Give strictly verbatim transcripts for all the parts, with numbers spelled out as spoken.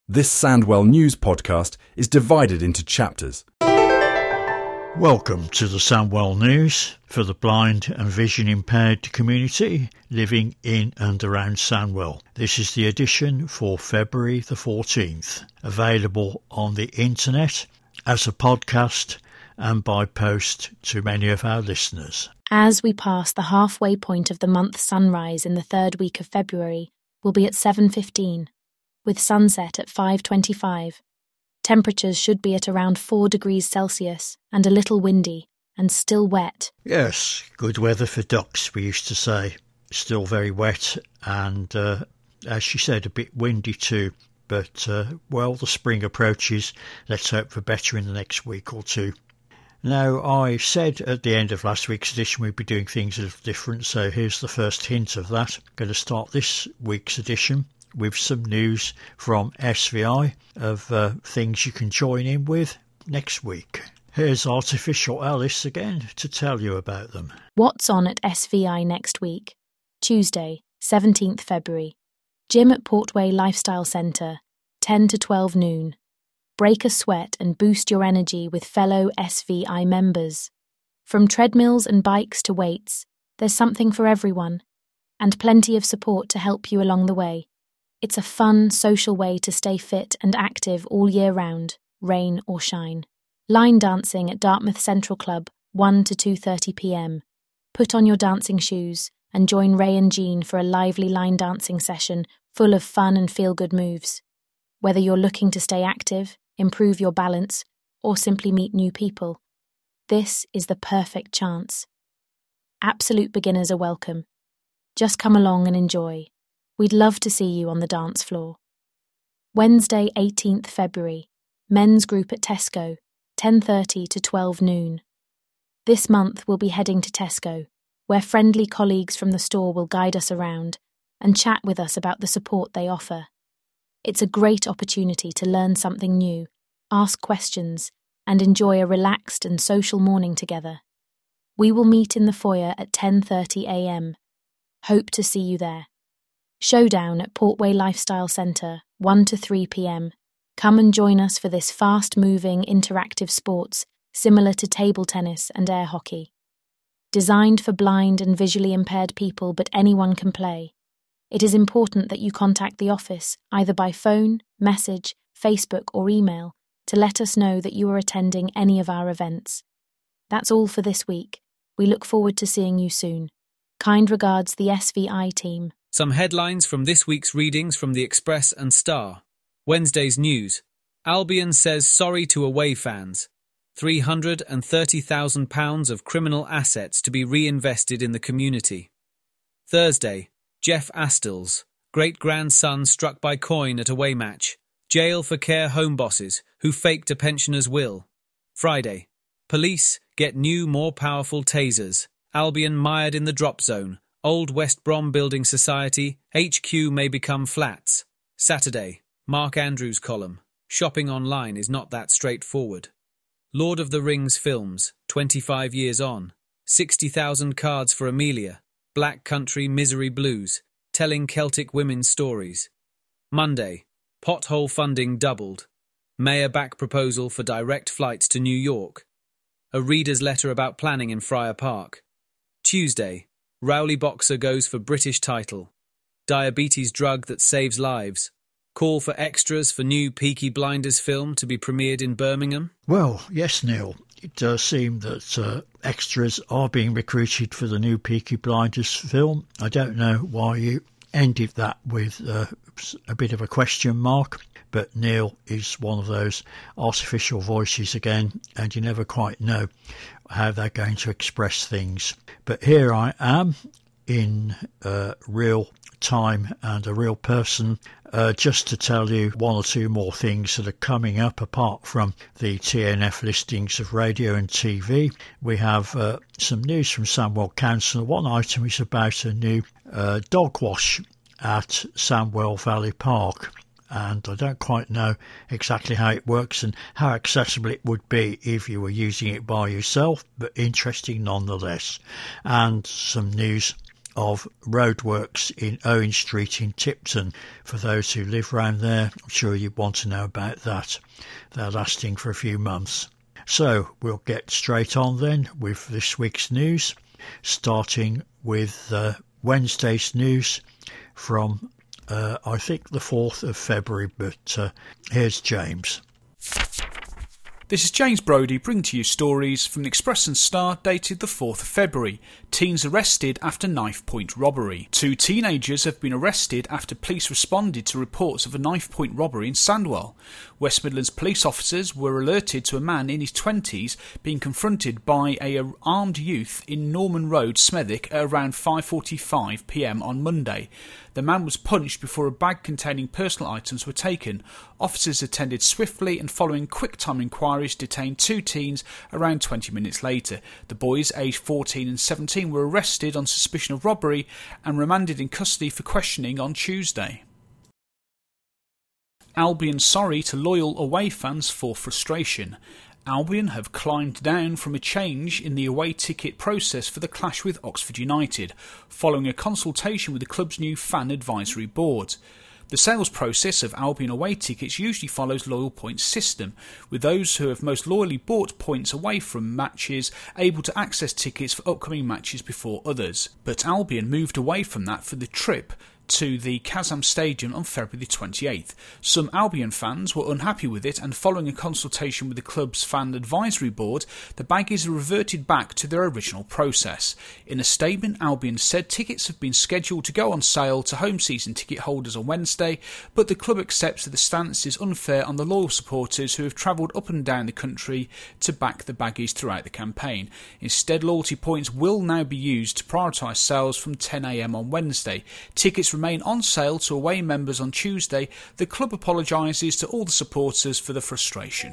This Sandwell News podcast is divided into chapters. Welcome to the Sandwell News for the blind and vision impaired community living in and around Sandwell. This is the edition for February the fourteenth, available on the internet, as a podcast and by post to many of our listeners. As we pass the halfway point of the month sunrise in the third week of February, will be at seven fifteen, with sunset at five twenty-five. Temperatures should be at around four degrees Celsius and a little windy and still wet. Yes, good weather for ducks, we used to say. Still very wet and, uh, as she said, a bit windy too. But, uh, well, the spring approaches. Let's hope for better in the next week or two. Now, I said at the end of last week's edition we'd be doing things a little different, so here's the first hint of that. I'm going to start this week's edition with some news from S V I of uh, things you can join in with next week. Here's Artificial Alice again to tell you about them. What's on at S V I next week? Tuesday, seventeenth February. Gym at Portway Lifestyle Centre, ten to twelve noon. Break a sweat and boost your energy with fellow S V I members. From treadmills and bikes to weights, there's something for everyone, and plenty of support to help you along the way. It's a fun, social way to stay fit and active all year round, rain or shine. Line dancing at Dartmouth Central Club, one to two thirty p m. Put on your dancing shoes and join Ray and Jean for a lively line dancing session full of fun and feel-good moves. Whether you're looking to stay active, improve your balance, or simply meet new people, this is the perfect chance. Absolute beginners are welcome. Just come along and enjoy. We'd love to see you on the dance floor. Wednesday, eighteenth February. Men's group at Tesco, ten thirty to twelve noon. This month we'll be heading to Tesco, where friendly colleagues from the store will guide us around and chat with us about the support they offer. It's a great opportunity to learn something new, ask questions, and enjoy a relaxed and social morning together. We will meet in the foyer at ten thirty a m. Hope to see you there. Showdown at Portway Lifestyle Centre, one to three p m. Come and join us for this fast-moving, interactive sports similar to table tennis and air hockey. Designed for blind and visually impaired people, but anyone can play. It is important that you contact the office, either by phone, message, Facebook or email, to let us know that you are attending any of our events. That's all for this week. We look forward to seeing you soon. Kind regards, the S V I team. Some headlines from this week's readings from the Express and Star. Wednesday's news. Albion says sorry to away fans. three hundred thirty thousand pounds of criminal assets to be reinvested in the community. Thursday. Jeff Astills, great-grandson struck by coin at away match. Jail for care home bosses who faked a pensioner's will. Friday. Police get new, more powerful tasers. Albion mired in the drop zone. Old West Brom Building Society, H Q may become flats. Saturday. Mark Andrews column. Shopping online is not that straightforward. Lord of the Rings films, twenty-five years on. sixty thousand cards for Amelia. Black Country Misery Blues, telling Celtic women's stories. Monday. Pothole funding doubled. Mayor back proposal for direct flights to New York. A reader's letter about planning in Friar Park. Tuesday. Rowley boxer goes for British title. Diabetes drug that saves lives. Call for extras for new Peaky Blinders film to be premiered in Birmingham. Well, yes, Neil. It does seem that uh, extras are being recruited for the new Peaky Blinders film. I don't know why you ended that with uh, a bit of a question mark, but Neil is one of those artificial voices again, and you never quite know how they're going to express things. But here I am in uh, real time and a real person, uh, just to tell you one or two more things that are coming up apart from the T N F listings of radio and T V. We have uh, some news from Sandwell Council. One item is about a new uh, dog wash at Sandwell Valley Park, and I don't quite know exactly how it works and how accessible it would be if you were using it by yourself, but interesting nonetheless. And some news of roadworks in Owen Street in Tipton. For those who live round there, I'm sure you want to know about that. They're lasting for a few months. So we'll get straight on then with this week's news, starting with uh, Wednesday's news from, uh, I think, the fourth of February, but uh, here's James. This is James Brodie bringing to you stories from the Express and Star dated the fourth of February. Teens arrested after knife point robbery. Two teenagers have been arrested after police responded to reports of a knife point robbery in Sandwell. West Midlands police officers were alerted to a man in his twenties being confronted by a armed youth in Norman Road, Smethwick at around five forty-five p m on Monday. The man was punched before a bag containing personal items were taken. Officers attended swiftly and following quick-time inquiries detained two teens around twenty minutes later. The boys, aged fourteen and seventeen, were arrested on suspicion of robbery and remanded in custody for questioning on Tuesday. Albion sorry to loyal away fans for frustration. Albion have climbed down from a change in the away ticket process for the clash with Oxford United, following a consultation with the club's new fan advisory board. The sales process of Albion away tickets usually follows loyal points system, with those who have most loyally bought points away from matches able to access tickets for upcoming matches before others. But Albion moved away from that for the trip to the Kazam Stadium on February twenty-eighth. Some Albion fans were unhappy with it, and following a consultation with the club's fan advisory board, the Baggies reverted back to their original process. In a statement, Albion said tickets have been scheduled to go on sale to home season ticket holders on Wednesday, but the club accepts that the stance is unfair on the loyal supporters who have travelled up and down the country to back the Baggies throughout the campaign. Instead, loyalty points will now be used to prioritise sales from ten a m on Wednesday. Tickets remain on sale to away members on Tuesday. The club apologises to all the supporters for the frustration.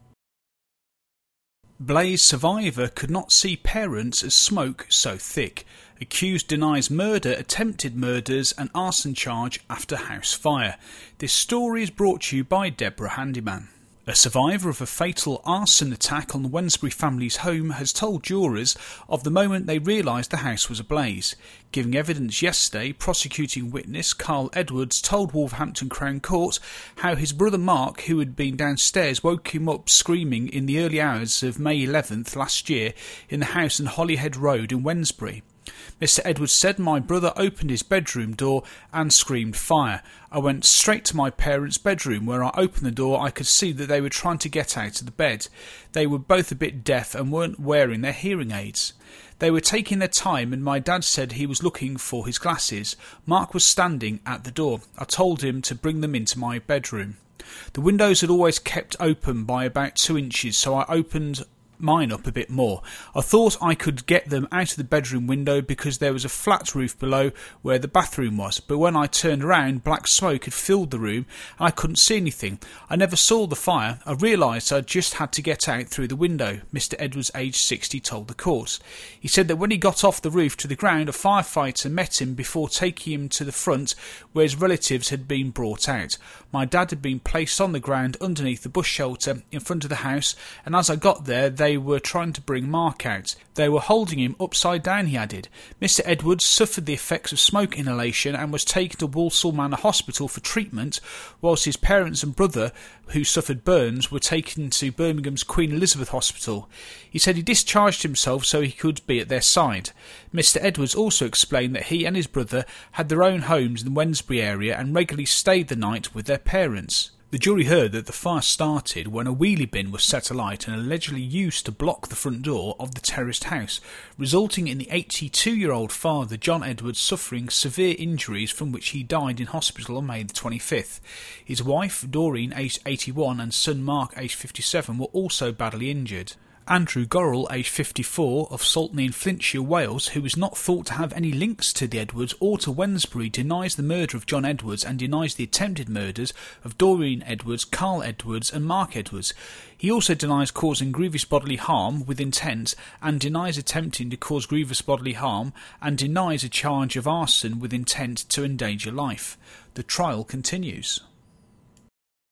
Blaze survivor could not see parents as smoke so thick. Accused denies murder, attempted murders and arson charge after house fire. This story is brought to you by Deborah Handyman. A survivor of a fatal arson attack on the Wednesbury family's home has told jurors of the moment they realised the house was ablaze. Giving evidence yesterday, prosecuting witness Carl Edwards told Wolverhampton Crown Court how his brother Mark, who had been downstairs, woke him up screaming in the early hours of May eleventh last year in the house in Holyhead Road in Wednesbury. Mister Edwards said, "My brother opened his bedroom door and screamed fire. I went straight to my parents' bedroom. Where I opened the door, I could see that they were trying to get out of the bed. They were both a bit deaf and weren't wearing their hearing aids. They were taking their time, and my dad said he was looking for his glasses. Mark was standing at the door. I told him to bring them into my bedroom. The windows had always kept open by about two inches, so I opened mine up a bit more. I thought I could get them out of the bedroom window because there was a flat roof below where the bathroom was, but when I turned around, black smoke had filled the room and I couldn't see anything. I never saw the fire. I realised I just had to get out through the window," Mister Edwards, aged sixty, told the court. He said that when he got off the roof to the ground, a firefighter met him before taking him to the front where his relatives had been brought out. "My dad had been placed on the ground underneath the bush shelter in front of the house, and as I got there, they They were trying to bring Mark out. They were holding him upside down," he added. Mister Edwards suffered the effects of smoke inhalation and was taken to Walsall Manor Hospital for treatment, whilst his parents and brother, who suffered burns, were taken to Birmingham's Queen Elizabeth Hospital. He said he discharged himself so he could be at their side. Mister Edwards also explained that he and his brother had their own homes in the Wednesbury area and regularly stayed the night with their parents. The jury heard that the fire started when a wheelie bin was set alight and allegedly used to block the front door of the terraced house, resulting in the eighty-two-year-old father, John Edwards, suffering severe injuries from which he died in hospital on May the twenty-fifth. His wife, Doreen, aged eighty-one, and son Mark, aged fifty-seven, were also badly injured. Andrew Gorrell, aged fifty-four, of Saltney in Flintshire, Wales, who is not thought to have any links to the Edwards or to Wednesbury, denies the murder of John Edwards and denies the attempted murders of Doreen Edwards, Carl Edwards and Mark Edwards. He also denies causing grievous bodily harm with intent and denies attempting to cause grievous bodily harm and denies a charge of arson with intent to endanger life. The trial continues.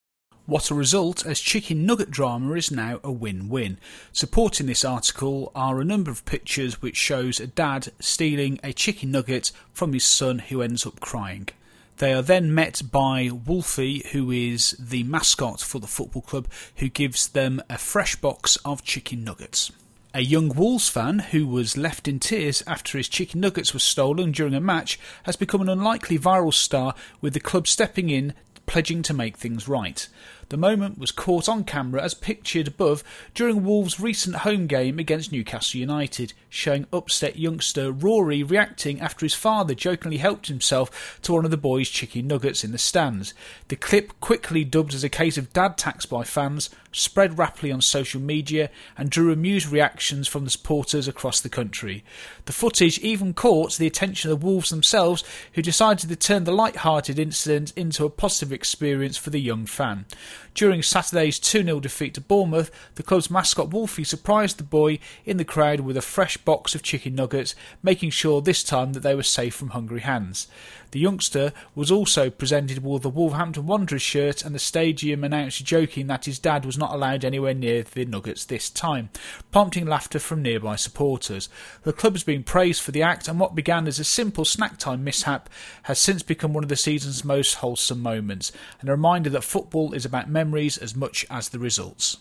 What a result, as chicken nugget drama is now a win-win. Supporting this article are a number of pictures which shows a dad stealing a chicken nugget from his son who ends up crying. They are then met by Wolfie, who is the mascot for the football club, who gives them a fresh box of chicken nuggets. A young Wolves fan who was left in tears after his chicken nuggets were stolen during a match has become an unlikely viral star, with the club stepping in, pledging to make things right. The moment was caught on camera as pictured above during Wolves' recent home game against Newcastle United, showing upset youngster Rory reacting after his father jokingly helped himself to one of the boys' chicken nuggets in the stands. The clip, quickly dubbed as a case of dad tax by fans, spread rapidly on social media and drew amused reactions from the supporters across the country. The footage even caught the attention of the Wolves themselves, who decided to turn the light-hearted incident into a positive experience for the young fan. During Saturday's two nil defeat to Bournemouth, the club's mascot Wolfie surprised the boy in the crowd with a fresh box of chicken nuggets, making sure this time that they were safe from hungry hands. The youngster was also presented with a Wolverhampton Wanderers shirt, and the stadium announced joking that his dad was not allowed anywhere near the nuggets this time, prompting laughter from nearby supporters. The club has been praised for the act, and what began as a simple snack time mishap has since become one of the season's most wholesome moments, and a reminder that football is about memories as much as the results.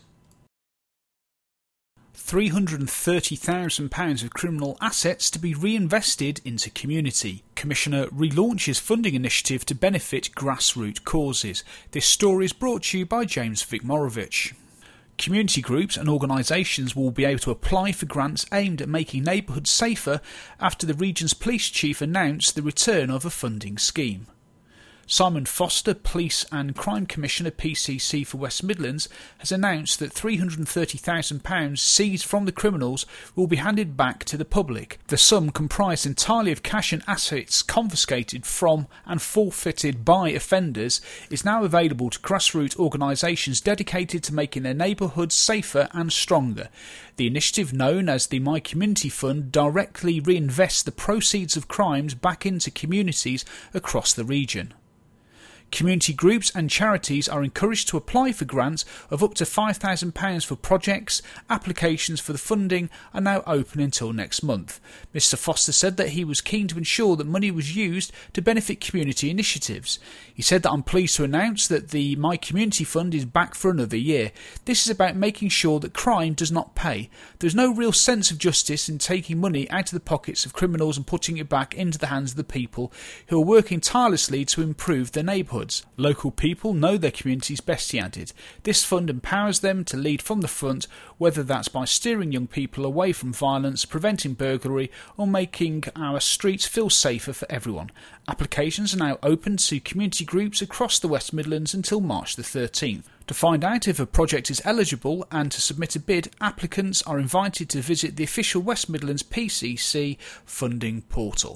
three hundred thirty thousand pounds of criminal assets to be reinvested into community. Commissioner relaunches funding initiative to benefit grassroots causes. This story is brought to you by James Vikmorovich. Community groups and organisations will be able to apply for grants aimed at making neighbourhoods safer after the region's police chief announced the return of a funding scheme. Simon Foster, Police and Crime Commissioner P C C for West Midlands, has announced that three hundred thirty thousand pounds seized from the criminals will be handed back to the public. The sum, comprised entirely of cash and assets confiscated from and forfeited by offenders, is now available to grassroots organisations dedicated to making their neighbourhoods safer and stronger. The initiative, known as the My Community Fund, directly reinvests the proceeds of crimes back into communities across the region. Community groups and charities are encouraged to apply for grants of up to five thousand pounds for projects. Applications for the funding are now open until next month. Mr Foster said that he was keen to ensure that money was used to benefit community initiatives. He said that I'm pleased to announce that the My Community Fund is back for another year. This is about making sure that crime does not pay. There's no real sense of justice in taking money out of the pockets of criminals and putting it back into the hands of the people who are working tirelessly to improve their neighbourhoods. Local people know their communities best, he added. This fund empowers them to lead from the front, whether that's by steering young people away from violence, preventing burglary, or making our streets feel safer for everyone. Applications are now open to community groups across the West Midlands until March the thirteenth. To find out if a project is eligible and to submit a bid, applicants are invited to visit the official West Midlands P C C funding portal.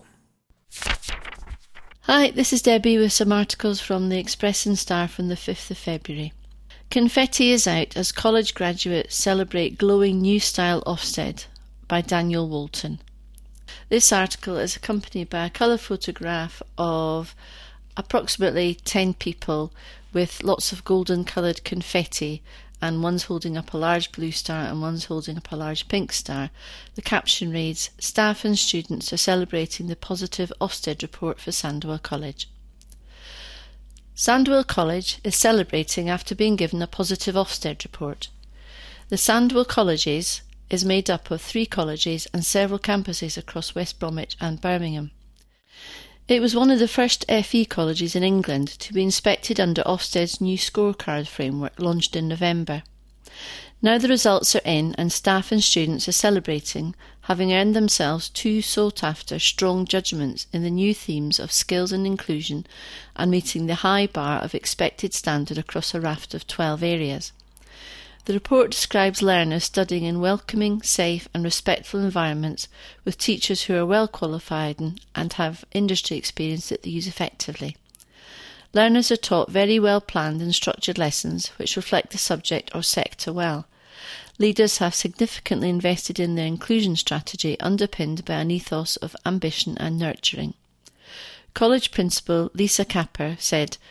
Hi, this is Debbie with some articles from the Express and Star from the fifth of February. Confetti is out as college graduates celebrate glowing new style Ofsted by Daniel Walton. This article is accompanied by a colour photograph of approximately ten people with lots of golden coloured confetti, and one's holding up a large blue star and one's holding up a large pink star. The caption reads, "Staff and students are celebrating the positive Ofsted report for Sandwell College." Sandwell College is celebrating after being given a positive Ofsted report. The Sandwell Colleges is made up of three colleges and several campuses across West Bromwich and Birmingham. It was one of the first F E colleges in England to be inspected under Ofsted's new scorecard framework launched in November. Now the results are in and staff and students are celebrating, having earned themselves two sought-after strong judgments in the new themes of skills and inclusion and meeting the high bar of expected standard across a raft of twelve areas. The report describes learners studying in welcoming, safe and respectful environments with teachers who are well qualified and have industry experience that they use effectively. Learners are taught very well planned and structured lessons which reflect the subject or sector well. Leaders have significantly invested in their inclusion strategy underpinned by an ethos of ambition and nurturing. College Principal Lisa Capper said,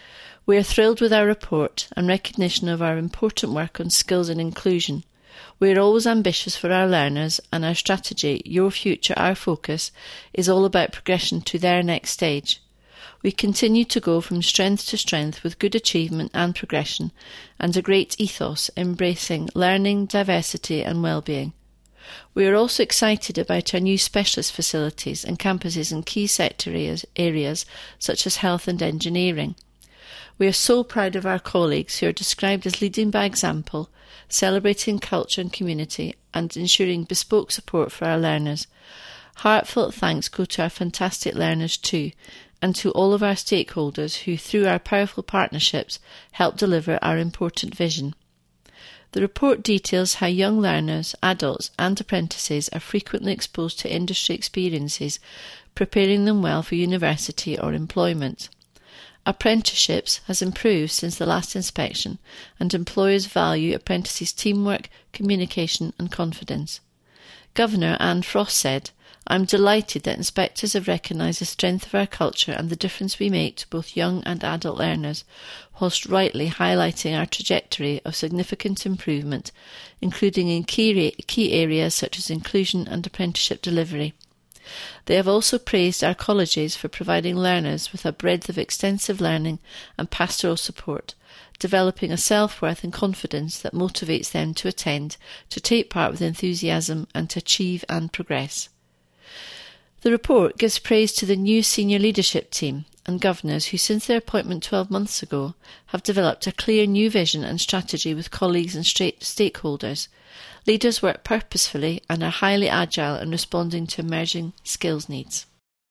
We are thrilled with our report and recognition of our important work on skills and inclusion. We are always ambitious for our learners, and our strategy, Your Future, Our Focus, is all about progression to their next stage. We continue to go from strength to strength with good achievement and progression, and a great ethos embracing learning, diversity and well-being. We are also excited about our new specialist facilities and campuses in key sector areas, areas such as health and engineering. We are so proud of our colleagues who are described as leading by example, celebrating culture and community, and ensuring bespoke support for our learners. Heartfelt thanks go to our fantastic learners too, and to all of our stakeholders who, through our powerful partnerships, help deliver our important vision. The report details how young learners, adults and apprentices are frequently exposed to industry experiences, preparing them well for university or employment. Apprenticeships has improved since the last inspection, and employers value apprentices' teamwork, communication and confidence. Governor Anne Frost said, "I am delighted that inspectors have recognised the strength of our culture and the difference we make to both young and adult learners, whilst rightly highlighting our trajectory of significant improvement, including in key, key areas such as inclusion and apprenticeship delivery." They have also praised our colleges for providing learners with a breadth of extensive learning and pastoral support, developing a self-worth and confidence that motivates them to attend, to take part with enthusiasm and to achieve and progress. The report gives praise to the new senior leadership team and governors who, since their appointment twelve months ago, have developed a clear new vision and strategy with colleagues and stakeholders. Leaders work purposefully and are highly agile in responding to emerging skills needs.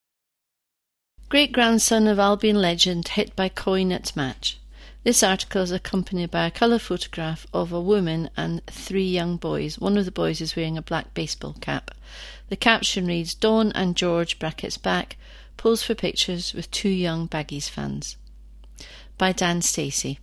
Great-grandson of Albion legend hit by coin at match. This article is accompanied by a colour photograph of a woman and three young boys. One of the boys is wearing a black baseball cap. The caption reads, "Dawn and George brackets back, pose for pictures with two young Baggies fans." By Dan Stacey.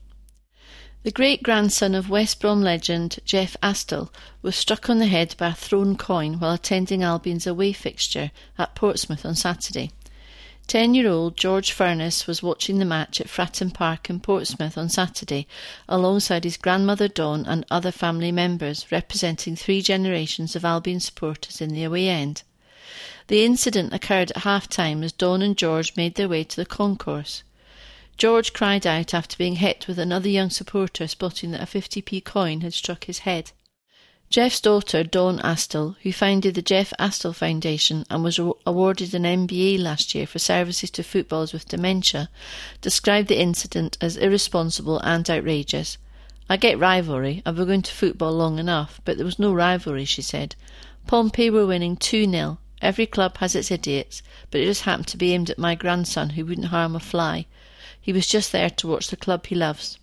The great-grandson of West Brom legend Jeff Astle was struck on the head by a thrown coin while attending Albion's away fixture at Portsmouth on Saturday. Ten-year-old George Furness was watching the match at Fratton Park in Portsmouth on Saturday alongside his grandmother Dawn and other family members representing three generations of Albion supporters in the away end. The incident occurred at half-time as Dawn and George made their way to the concourse. George cried out after being hit with another young supporter spotting that a fifty p coin had struck his head. Jeff's daughter, Dawn Astle, who founded the Jeff Astle Foundation and was awarded an M B A last year for services to footballers with dementia, described the incident as irresponsible and outrageous. "I get rivalry, I've been going to football long enough, but there was no rivalry," she said. "Pompey were winning two nil. Every club has its idiots, but it just happened to be aimed at my grandson who wouldn't harm a fly. He was just there to watch the club he loves."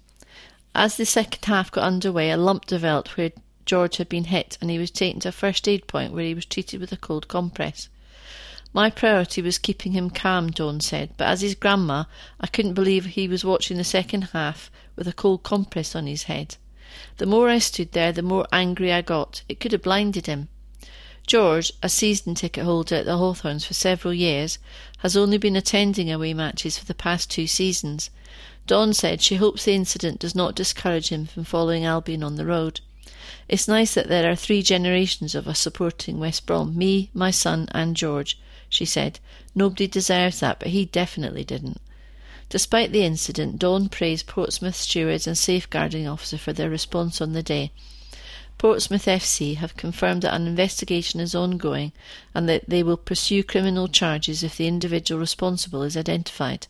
As the second half got underway, a lump developed where George had been hit and he was taken to a first aid point where he was treated with a cold compress. "My priority was keeping him calm," Dawn said, "but as his grandma, I couldn't believe he was watching the second half with a cold compress on his head. The more I stood there, the more angry I got. It could have blinded him." George, a season ticket holder at the Hawthorns for several years, has only been attending away matches for the past two seasons. Dawn said she hopes the incident does not discourage him from following Albion on the road. "It's nice that there are three generations of us supporting West Brom, me, my son and George," she said. "Nobody deserves that, but he definitely didn't." Despite the incident, Dawn praised Portsmouth stewards and safeguarding officer for their response on the day. Portsmouth F C have confirmed that an investigation is ongoing and that they will pursue criminal charges if the individual responsible is identified.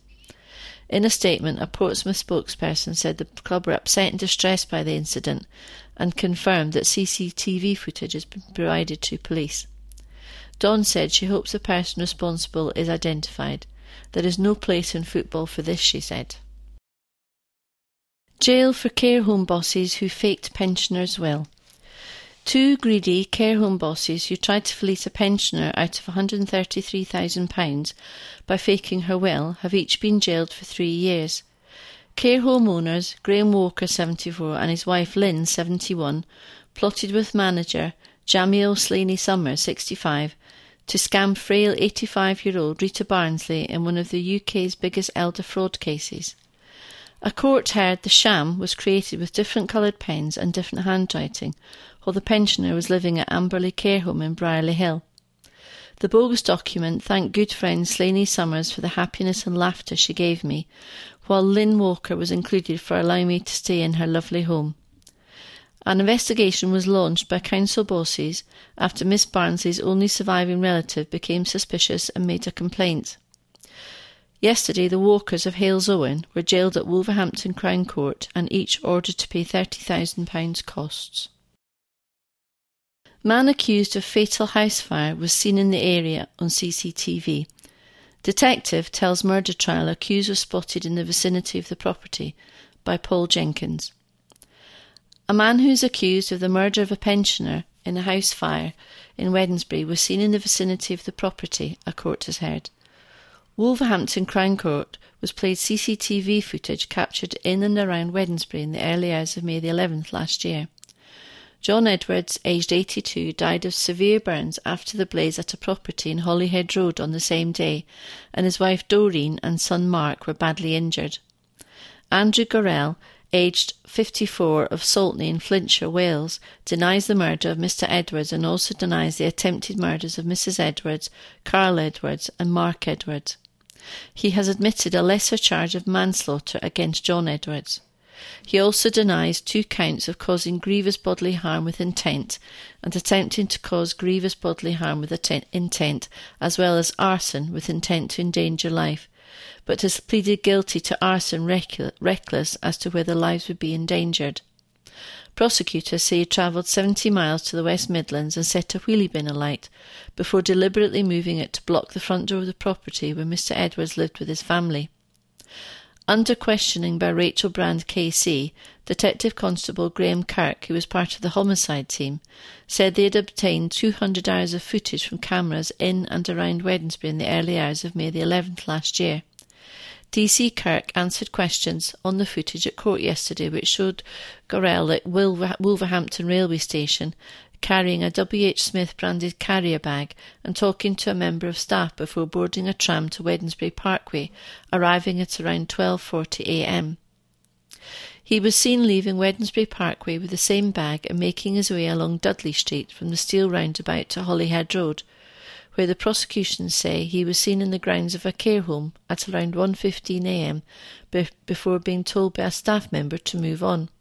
In a statement, a Portsmouth spokesperson said the club were upset and distressed by the incident and confirmed that C C T V footage has been provided to police. Dawn said she hopes the person responsible is identified. "There is no place in football for this," she said. Jail for care home bosses who faked pensioners' will. Two greedy care home bosses who tried to fleece a pensioner out of one hundred thirty-three thousand pounds by faking her will have each been jailed for three years. Care home owners Graham Walker, seventy-four, and his wife Lynn, seventy-one, plotted with manager Jamiel Slaney Summers, sixty-five, to scam frail eighty-five-year-old Rita Barnsley in one of the U K's biggest elder fraud cases. A court heard the sham was created with different coloured pens and different handwriting, while the pensioner was living at Amberley Care Home in Brierley Hill. The bogus document thanked good friend Slaney Summers for the happiness and laughter she gave me, while Lynn Walker was included for allowing me to stay in her lovely home. An investigation was launched by council bosses after Miss Barnsley's only surviving relative became suspicious and made a complaint. Yesterday the Walkers of Hales Owen were jailed at Wolverhampton Crown Court and each ordered to pay thirty thousand pounds costs. Man accused of fatal house fire was seen in the area on C C T V. Detective tells murder trial accused was spotted in the vicinity of the property by Paul Jenkins. A man who is accused of the murder of a pensioner in a house fire in Wednesbury was seen in the vicinity of the property, a court has heard. Wolverhampton Crown Court was played C C T V footage captured in and around Wednesbury in the early hours of May the eleventh last year. John Edwards, aged eighty-two, died of severe burns after the blaze at a property in Holyhead Road on the same day, and his wife Doreen and son Mark were badly injured. Andrew Gorell, aged fifty-four, of Saltney in Flintshire, Wales, denies the murder of Mister Edwards and also denies the attempted murders of Missus Edwards, Carl Edwards and Mark Edwards. He has admitted a lesser charge of manslaughter against John Edwards. He also denies two counts of causing grievous bodily harm with intent and attempting to cause grievous bodily harm with intent, as well as arson with intent to endanger life, but has pleaded guilty to arson reckless as to whether lives would be endangered. Prosecutors say he travelled seventy miles to the West Midlands and set a wheelie bin alight before deliberately moving it to block the front door of the property where Mister Edwards lived with his family. Under questioning by Rachel Brand K C, Detective Constable Graham Kirk, who was part of the homicide team, said they had obtained two hundred hours of footage from cameras in and around Wednesbury in the early hours of May the eleventh last year. D C Kirk answered questions on the footage at court yesterday which showed Gorell at Wolverhampton railway station carrying a W H Smith branded carrier bag and talking to a member of staff before boarding a tram to Wednesbury Parkway, arriving at around twelve forty a m. He was seen leaving Wednesbury Parkway with the same bag and making his way along Dudley Street from the steel roundabout to Holyhead Road, where the prosecution say he was seen in the grounds of a care home at around one fifteen a m be- before being told by a staff member to move on.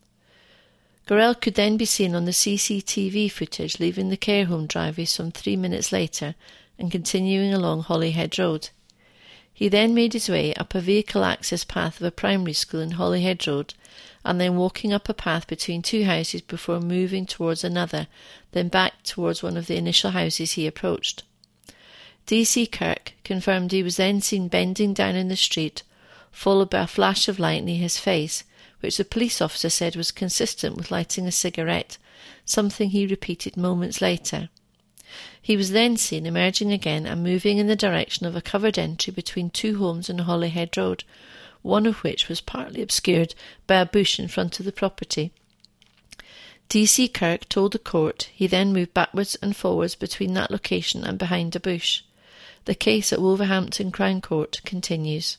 Gorell could then be seen on the C C T V footage leaving the care home driveway some three minutes later and continuing along Holyhead Road. He then made his way up a vehicle access path of a primary school in Holyhead Road and then walking up a path between two houses before moving towards another, then back towards one of the initial houses he approached. D C Kirk confirmed he was then seen bending down in the street, followed by a flash of light near his face, which the police officer said was consistent with lighting a cigarette, something he repeated moments later. He was then seen emerging again and moving in the direction of a covered entry between two homes on Holyhead Road, one of which was partly obscured by a bush in front of the property. D C Kirk told the court he then moved backwards and forwards between that location and behind a bush. The case at Wolverhampton Crown Court continues.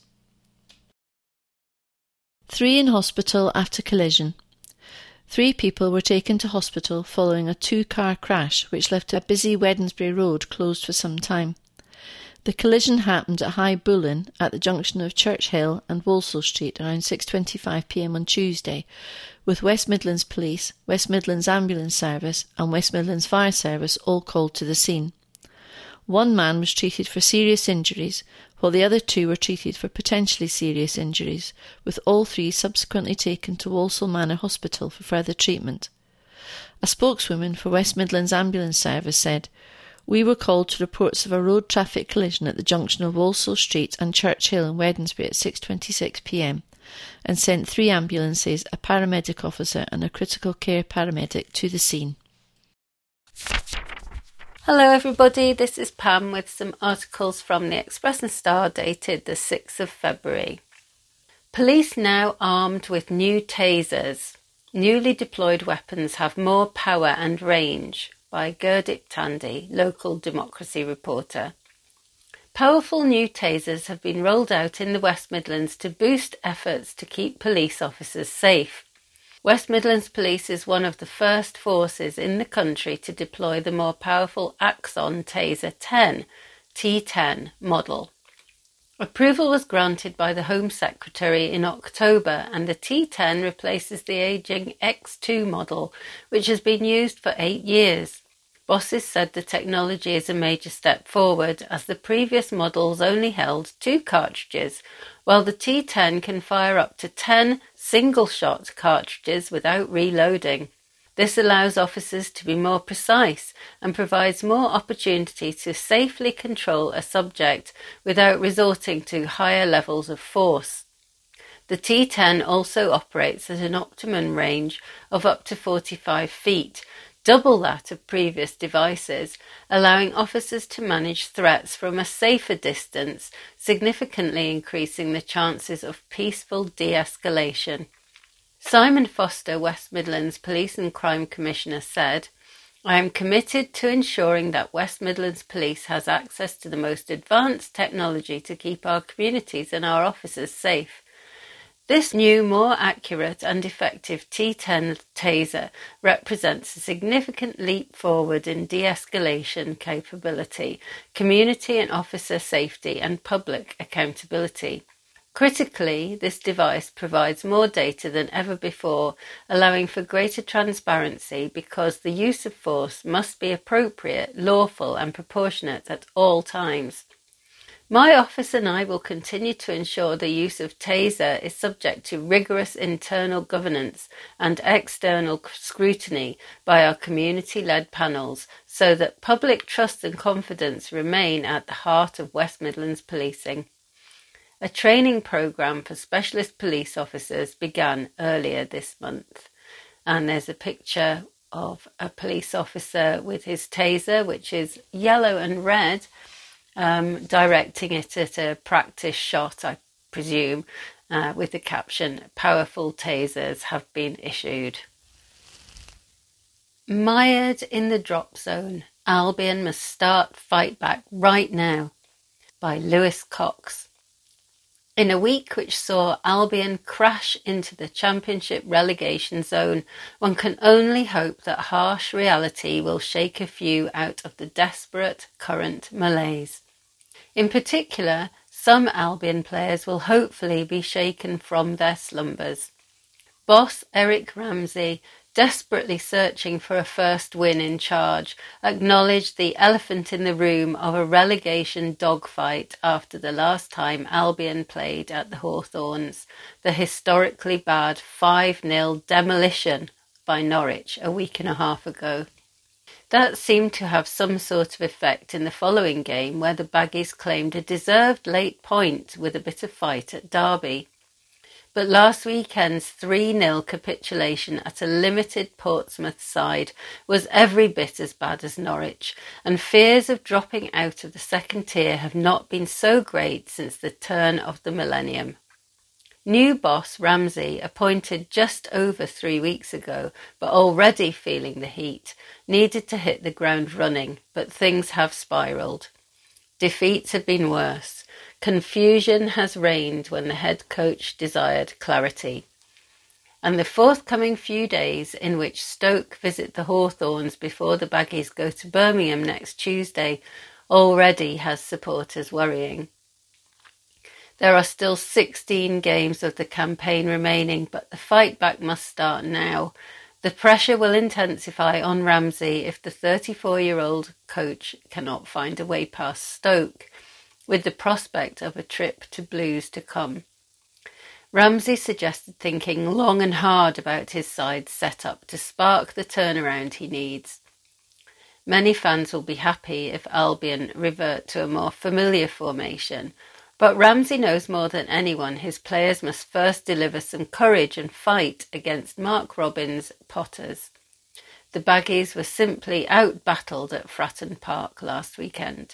Three in hospital after collision. Three people were taken to hospital following a two-car crash which left a busy Wednesbury road closed for some time. The collision happened at High Bullen at the junction of Church Hill and Walsall Street around six twenty-five p m on Tuesday, with West Midlands Police, West Midlands Ambulance Service and West Midlands Fire Service all called to the scene. One man was treated for serious injuries, while the other two were treated for potentially serious injuries, with all three subsequently taken to Walsall Manor Hospital for further treatment. A spokeswoman for West Midlands Ambulance Service said, "We were called to reports of a road traffic collision at the junction of Walsall Street and Church Hill in Wednesbury at six twenty-six p m and sent three ambulances, a paramedic officer and a critical care paramedic to the scene." Hello everybody, this is Pam with some articles from the Express and Star dated the sixth of February. Police now armed with new tasers. Newly deployed weapons have more power and range, by Gurdeep Tandi, local Democracy reporter. Powerful new tasers have been rolled out in the West Midlands to boost efforts to keep police officers safe. West Midlands Police is one of the first forces in the country to deploy the more powerful Axon Taser ten T ten model. Approval was granted by the Home Secretary in October, and the T ten replaces the ageing X two model, which has been used for eight years. Bosses said the technology is a major step forward, as the previous models only held two cartridges, while the T ten can fire up to ten single-shot cartridges without reloading. This allows officers to be more precise and provides more opportunity to safely control a subject without resorting to higher levels of force. The T ten also operates at an optimum range of up to forty-five feet, double that of previous devices, allowing officers to manage threats from a safer distance, significantly increasing the chances of peaceful de-escalation. Simon Foster, West Midlands Police and Crime Commissioner, said, "I am committed to ensuring that West Midlands Police has access to the most advanced technology to keep our communities and our officers safe. This new, more accurate and effective T ten taser represents a significant leap forward in de-escalation capability, community and officer safety, and public accountability. Critically, this device provides more data than ever before, allowing for greater transparency because the use of force must be appropriate, lawful and proportionate at all times. My office and I will continue to ensure the use of taser is subject to rigorous internal governance and external scrutiny by our community-led panels so that public trust and confidence remain at the heart of West Midlands policing." A training programme for specialist police officers began earlier this month. And there's a picture of a police officer with his taser, which is yellow and red, um, directing it at a practice shot, I presume, uh, with the caption, "Powerful tasers have been issued." Mired in the drop zone, Albion must start fight back right now, by Lewis Cox. In a week which saw Albion crash into the Championship relegation zone, one can only hope that harsh reality will shake a few out of the desperate current malaise. In particular, some Albion players will hopefully be shaken from their slumbers. Boss Eric Ramsey, desperately searching for a first win in charge, acknowledged the elephant in the room of a relegation dogfight after the last time Albion played at the Hawthorns, the historically bad five nil demolition by Norwich a week and a half ago. That seemed to have some sort of effect in the following game, where the Baggies claimed a deserved late point with a bit of fight at Derby. But last weekend's three nil capitulation at a limited Portsmouth side was every bit as bad as Norwich, and fears of dropping out of the second tier have not been so great since the turn of the millennium. New boss Ramsey, appointed just over three weeks ago, but already feeling the heat, needed to hit the ground running, but things have spiralled. Defeats have been worse. Confusion has reigned when the head coach desired clarity. And the forthcoming few days in which Stoke visit the Hawthorns before the Baggies go to Birmingham next Tuesday already has supporters worrying. There are still sixteen games of the campaign remaining, but the fight back must start now. The pressure will intensify on Ramsey if the thirty-four-year-old coach cannot find a way past Stoke, with the prospect of a trip to Blues to come. Ramsey suggested thinking long and hard about his side's setup to spark the turnaround he needs. Many fans will be happy if Albion revert to a more familiar formation, but Ramsey knows more than anyone his players must first deliver some courage and fight against Mark Robins' Potters. The Baggies were simply out-battled at Fratton Park last weekend.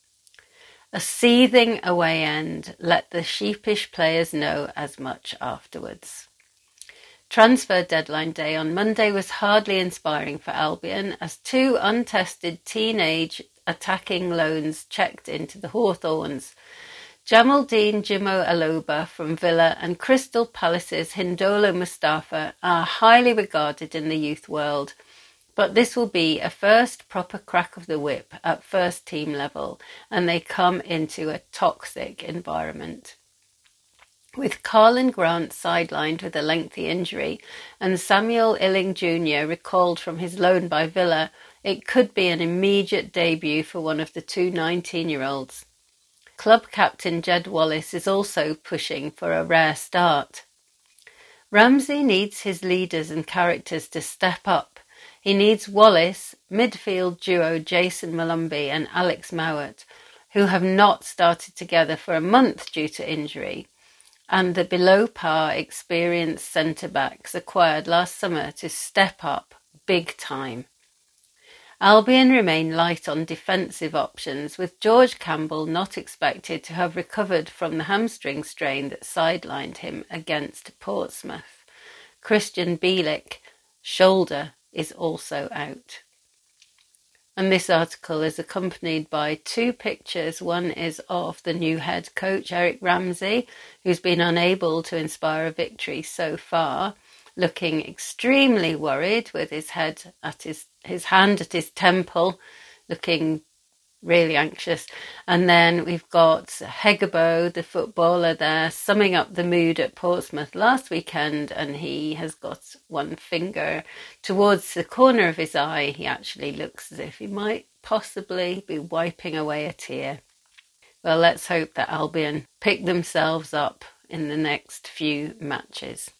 A seething away end let the sheepish players know as much afterwards. Transfer deadline day on Monday was hardly inspiring for Albion, as two untested teenage attacking loans checked into the Hawthorns. Jamaldeen Jimo Aloba from Villa and Crystal Palace's Hindolo Mustafa are highly regarded in the youth world, but this will be a first proper crack of the whip at first team level, and they come into a toxic environment. With Carlin Grant sidelined with a lengthy injury and Samuel Illing Junior recalled from his loan by Villa, it could be an immediate debut for one of the two nineteen-year-olds. Club captain Jed Wallace is also pushing for a rare start. Ramsey needs his leaders and characters to step up. He needs Wallace, midfield duo Jason Malumbi and Alex Mowat, who have not started together for a month due to injury, and the below-par experienced centre-backs acquired last summer to step up big time. Albion remain light on defensive options, with George Campbell not expected to have recovered from the hamstring strain that sidelined him against Portsmouth. Christian Bielik, shoulder, is also out. And this article is accompanied by two pictures. One is of the new head coach, Eric Ramsey, who's been unable to inspire a victory so far, looking extremely worried with his head at his, his hand at his temple, looking really anxious. And then we've got Hegebo, the footballer there, summing up the mood at Portsmouth last weekend, and he has got one finger towards the corner of his eye. He actually looks as if he might possibly be wiping away a tear. Well, let's hope that Albion pick themselves up in the next few matches.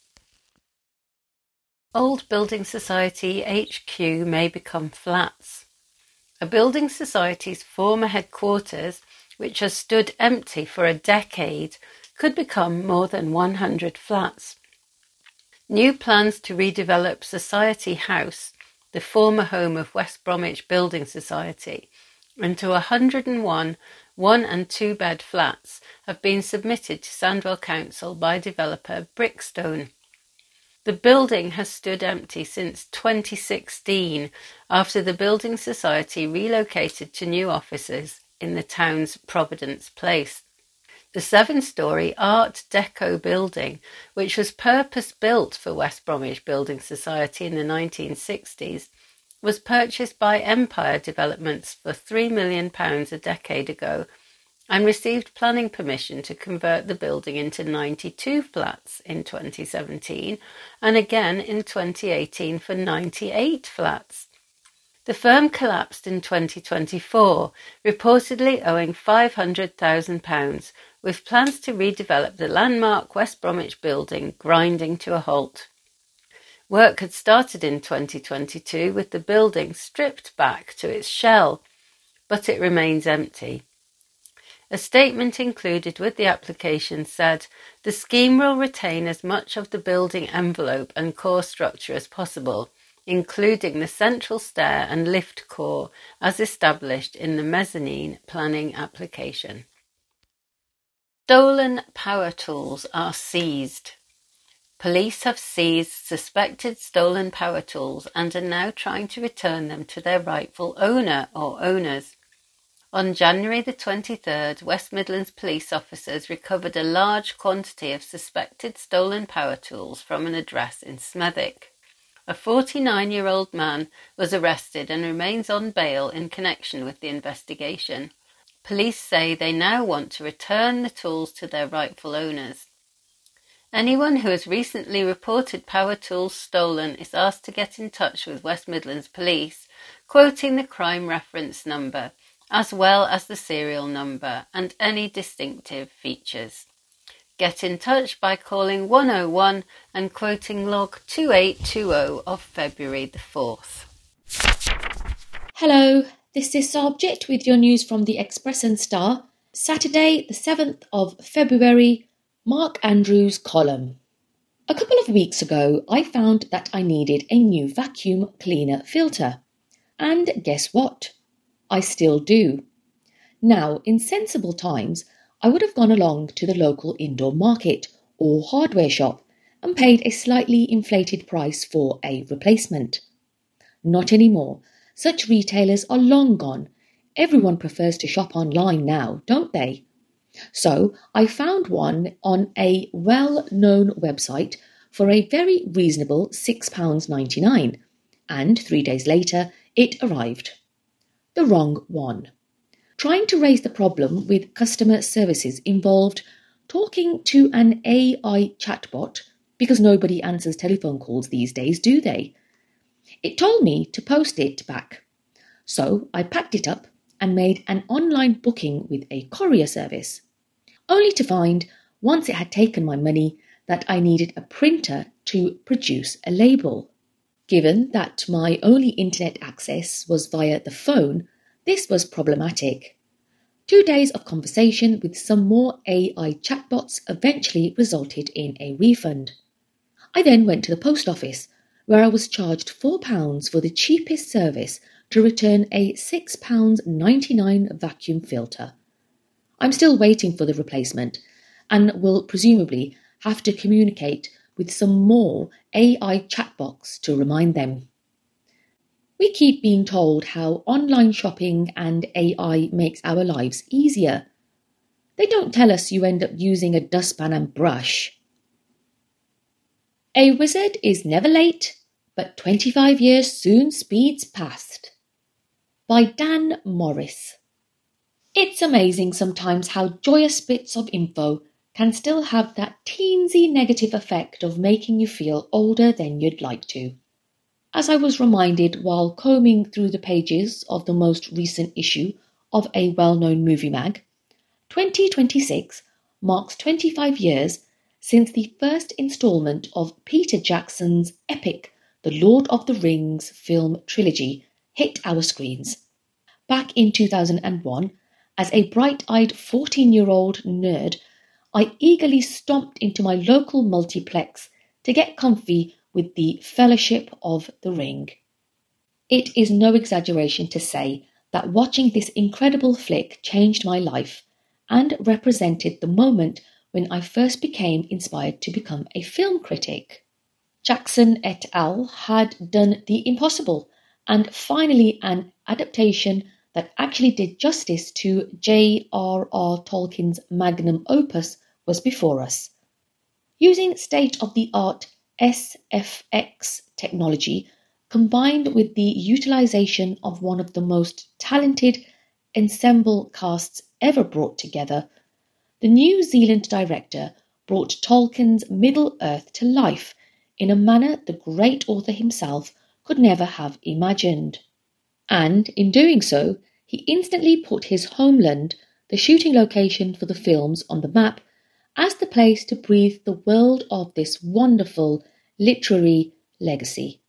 Old Building Society H Q may become flats. A building society's former headquarters, which has stood empty for a decade, could become more than one hundred flats. New plans to redevelop Society House, the former home of West Bromwich Building Society, into one hundred and one one- and two-bed flats have been submitted to Sandwell Council by developer Brickstone. The building has stood empty since twenty sixteen after the Building Society relocated to new offices in the town's Providence Place. The seven-storey Art Deco building, which was purpose-built for West Bromwich Building Society in the nineteen sixties, was purchased by Empire Developments for three million pounds a decade ago and received planning permission to convert the building into ninety-two flats in twenty seventeen and again in twenty eighteen for ninety-eight flats. The firm collapsed in twenty twenty-four, reportedly owing five hundred thousand pounds, with plans to redevelop the landmark West Bromwich building grinding to a halt. Work had started in twenty twenty-two with the building stripped back to its shell, but it remains empty. A statement included with the application said, "The scheme will retain as much of the building envelope and core structure as possible, including the central stair and lift core as established in the mezzanine planning application." Stolen power tools are seized. Police have seized suspected stolen power tools and are now trying to return them to their rightful owner or owners. On January the twenty-third, West Midlands police officers recovered a large quantity of suspected stolen power tools from an address in Smethwick. A forty-nine-year-old man was arrested and remains on bail in connection with the investigation. Police say they now want to return the tools to their rightful owners. Anyone who has recently reported power tools stolen is asked to get in touch with West Midlands Police, quoting the crime reference number, as well as the serial number and any distinctive features. Get in touch by calling one oh one and quoting log two eight two oh of February the fourth. Hello, this is Subject with your news from the Express and Star, Saturday the seventh of February, Mark Andrews column. A couple of weeks ago, I found that I needed a new vacuum cleaner filter. And guess what? I still do. Now, in sensible times, I would have gone along to the local indoor market or hardware shop and paid a slightly inflated price for a replacement. Not anymore. Such retailers are long gone. Everyone prefers to shop online now, don't they? So I found one on a well-known website for a very reasonable six pounds ninety-nine, and three days later it arrived. The wrong one. Trying to raise the problem with customer services involved talking to an A I chatbot, because nobody answers telephone calls these days, do they? It told me to post it back. So I packed it up and made an online booking with a courier service, only to find, once it had taken my money, that I needed a printer to produce a label. Given that my only internet access was via the phone, this was problematic. Two days of conversation with some more A I chatbots eventually resulted in a refund. I then went to the post office, where I was charged four pounds for the cheapest service to return a six pounds ninety-nine vacuum filter. I'm still waiting for the replacement and will presumably have to communicate with some more A I chatbots to remind them. We keep being told how online shopping and A I makes our lives easier. They don't tell us you end up using a dustpan and brush. A wizard is never late, but twenty-five years soon speeds past. By Dan Morris. It's amazing sometimes how joyous bits of info can still have that teensy negative effect of making you feel older than you'd like to. As I was reminded while combing through the pages of the most recent issue of a well-known movie mag, twenty twenty-six marks twenty-five years since the first instalment of Peter Jackson's epic The Lord of the Rings film trilogy hit our screens. Back in two thousand one, as a bright-eyed fourteen-year-old nerd, I eagerly stomped into my local multiplex to get comfy with the Fellowship of the Ring. It is no exaggeration to say that watching this incredible flick changed my life and represented the moment when I first became inspired to become a film critic. Jackson et al. Had done the impossible, and finally an adaptation that actually did justice to J R R Tolkien's magnum opus was before us. Using state-of-the-art S F X technology, combined with the utilisation of one of the most talented ensemble casts ever brought together, the New Zealand director brought Tolkien's Middle-earth to life in a manner the great author himself could never have imagined. And in doing so, he instantly put his homeland, the shooting location for the films, on the map as the place to breathe the world of this wonderful literary legacy.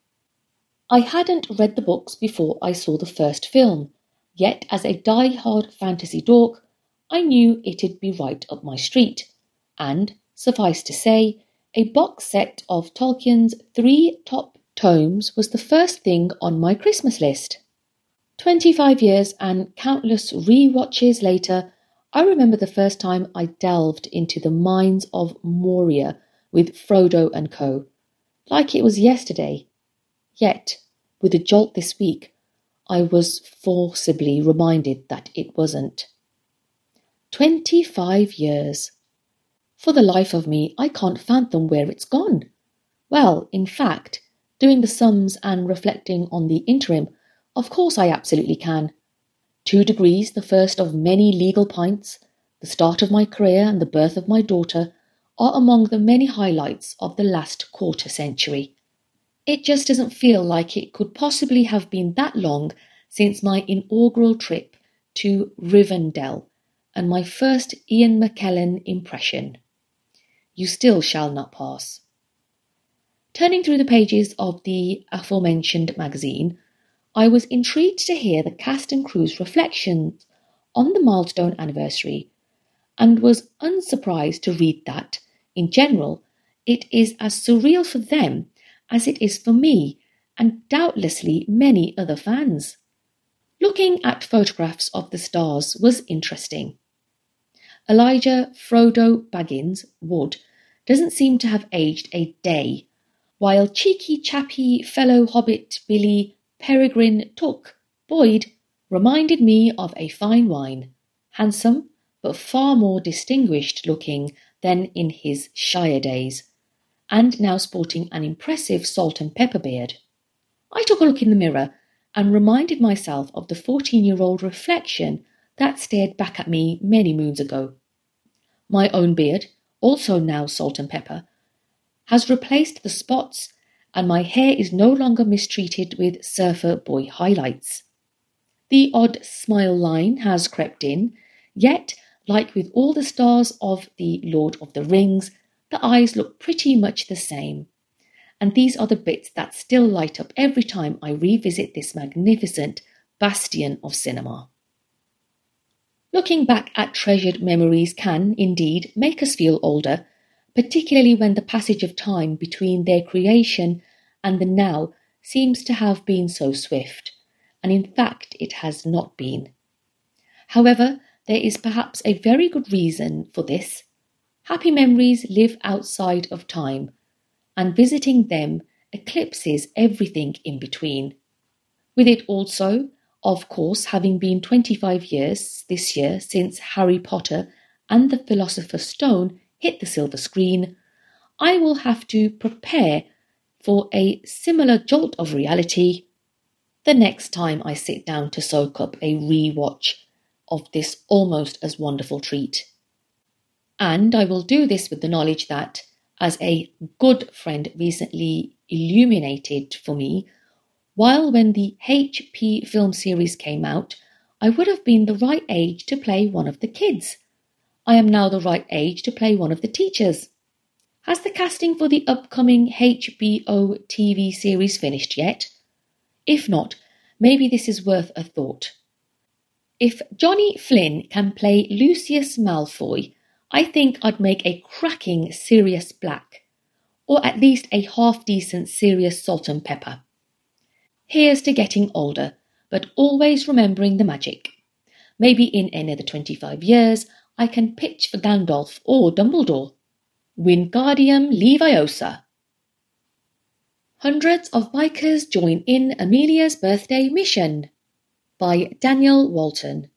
I hadn't read the books before I saw the first film, yet as a die-hard fantasy dork, I knew it'd be right up my street, and, suffice to say, a box set of Tolkien's three top tomes was the first thing on my Christmas list. Twenty-five years and countless re-watches later, I remember the first time I delved into the mines of Moria with Frodo and co, like it was yesterday. Yet, with a jolt this week, I was forcibly reminded that it wasn't. Twenty-five years. For the life of me, I can't fathom where it's gone. Well, in fact, doing the sums and reflecting on the interim, of course I absolutely can. Two degrees, the first of many legal pints, the start of my career and the birth of my daughter are among the many highlights of the last quarter century. It just doesn't feel like it could possibly have been that long since my inaugural trip to Rivendell and my first Ian McKellen impression. You still shall not pass. Turning through the pages of the aforementioned magazine, I was intrigued to hear the cast and crew's reflections on the milestone anniversary, and was unsurprised to read that, in general, it is as surreal for them as it is for me and doubtlessly many other fans. Looking at photographs of the stars was interesting. Elijah Frodo Baggins, Wood, doesn't seem to have aged a day, while cheeky chappy fellow hobbit Billy Peregrine Took, Boyd, reminded me of a fine wine, handsome but far more distinguished looking than in his shyer days, and now sporting an impressive salt and pepper beard. I took a look in the mirror and reminded myself of the fourteen-year-old reflection that stared back at me many moons ago. My own beard, also now salt and pepper, has replaced the spots, and my hair is no longer mistreated with surfer boy highlights. The odd smile line has crept in, yet, like with all the stars of the Lord of the Rings, the eyes look pretty much the same. And these are the bits that still light up every time I revisit this magnificent bastion of cinema. Looking back at treasured memories can, indeed, make us feel older, particularly when the passage of time between their creation and the now seems to have been so swift, and in fact it has not been. However, there is perhaps a very good reason for this. Happy memories live outside of time, and visiting them eclipses everything in between. With it also, of course, having been twenty-five years this year since Harry Potter and the Philosopher's Stone hit the silver screen, I will have to prepare for a similar jolt of reality the next time I sit down to soak up a re-watch of this almost as wonderful treat. And I will do this with the knowledge that, as a good friend recently illuminated for me, while when the H P film series came out, I would have been the right age to play one of the kids. I am now the right age to play one of the teachers. Has the casting for the upcoming H B O T V series finished yet? If not, maybe this is worth a thought. If Johnny Flynn can play Lucius Malfoy, I think I'd make a cracking Sirius Black, or at least a half-decent Sirius Salt and Pepper. Here's to getting older, but always remembering the magic. Maybe in another twenty-five years, I can pitch for Gandalf or Dumbledore. Wingardium Leviosa. Hundreds of bikers join in Amelia's birthday mission. By Daniel Walton.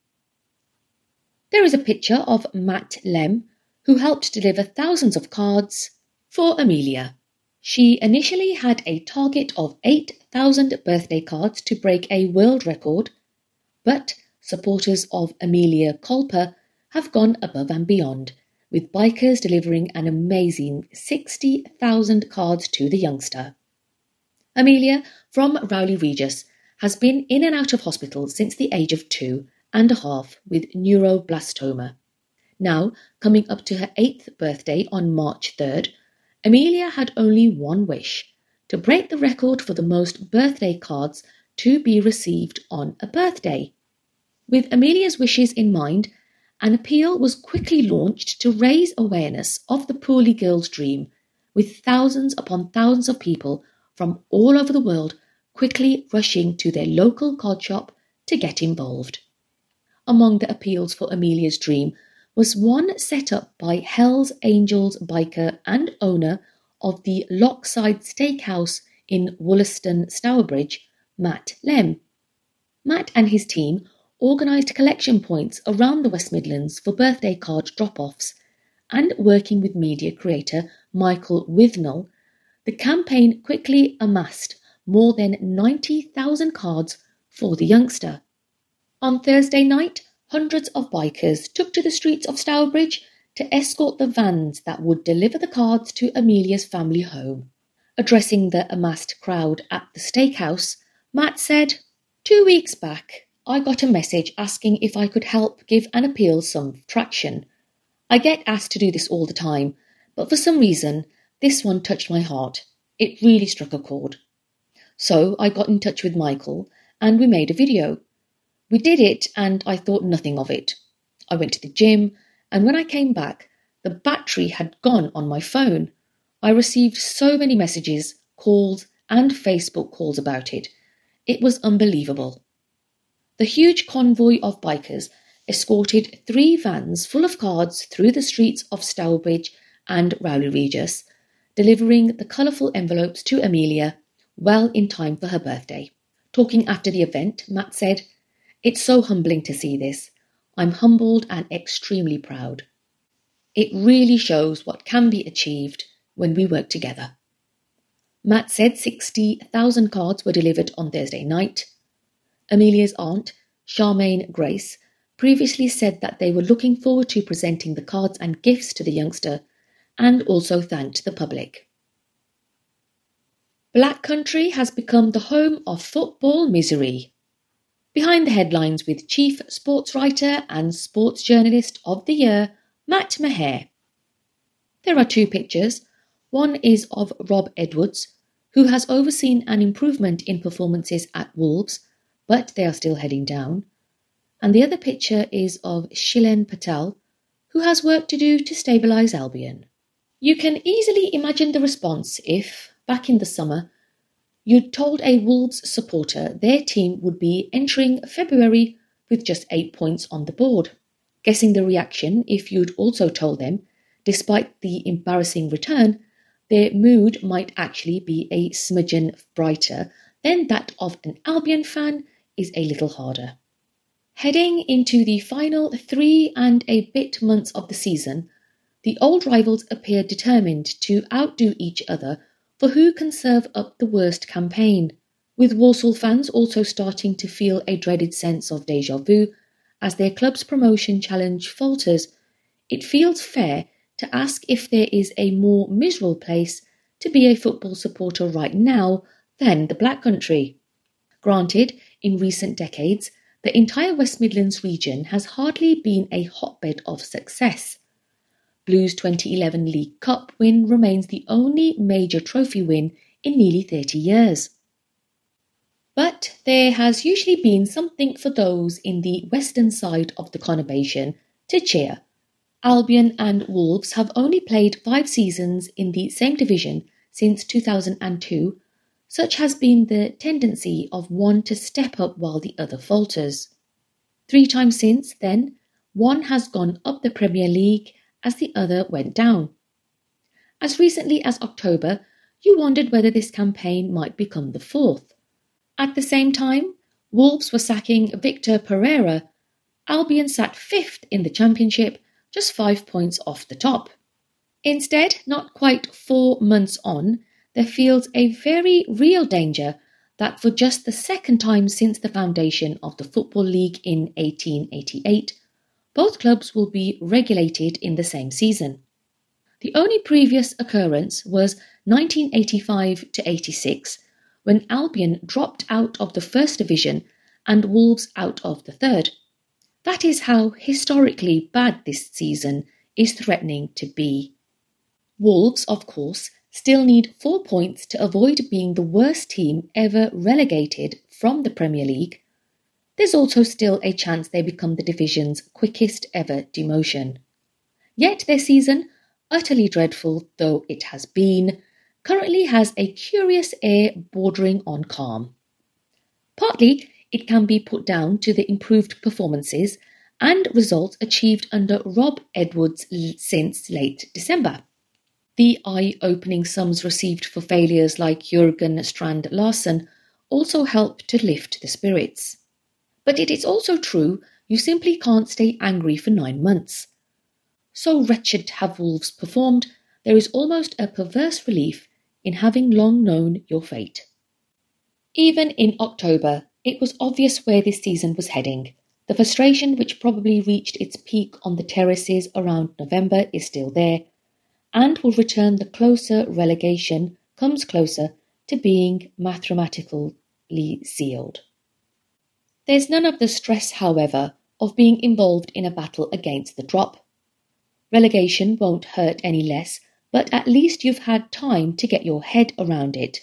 There is a picture of Matt Lem, who helped deliver thousands of cards for Amelia. She initially had a target of eight thousand birthday cards to break a world record, but supporters of Amelia Culper have gone above and beyond, with bikers delivering an amazing sixty thousand cards to the youngster. Amelia, from Rowley Regis, has been in and out of hospital since the age of two and a half with neuroblastoma. Now, coming up to her eighth birthday on March third, Amelia had only one wish, to break the record for the most birthday cards to be received on a birthday. With Amelia's wishes in mind, an appeal was quickly launched to raise awareness of the poorly girl's dream, with thousands upon thousands of people from all over the world quickly rushing to their local card shop to get involved. Among the appeals for Amelia's dream was one set up by Hells Angels biker and owner of the Lockside Steakhouse in Wollaston, Stourbridge, Matt Lem. Matt and his team organised collection points around the West Midlands for birthday card drop-offs, and working with media creator Michael Withnell, the campaign quickly amassed more than ninety thousand cards for the youngster. On Thursday night, hundreds of bikers took to the streets of Stourbridge to escort the vans that would deliver the cards to Amelia's family home. Addressing the amassed crowd at the steakhouse, Matt said, "Two weeks back, I got a message asking if I could help give an appeal some traction. I get asked to do this all the time, but for some reason, this one touched my heart. It really struck a chord. So I got in touch with Michael and we made a video. We did it and I thought nothing of it. I went to the gym and when I came back, the battery had gone on my phone. I received so many messages, calls and Facebook calls about it. It was unbelievable." The huge convoy of bikers escorted three vans full of cards through the streets of Stourbridge and Rowley Regis, delivering the colourful envelopes to Amelia well in time for her birthday. Talking after the event, Matt said, It's so humbling to see this. I'm humbled and extremely proud. It really shows what can be achieved when we work together. Matt said sixty thousand cards were delivered on Thursday night. Amelia's aunt, Charmaine Grace, previously said that they were looking forward to presenting the cards and gifts to the youngster, and also thanked the public. Black Country has become the home of football misery. Behind the headlines with Chief Sports Writer and Sports Journalist of the Year, Matt Maher. There are two pictures. One is of Rob Edwards, who has overseen an improvement in performances at Wolves, but they are still heading down. And the other picture is of Shilen Patel, who has work to do to stabilise Albion. You can easily imagine the response if, back in the summer, you'd told a Wolves supporter their team would be entering February with just eight points on the board. Guessing the reaction if you'd also told them, despite the embarrassing return, their mood might actually be a smidgen brighter than that of an Albion fan is a little harder. Heading into the final three and a bit months of the season, the old rivals appear determined to outdo each other for who can serve up the worst campaign, with Walsall fans also starting to feel a dreaded sense of déjà vu as their club's promotion challenge falters. It feels fair to ask if there is a more miserable place to be a football supporter right now than the Black Country. Granted, in recent decades, the entire West Midlands region has hardly been a hotbed of success. Blues' twenty eleven League Cup win remains the only major trophy win in nearly thirty years. But there has usually been something for those in the western side of the conurbation to cheer. Albion and Wolves have only played five seasons in the same division since two thousand two. Such has been the tendency of one to step up while the other falters. Three times since then, one has gone up the Premier League as the other went down. As recently as October, you wondered whether this campaign might become the fourth. At the same time, Wolves were sacking Victor Pereira. Albion sat fifth in the Championship, just five points off the top. Instead, not quite four months on, there feels a very real danger that for just the second time since the foundation of the Football League in eighteen eighty-eight, both clubs will be regulated in the same season. The only previous occurrence was nineteen eighty-five to eighty-six, when Albion dropped out of the First Division and Wolves out of the Third. That is how historically bad this season is threatening to be. Wolves, of course, still need four points to avoid being the worst team ever relegated from the Premier League. There's also still a chance they become the division's quickest ever demotion. Yet their season, utterly dreadful though it has been, currently has a curious air bordering on calm. Partly, it can be put down to the improved performances and results achieved under Rob Edwards since late December. The eye-opening sums received for failures like Jurgen Strand Larsen also help to lift the spirits. But it is also true you simply can't stay angry for nine months. So wretched have Wolves performed, there is almost a perverse relief in having long known your fate. Even in October, it was obvious where this season was heading. The frustration which probably reached its peak on the terraces around November is still there, and will return the closer relegation comes closer to being mathematically sealed. There's none of the stress, however, of being involved in a battle against the drop. Relegation won't hurt any less, but at least you've had time to get your head around it.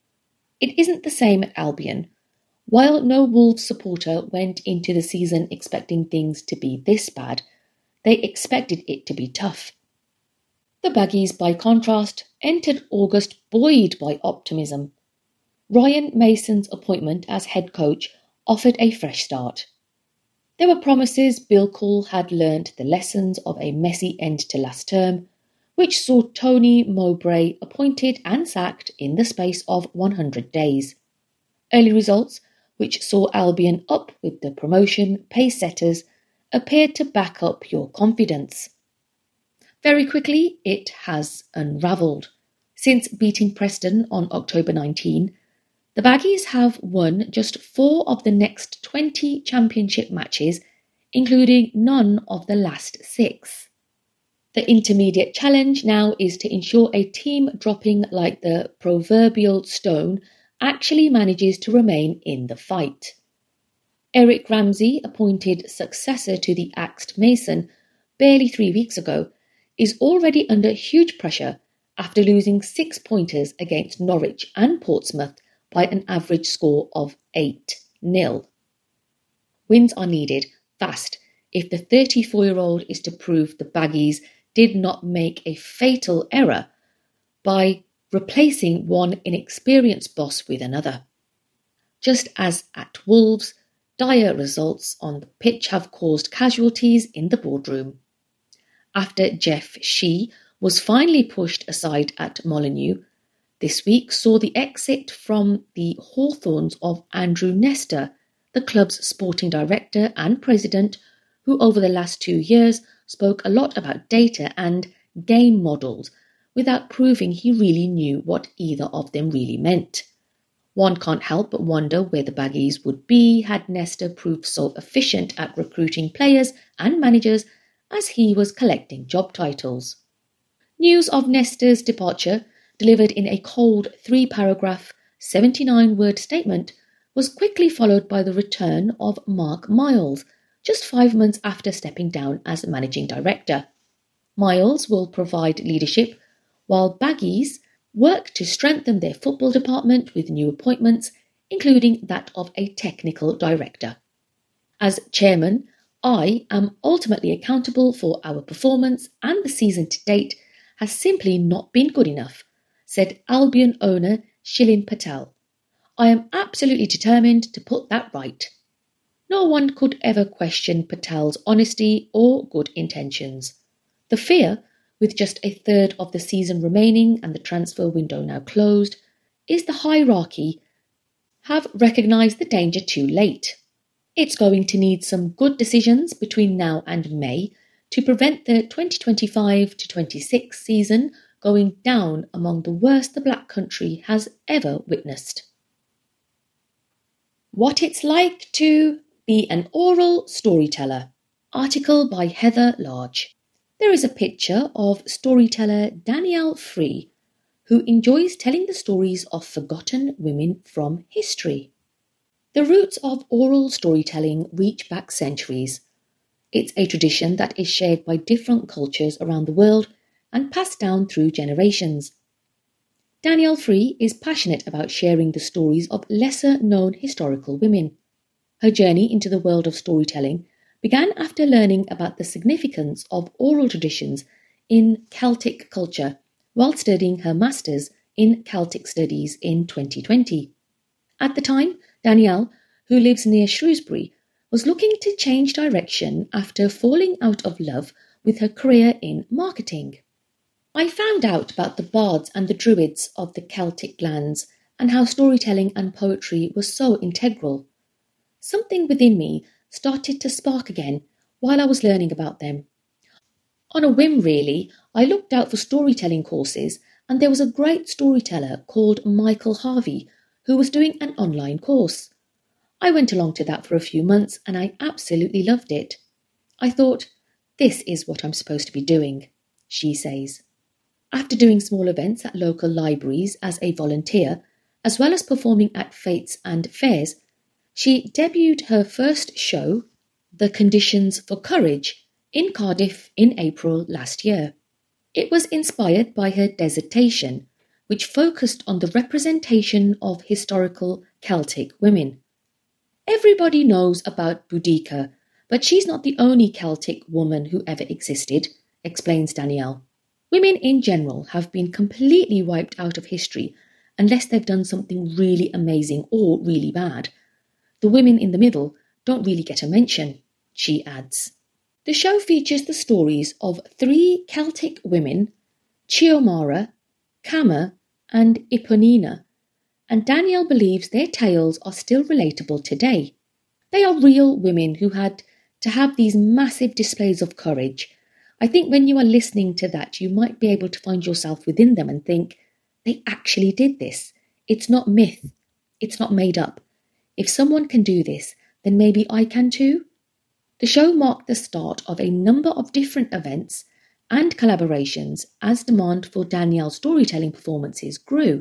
It isn't the same at Albion. While no Wolves supporter went into the season expecting things to be this bad, they expected it to be tough. The Baggies, by contrast, entered August buoyed by optimism. Ryan Mason's appointment as head coach offered a fresh start. There were promises Bill Cool had learnt the lessons of a messy end to last term, which saw Tony Mowbray appointed and sacked in the space of one hundred days. Early results which saw Albion up with the promotion pace setters, appeared to back up your confidence. Very quickly, it has unravelled. Since beating Preston on October nineteenth, the Baggies have won just four of the next twenty championship matches, including none of the last six. The intermediate challenge now is to ensure a team dropping like the proverbial stone actually manages to remain in the fight. Eric Ramsey, appointed successor to the axed Mason barely three weeks ago, is already under huge pressure after losing six pointers against Norwich and Portsmouth by an average score of eight nil. Wins are needed fast if the thirty-four-year-old is to prove the Baggies did not make a fatal error by replacing one inexperienced boss with another. Just as at Wolves, dire results on the pitch have caused casualties in the boardroom. After Jeff Shee was finally pushed aside at Molineux, this week saw the exit from the Hawthorns of Andrew Nestor, the club's sporting director and president, who over the last two years spoke a lot about data and game models without proving he really knew what either of them really meant. One can't help but wonder where the Baggies would be had Nestor proved so efficient at recruiting players and managers as he was collecting job titles. News of Nestor's departure, delivered in a cold three-paragraph, seventy-nine-word statement, was quickly followed by the return of Mark Miles, just five months after stepping down as managing director. Miles will provide leadership, while Baggies work to strengthen their football department with new appointments, including that of a technical director. As chairman, I am ultimately accountable for our performance, and the season to date has simply not been good enough, said Albion owner Shilin Patel. I am absolutely determined to put that right. No one could ever question Patel's honesty or good intentions. The fear, with just a third of the season remaining and the transfer window now closed, is the hierarchy have recognised the danger too late. It's going to need some good decisions between now and May to prevent the twenty twenty-five to twenty-six season going down among the worst the Black Country has ever witnessed. What it's like to be an oral storyteller. Article by Heather Large. There is a picture of storyteller Danielle Free, who enjoys telling the stories of forgotten women from history. The roots of oral storytelling reach back centuries. It's a tradition that is shared by different cultures around the world and passed down through generations. Danielle Free is passionate about sharing the stories of lesser-known historical women. Her journey into the world of storytelling began after learning about the significance of oral traditions in Celtic culture while studying her Masters in Celtic Studies in twenty twenty. At the time, Danielle, who lives near Shrewsbury, was looking to change direction after falling out of love with her career in marketing. I found out about the bards and the druids of the Celtic lands and how storytelling and poetry was so integral. Something within me started to spark again while I was learning about them. On a whim, really, I looked out for storytelling courses, and there was a great storyteller called Michael Harvey who was doing an online course. I went along to that for a few months and I absolutely loved it. I thought, this is what I'm supposed to be doing, she says. After doing small events at local libraries as a volunteer, as well as performing at fetes and fairs, she debuted her first show, The Conditions for Courage, in Cardiff in April last year. It was inspired by her dissertation, which focused on the representation of historical Celtic women. Everybody knows about Boudica, but she's not the only Celtic woman who ever existed, explains Danielle. Women in general have been completely wiped out of history unless they've done something really amazing or really bad. The women in the middle don't really get a mention, she adds. The show features the stories of three Celtic women, Chiomara, Kama and Iponina, and Danielle believes their tales are still relatable today. They are real women who had to have these massive displays of courage. I think when you are listening to that, you might be able to find yourself within them and think, they actually did this. It's not myth. It's not made up. If someone can do this, then maybe I can too. The show marked the start of a number of different events and collaborations as demand for Danielle's storytelling performances grew.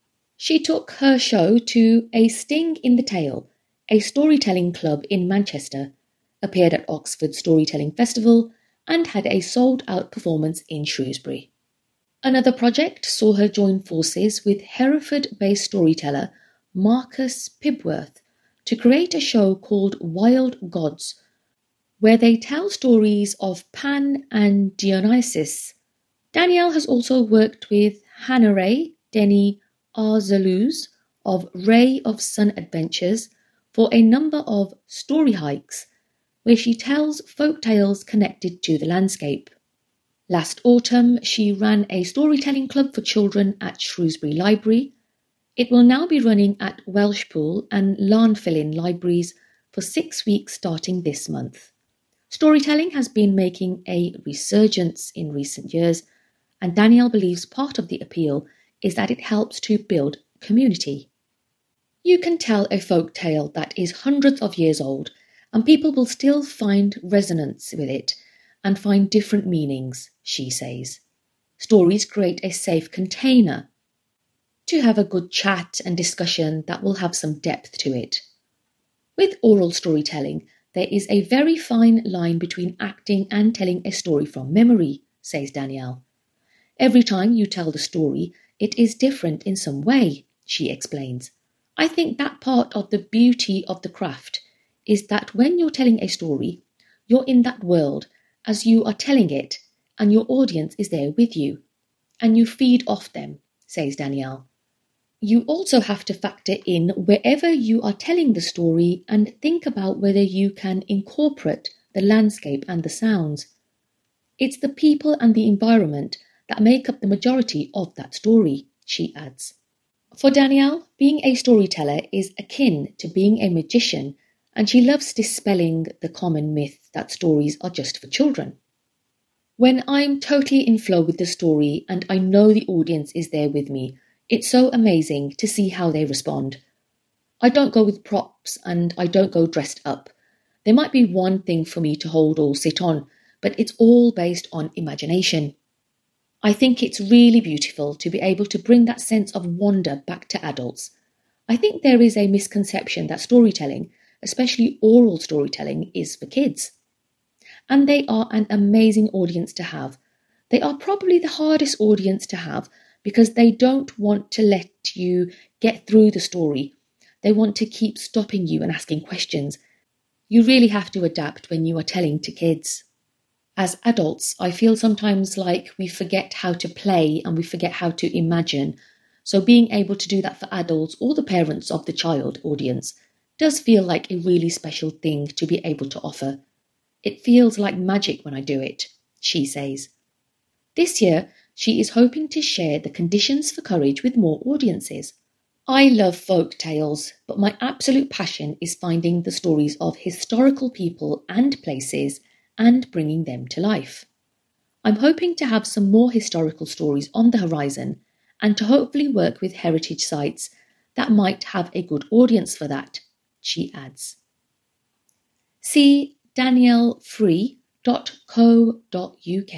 She took her show to A Sting in the Tail, a storytelling club in Manchester, appeared at Oxford Storytelling Festival, and had a sold-out performance in Shrewsbury. Another project saw her join forces with Hereford-based storyteller Marcus Pibworth to create a show called Wild Gods, where they tell stories of Pan and Dionysus. Danielle has also worked with Hannah Ray, Denny Arzaluz of Ray of Sun Adventures for a number of story hikes, where she tells folk tales connected to the landscape. Last autumn, she ran a storytelling club for children at Shrewsbury Library. It will now be running at Welshpool and Llanfillin libraries for six weeks starting this month. Storytelling has been making a resurgence in recent years, and Danielle believes part of the appeal is that it helps to build community. You can tell a folk tale that is hundreds of years old, and people will still find resonance with it and find different meanings, she says. Stories create a safe container to have a good chat and discussion that will have some depth to it. With oral storytelling, there is a very fine line between acting and telling a story from memory, says Danielle. Every time you tell the story, it is different in some way, she explains. I think that part of the beauty of the craft is that when you're telling a story, you're in that world as you are telling it, and your audience is there with you, and you feed off them, says Danielle. You also have to factor in wherever you are telling the story and think about whether you can incorporate the landscape and the sounds. It's the people and the environment that make up the majority of that story, she adds. For Danielle, being a storyteller is akin to being a magician, and she loves dispelling the common myth that stories are just for children. When I'm totally in flow with the story and I know the audience is there with me, it's so amazing to see how they respond. I don't go with props and I don't go dressed up. There might be one thing for me to hold or sit on, but it's all based on imagination. I think it's really beautiful to be able to bring that sense of wonder back to adults. I think there is a misconception that storytelling, especially oral storytelling, is for kids. And they are an amazing audience to have. They are probably the hardest audience to have because they don't want to let you get through the story. They want to keep stopping you and asking questions. You really have to adapt when you are telling to kids. As adults, I feel sometimes like we forget how to play and we forget how to imagine. So being able to do that for adults or the parents of the child audience does feel like a really special thing to be able to offer. It feels like magic when I do it, she says. This year, she is hoping to share the conditions for courage with more audiences. I love folk tales, but my absolute passion is finding the stories of historical people and places and bringing them to life. I'm hoping to have some more historical stories on the horizon and to hopefully work with heritage sites that might have a good audience for that, she adds. See danielle free dot co dot uk.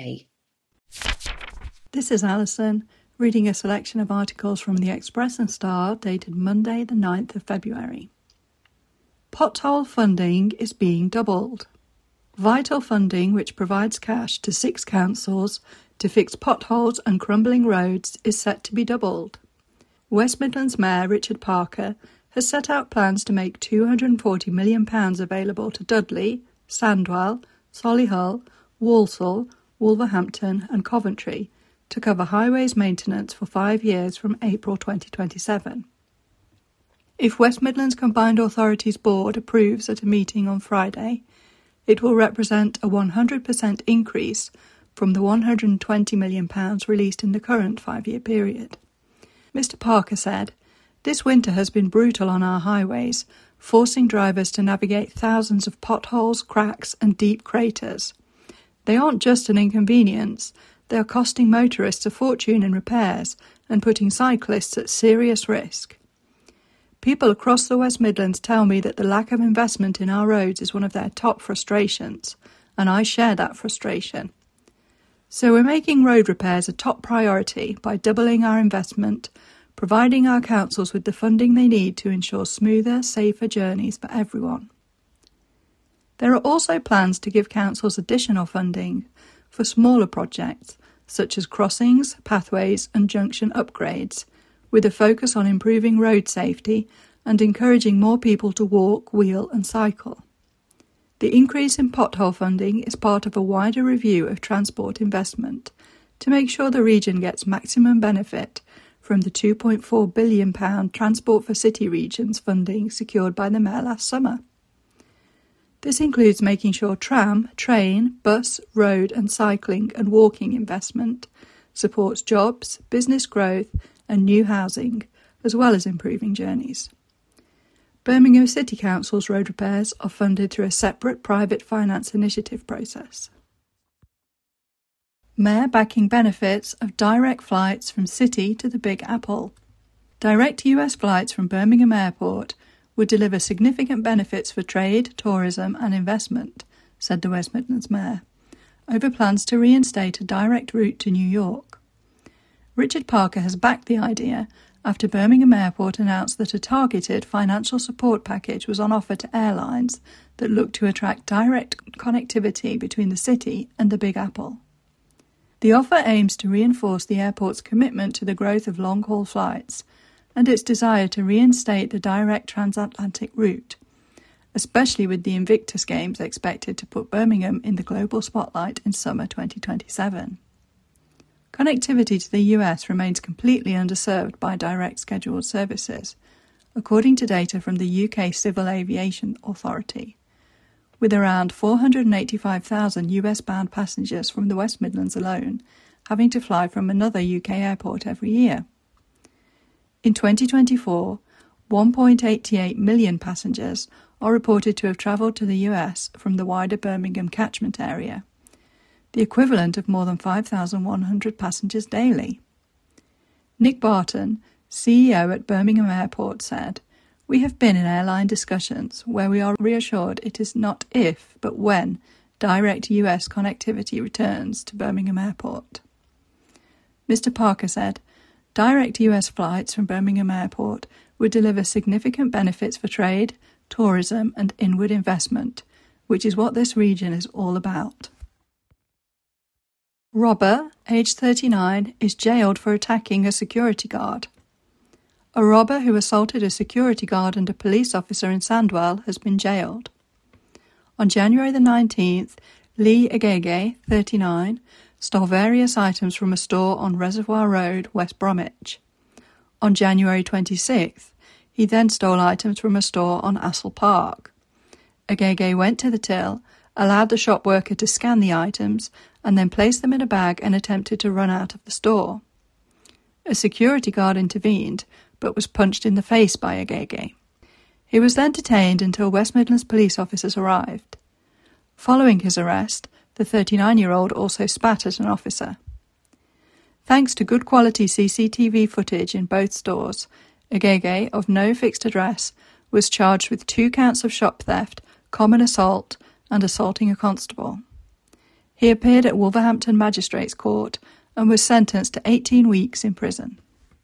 This is Alison, reading a selection of articles from the Express and Star dated Monday the ninth of February. Pothole funding is being doubled. Vital funding, which provides cash to six councils to fix potholes and crumbling roads, is set to be doubled. West Midlands Mayor Richard Parker has set out plans to make two hundred and forty million pounds available to Dudley, Sandwell, Solihull, Walsall, Wolverhampton and Coventry to cover highways maintenance for five years from April twenty twenty-seven. If West Midlands Combined Authorities Board approves at a meeting on Friday, it will represent a one hundred percent increase from the one hundred and twenty million pounds released in the current five-year period. Mr Parker said, This winter has been brutal on our highways, forcing drivers to navigate thousands of potholes, cracks and deep craters. They aren't just an inconvenience, they are costing motorists a fortune in repairs and putting cyclists at serious risk. People across the West Midlands tell me that the lack of investment in our roads is one of their top frustrations, and I share that frustration. So we're making road repairs a top priority by doubling our investment, providing our councils with the funding they need to ensure smoother, safer journeys for everyone. There are also plans to give councils additional funding for smaller projects, such as crossings, pathways and junction upgrades, with a focus on improving road safety and encouraging more people to walk, wheel and cycle. The increase in pothole funding is part of a wider review of transport investment to make sure the region gets maximum benefit from the two point four billion pounds Transport for City Regions funding secured by the Mayor last summer. This includes making sure tram, train, bus, road and cycling and walking investment supports jobs, business growth and new housing, as well as improving journeys. Birmingham City Council's road repairs are funded through a separate private finance initiative process. Mayor backing benefits of direct flights from City to the Big Apple. Direct U S flights from Birmingham Airport would deliver significant benefits for trade, tourism and investment, said the West Midlands Mayor, over plans to reinstate a direct route to New York. Richard Parker has backed the idea after Birmingham Airport announced that a targeted financial support package was on offer to airlines that looked to attract direct connectivity between the city and the Big Apple. The offer aims to reinforce the airport's commitment to the growth of long-haul flights and its desire to reinstate the direct transatlantic route, especially with the Invictus Games expected to put Birmingham in the global spotlight in summer twenty twenty-seven. Connectivity to the U S remains completely underserved by direct scheduled services, according to data from the U K Civil Aviation Authority, with around four hundred eighty-five thousand U S-bound passengers from the West Midlands alone having to fly from another U K airport every year. In twenty twenty-four, one point eight eight million passengers are reported to have travelled to the U S from the wider Birmingham catchment area, the equivalent of more than five thousand one hundred passengers daily. Nick Barton, C E O at Birmingham Airport, said, "We have been in airline discussions where we are reassured it is not if, but when, direct U S connectivity returns to Birmingham Airport." Mister Parker said, "Direct U S flights from Birmingham Airport would deliver significant benefits for trade, tourism and inward investment, which is what this region is all about." Robber, aged thirty-nine, is jailed for attacking a security guard. A robber who assaulted a security guard and a police officer in Sandwell has been jailed. On January the nineteenth, Lee Agege, thirty-nine, stole various items from a store on Reservoir Road, West Bromwich. On January twenty-sixth, he then stole items from a store on Assal Park. Agege went to the till, allowed the shop worker to scan the items, and then placed them in a bag and attempted to run out of the store. A security guard intervened, but was punched in the face by Agege. He was then detained until West Midlands police officers arrived. Following his arrest, the thirty-nine-year-old also spat at an officer. Thanks to good quality C C T V footage in both stores, Agege, of no fixed address, was charged with two counts of shop theft, common assault, and assaulting a constable. He appeared at Wolverhampton Magistrates Court and was sentenced to eighteen weeks in prison.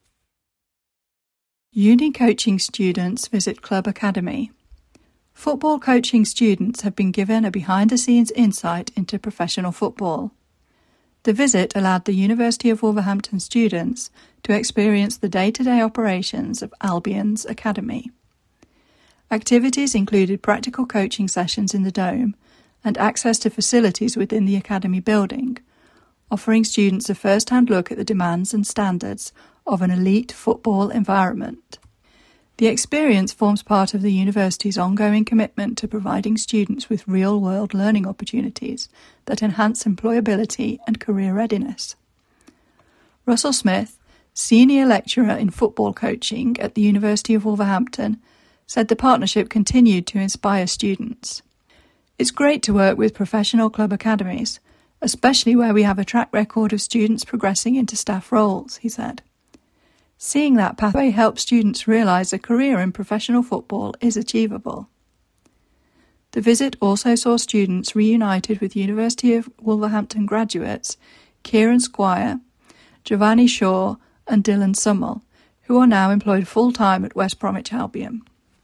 Uni coaching students visit Club Academy. Football coaching students have been given a behind-the-scenes insight into professional football. The visit allowed the University of Wolverhampton students to experience the day-to-day operations of Albion's academy. Activities included practical coaching sessions in the Dome and access to facilities within the academy building, offering students a first-hand look at the demands and standards of an elite football environment. The experience forms part of the university's ongoing commitment to providing students with real-world learning opportunities that enhance employability and career readiness. Russell Smith, senior lecturer in football coaching at the University of Wolverhampton, said the partnership continued to inspire students. It's great to work with professional club academies, especially where we have a track record of students progressing into staff roles, he said. Seeing that pathway helps students realise a career in professional football is achievable. The visit also saw students reunited with University of Wolverhampton graduates Kieran Squire, Giovanni Shaw and Dylan Summel, who are now employed full-time at West Bromwich Albion.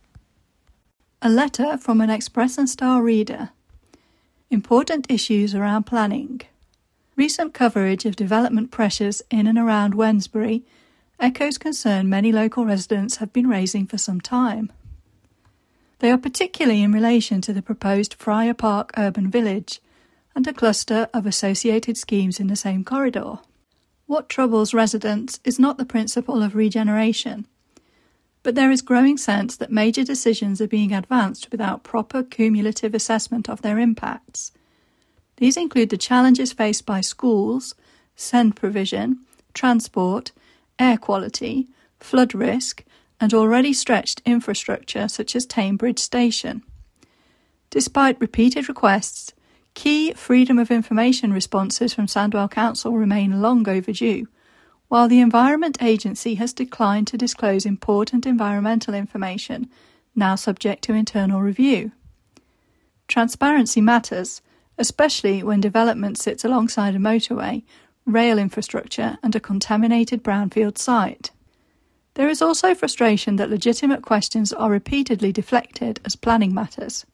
A letter from an Express and Star reader. Important issues around planning. Recent coverage of development pressures in and around Wednesbury echoes concern many local residents have been raising for some time. They are particularly in relation to the proposed Friar Park urban village and a cluster of associated schemes in the same corridor. What troubles residents is not the principle of regeneration, but there is growing sense that major decisions are being advanced without proper cumulative assessment of their impacts. These include the challenges faced by schools, send provision, transport, air quality, flood risk, and already stretched infrastructure such as Tame Bridge Station. Despite repeated requests, key freedom of information responses from Sandwell Council remain long overdue, while the Environment Agency has declined to disclose important environmental information, now subject to internal review. Transparency matters, especially when development sits alongside a motorway, rail infrastructure and a contaminated brownfield site. There is also frustration that legitimate questions are repeatedly deflected as planning matters.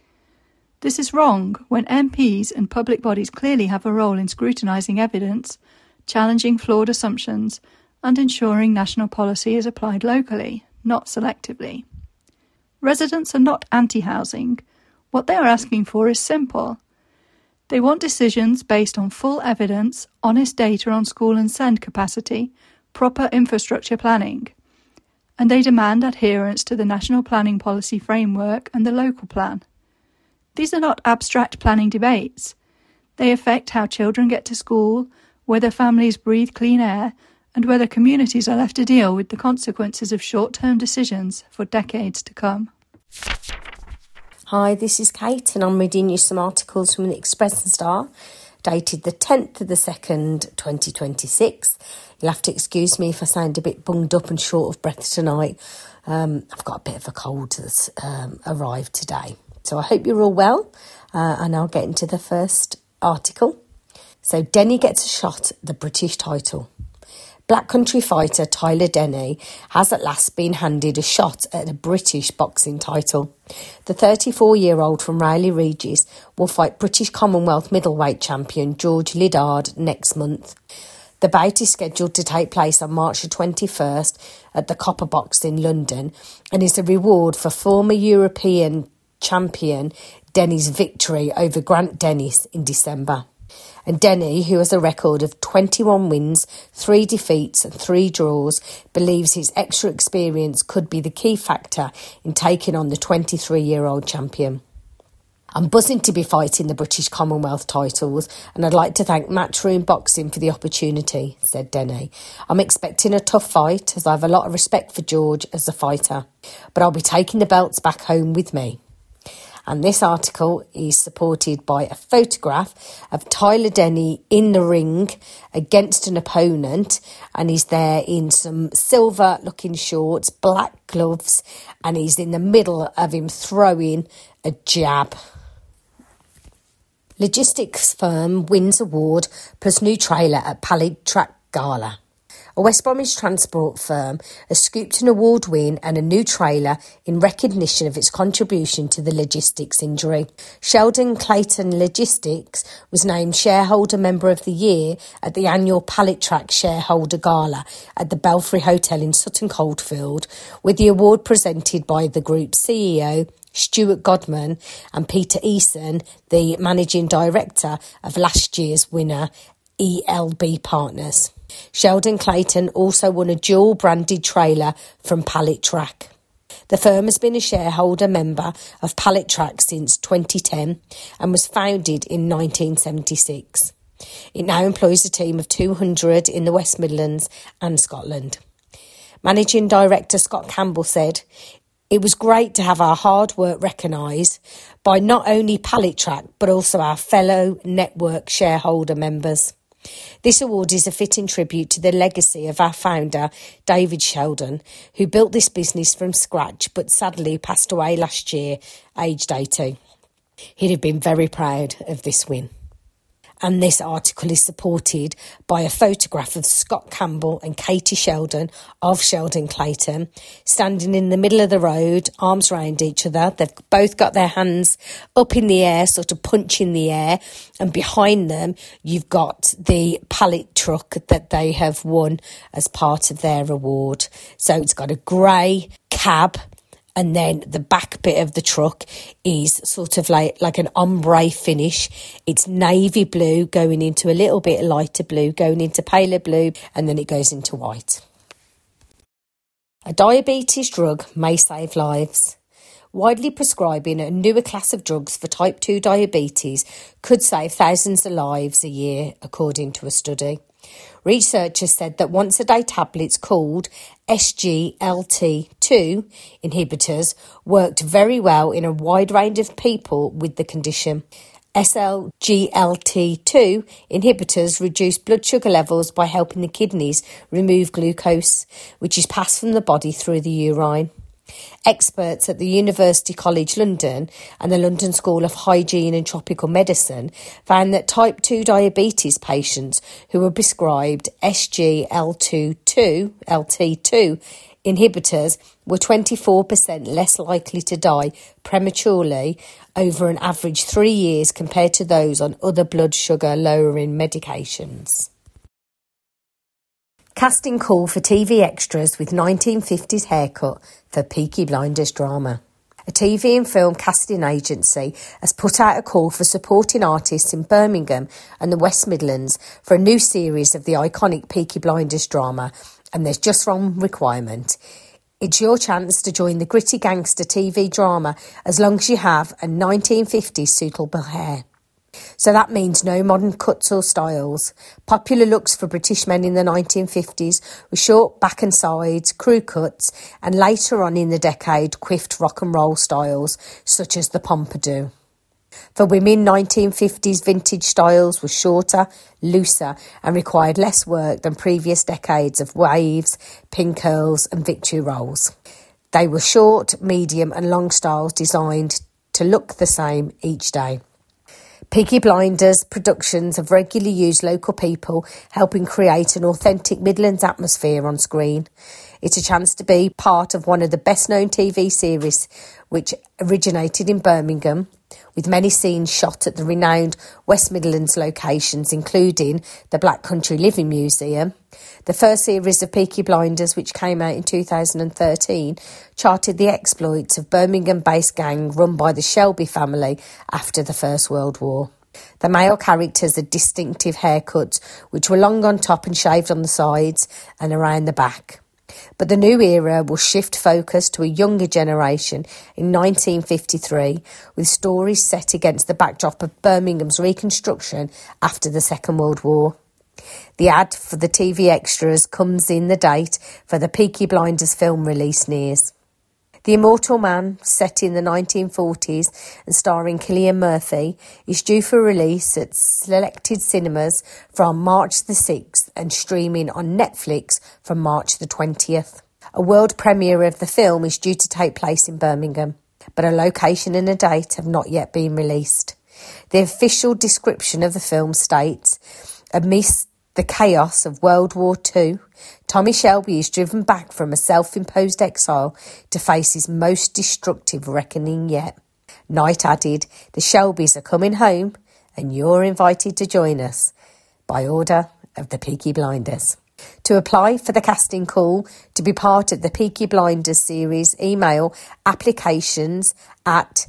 This is wrong when M Ps and public bodies clearly have a role in scrutinising evidence, challenging flawed assumptions, and ensuring national policy is applied locally, not selectively. Residents are not anti-housing. What they are asking for is simple. They want decisions based on full evidence, honest data on school and send capacity, proper infrastructure planning. And they demand adherence to the National Planning Policy Framework and the local plan. These are not abstract planning debates. They affect how children get to school, whether families breathe clean air, and whether communities are left to deal with the consequences of short-term decisions for decades to come. Hi, this is Kate, and I'm reading you some articles from the Express and Star, dated the tenth of the second, twenty twenty-six. You'll have to excuse me if I sound a bit bunged up and short of breath tonight. Um, I've got a bit of a cold that's um, arrived today. So I hope you're all well, uh, and I'll get into the first article. So Denny gets a shot at the British title. Black country fighter Tyler Denny has at last been handed a shot at a British boxing title. The thirty-four-year-old from Rayleigh Regis will fight British Commonwealth middleweight champion George Liddard next month. The bout is scheduled to take place on March the twenty-first at the Copper Box in London and is a reward for former European champion Denny's victory over Grant Dennis in December. And Denny, who has a record of twenty-one wins, three defeats and three draws, believes his extra experience could be the key factor in taking on the twenty-three-year-old champion. I'm buzzing to be fighting the British Commonwealth titles, and I'd like to thank Matchroom Boxing for the opportunity, said Denny. I'm expecting a tough fight, as I have a lot of respect for George as a fighter, but I'll be taking the belts back home with me. And this article is supported by a photograph of Tyler Denny in the ring against an opponent, and he's there in some silver-looking shorts, black gloves, and he's in the middle of him throwing a jab. Logistics firm wins award plus new trailer at Pallet Track Gala. A West Bromwich transport firm has scooped an award win and a new trailer in recognition of its contribution to the logistics industry. Sheldon Clayton Logistics was named Shareholder Member of the Year at the annual Pallet Track Shareholder Gala at the Belfry Hotel in Sutton Coldfield, with the award presented by the group's C E O, Stuart Godman, and Peter Eason, the Managing Director of last year's winner, E L B Partners. Sheldon Clayton also won a dual-branded trailer from Pallet Track. The firm has been a shareholder member of Pallet Track since twenty ten and was founded in nineteen seventy-six. It now employs a team of two hundred in the West Midlands and Scotland. Managing Director Scott Campbell said, "It was great to have our hard work recognised by not only Pallet Track but also our fellow network shareholder members. This award is a fitting tribute to the legacy of our founder, David Sheldon, who built this business from scratch but sadly passed away last year, aged eighty. He'd have been very proud of this win." And this article is supported by a photograph of Scott Campbell and Katie Sheldon of Sheldon Clayton standing in the middle of the road, arms round each other. They've both got their hands up in the air, sort of punching the air. And behind them, you've got the pallet truck that they have won as part of their award. So it's got a grey cab. And then the back bit of the truck is sort of like, like an ombre finish. It's navy blue going into a little bit lighter blue, going into paler blue, and then it goes into white. A diabetes drug may save lives. Widely prescribing a newer class of drugs for type two diabetes could save thousands of lives a year, according to a study. Researchers said that once-a-day tablets called S G L T two inhibitors worked very well in a wide range of people with the condition. S G L T two inhibitors reduce blood sugar levels by helping the kidneys remove glucose, which is passed from the body through the urine. Experts at the University College London and the London School of Hygiene and Tropical Medicine found that type two diabetes patients who were prescribed S G L T two inhibitors were twenty-four percent less likely to die prematurely over an average three years compared to those on other blood sugar lowering medications. Casting call for T V extras with nineteen fifties haircut for Peaky Blinders drama. A T V and film casting agency has put out a call for supporting artists in Birmingham and the West Midlands for a new series of the iconic Peaky Blinders drama, and there's just one requirement. It's your chance to join the gritty gangster T V drama as long as you have a nineteen fifties suitable hair. So that means no modern cuts or styles. Popular looks for British men in the nineteen fifties were short back and sides, crew cuts, and later on in the decade, quiffed rock and roll styles, such as the pompadour. For women, nineteen fifties vintage styles were shorter, looser, and required less work than previous decades of waves, pin curls, and victory rolls. They were short, medium, and long styles designed to look the same each day. Peaky Blinders productions have regularly used local people, helping create an authentic Midlands atmosphere on screen. It's a chance to be part of one of the best-known T V series, which originated in Birmingham, with many scenes shot at the renowned West Midlands locations, including the Black Country Living Museum. The first series of Peaky Blinders, which came out in two thousand thirteen, charted the exploits of Birmingham-based gang run by the Shelby family after the First World War. The male characters had distinctive haircuts, which were long on top and shaved on the sides and around the back. But the new era will shift focus to a younger generation in nineteen fifty-three, with stories set against the backdrop of Birmingham's reconstruction after the Second World War. The ad for the T V extras comes in the date for the Peaky Blinders film release nears. The Immortal Man, set in the nineteen forties and starring Cillian Murphy, is due for release at selected cinemas from March the sixth and streaming on Netflix from March the twentieth. A world premiere of the film is due to take place in Birmingham, but a location and a date have not yet been released. The official description of the film states, amidst the chaos of World War Two, Tommy Shelby is driven back from a self-imposed exile to face his most destructive reckoning yet. Knight added, "The Shelbys are coming home and you're invited to join us, by order of the Peaky Blinders." To apply for the casting call to be part of the Peaky Blinders series, email applications at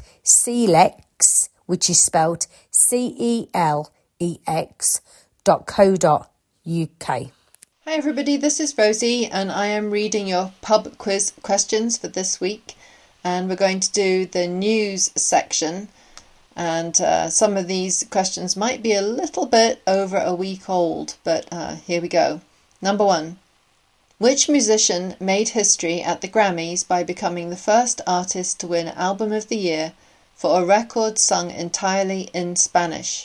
celex, which is spelled C E L E X, dot co dot U K. Hi everybody, this is Rosie and I am reading your pub quiz questions for this week, and we're going to do the news section, And uh, some of these questions might be a little bit over a week old, but uh, here we go. Number one. Which musician made history at the Grammys by becoming the first artist to win Album of the Year for a record sung entirely in Spanish?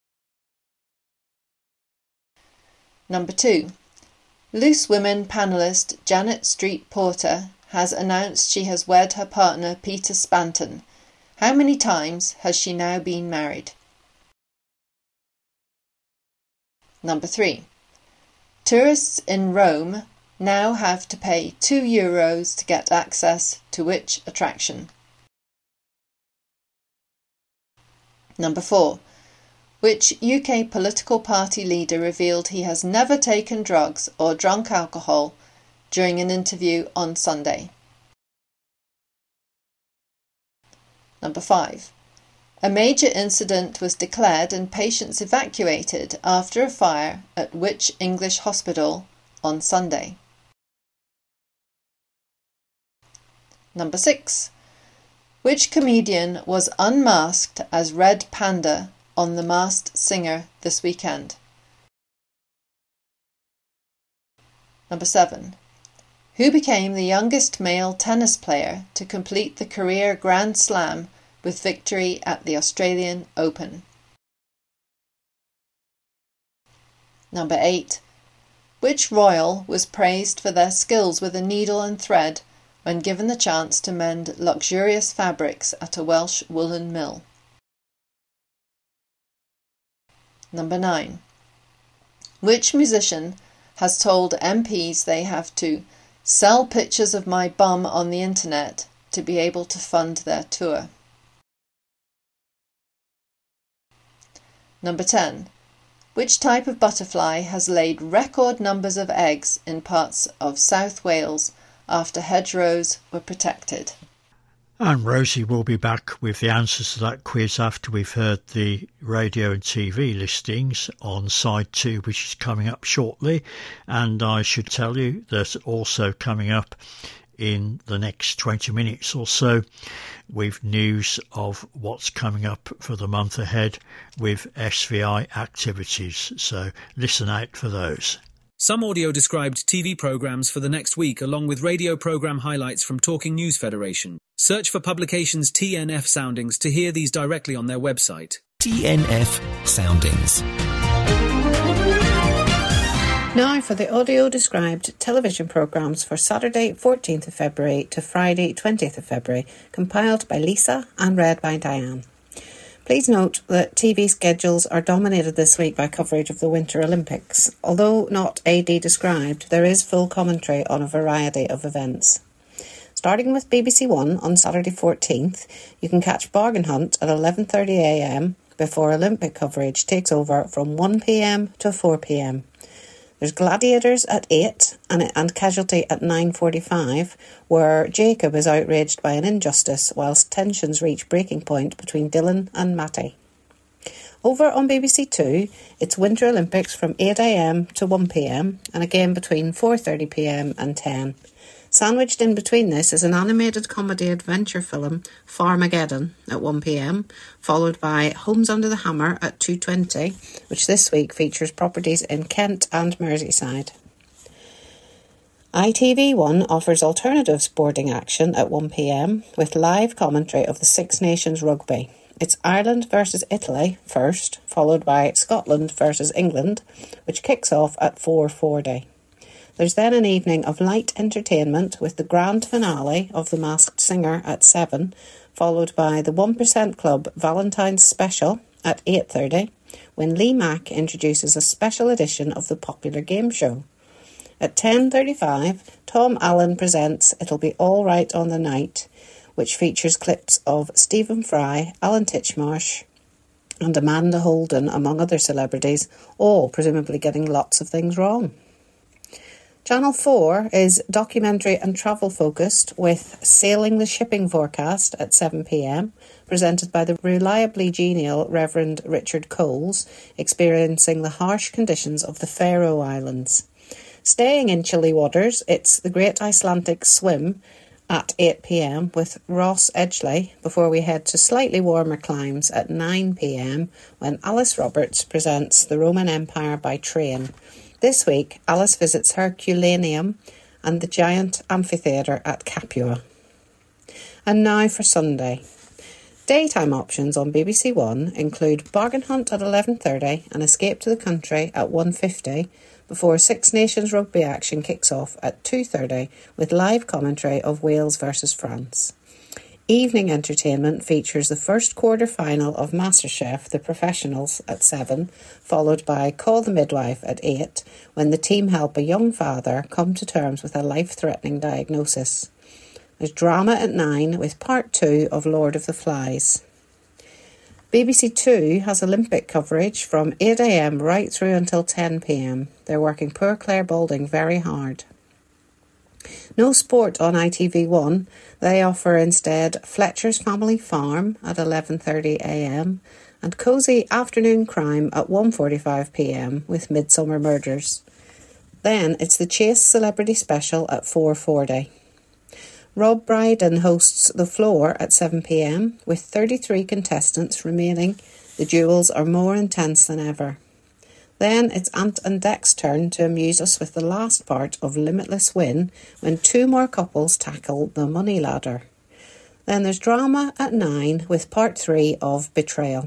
Number two. Loose Women panellist Janet Street Porter has announced she has wed her partner Peter Spanton. How many times has she now been married? Number three. Tourists in Rome now have to pay two euros to get access to which attraction? Number four. Which U K political party leader revealed he has never taken drugs or drunk alcohol during an interview on Sunday? Number five. A major incident was declared and patients evacuated after a fire at which English hospital on Sunday? Number six. Which comedian was unmasked as Red Panda on The Masked Singer this weekend? Number seven. Who became the youngest male tennis player to complete the career Grand Slam with victory at the Australian Open? Number eight. Which royal was praised for their skills with a needle and thread when given the chance to mend luxurious fabrics at a Welsh woolen mill? Number nine. Which musician has told M Ps they have to sell pictures of my bum on the internet to be able to fund their tour? Number ten. Which type of butterfly has laid record numbers of eggs in parts of South Wales after hedgerows were protected? And Rosie will be back with the answers to that quiz after we've heard the radio and T V listings on side two, which is coming up shortly. And I should tell you that also coming up in the next twenty minutes or so with news of what's coming up for the month ahead with S V I activities. So listen out for those. Some audio-described T V programmes for the next week, along with radio programme highlights from Talking News Federation. Search for publications T N F Soundings to hear these directly on their website. T N F Soundings. Now for the audio-described television programmes for Saturday fourteenth of February to Friday twentieth of February, compiled by Lisa and read by Diane. Please note that T V schedules are dominated this week by coverage of the Winter Olympics. Although not A D described, there is full commentary on a variety of events. Starting with B B C One on Saturday fourteenth, you can catch Bargain Hunt at eleven thirty a m before Olympic coverage takes over from one p m to four p m. There's Gladiators at eight and, and Casualty at nine forty-five, where Jacob is outraged by an injustice whilst tensions reach breaking point between Dylan and Matty. Over on B B C Two, it's Winter Olympics from eight a m to one p m and again between four thirty p m and ten. Sandwiched in between this is an animated comedy adventure film, Farmageddon, at one p m, followed by Homes Under the Hammer at two twenty, which this week features properties in Kent and Merseyside. I T V One offers alternative sporting action at one p m with live commentary of the Six Nations rugby. It's Ireland versus Italy first, followed by Scotland versus England, which kicks off at four forty. There's then an evening of light entertainment with the grand finale of The Masked Singer at seven, followed by the one percent Club Valentine's Special at eight thirty, when Lee Mack introduces a special edition of the popular game show. At ten thirty-five, Tom Allen presents It'll Be All Right on the Night, which features clips of Stephen Fry, Alan Titchmarsh and Amanda Holden, among other celebrities, all presumably getting lots of things wrong. Channel four is documentary and travel focused with Sailing the Shipping Forecast at seven p m, presented by the reliably genial Reverend Richard Coles, experiencing the harsh conditions of the Faroe Islands. Staying in chilly waters, it's The Great Icelandic Swim at eight p m with Ross Edgley before we head to slightly warmer climes at nine p m when Alice Roberts presents The Roman Empire by Train. This week, Alice visits Herculaneum and the giant amphitheatre at Capua. And now for Sunday. Daytime options on B B C One include Bargain Hunt at eleven thirty and Escape to the Country at one fifty before Six Nations rugby action kicks off at two thirty with live commentary of Wales versus France. Evening entertainment features the first quarter-final of MasterChef The Professionals at seven, followed by Call the Midwife at eight, when the team help a young father come to terms with a life-threatening diagnosis. There's drama at nine with part two of Lord of the Flies. B B C Two has Olympic coverage from eight a m right through until ten p m. They're working poor Claire Balding very hard. No sport on I T V One. They offer instead Fletcher's Family Farm at eleven thirty a m and cosy afternoon crime at one forty-five p m with Midsummer Murders. Then it's the Chase Celebrity Special at four forty. Rob Brydon hosts The Floor at seven p m with thirty-three contestants remaining. The duels are more intense than ever. Then it's Ant and Dec's turn to amuse us with the last part of Limitless Win when two more couples tackle the money ladder. Then there's drama at nine with part three of Betrayal.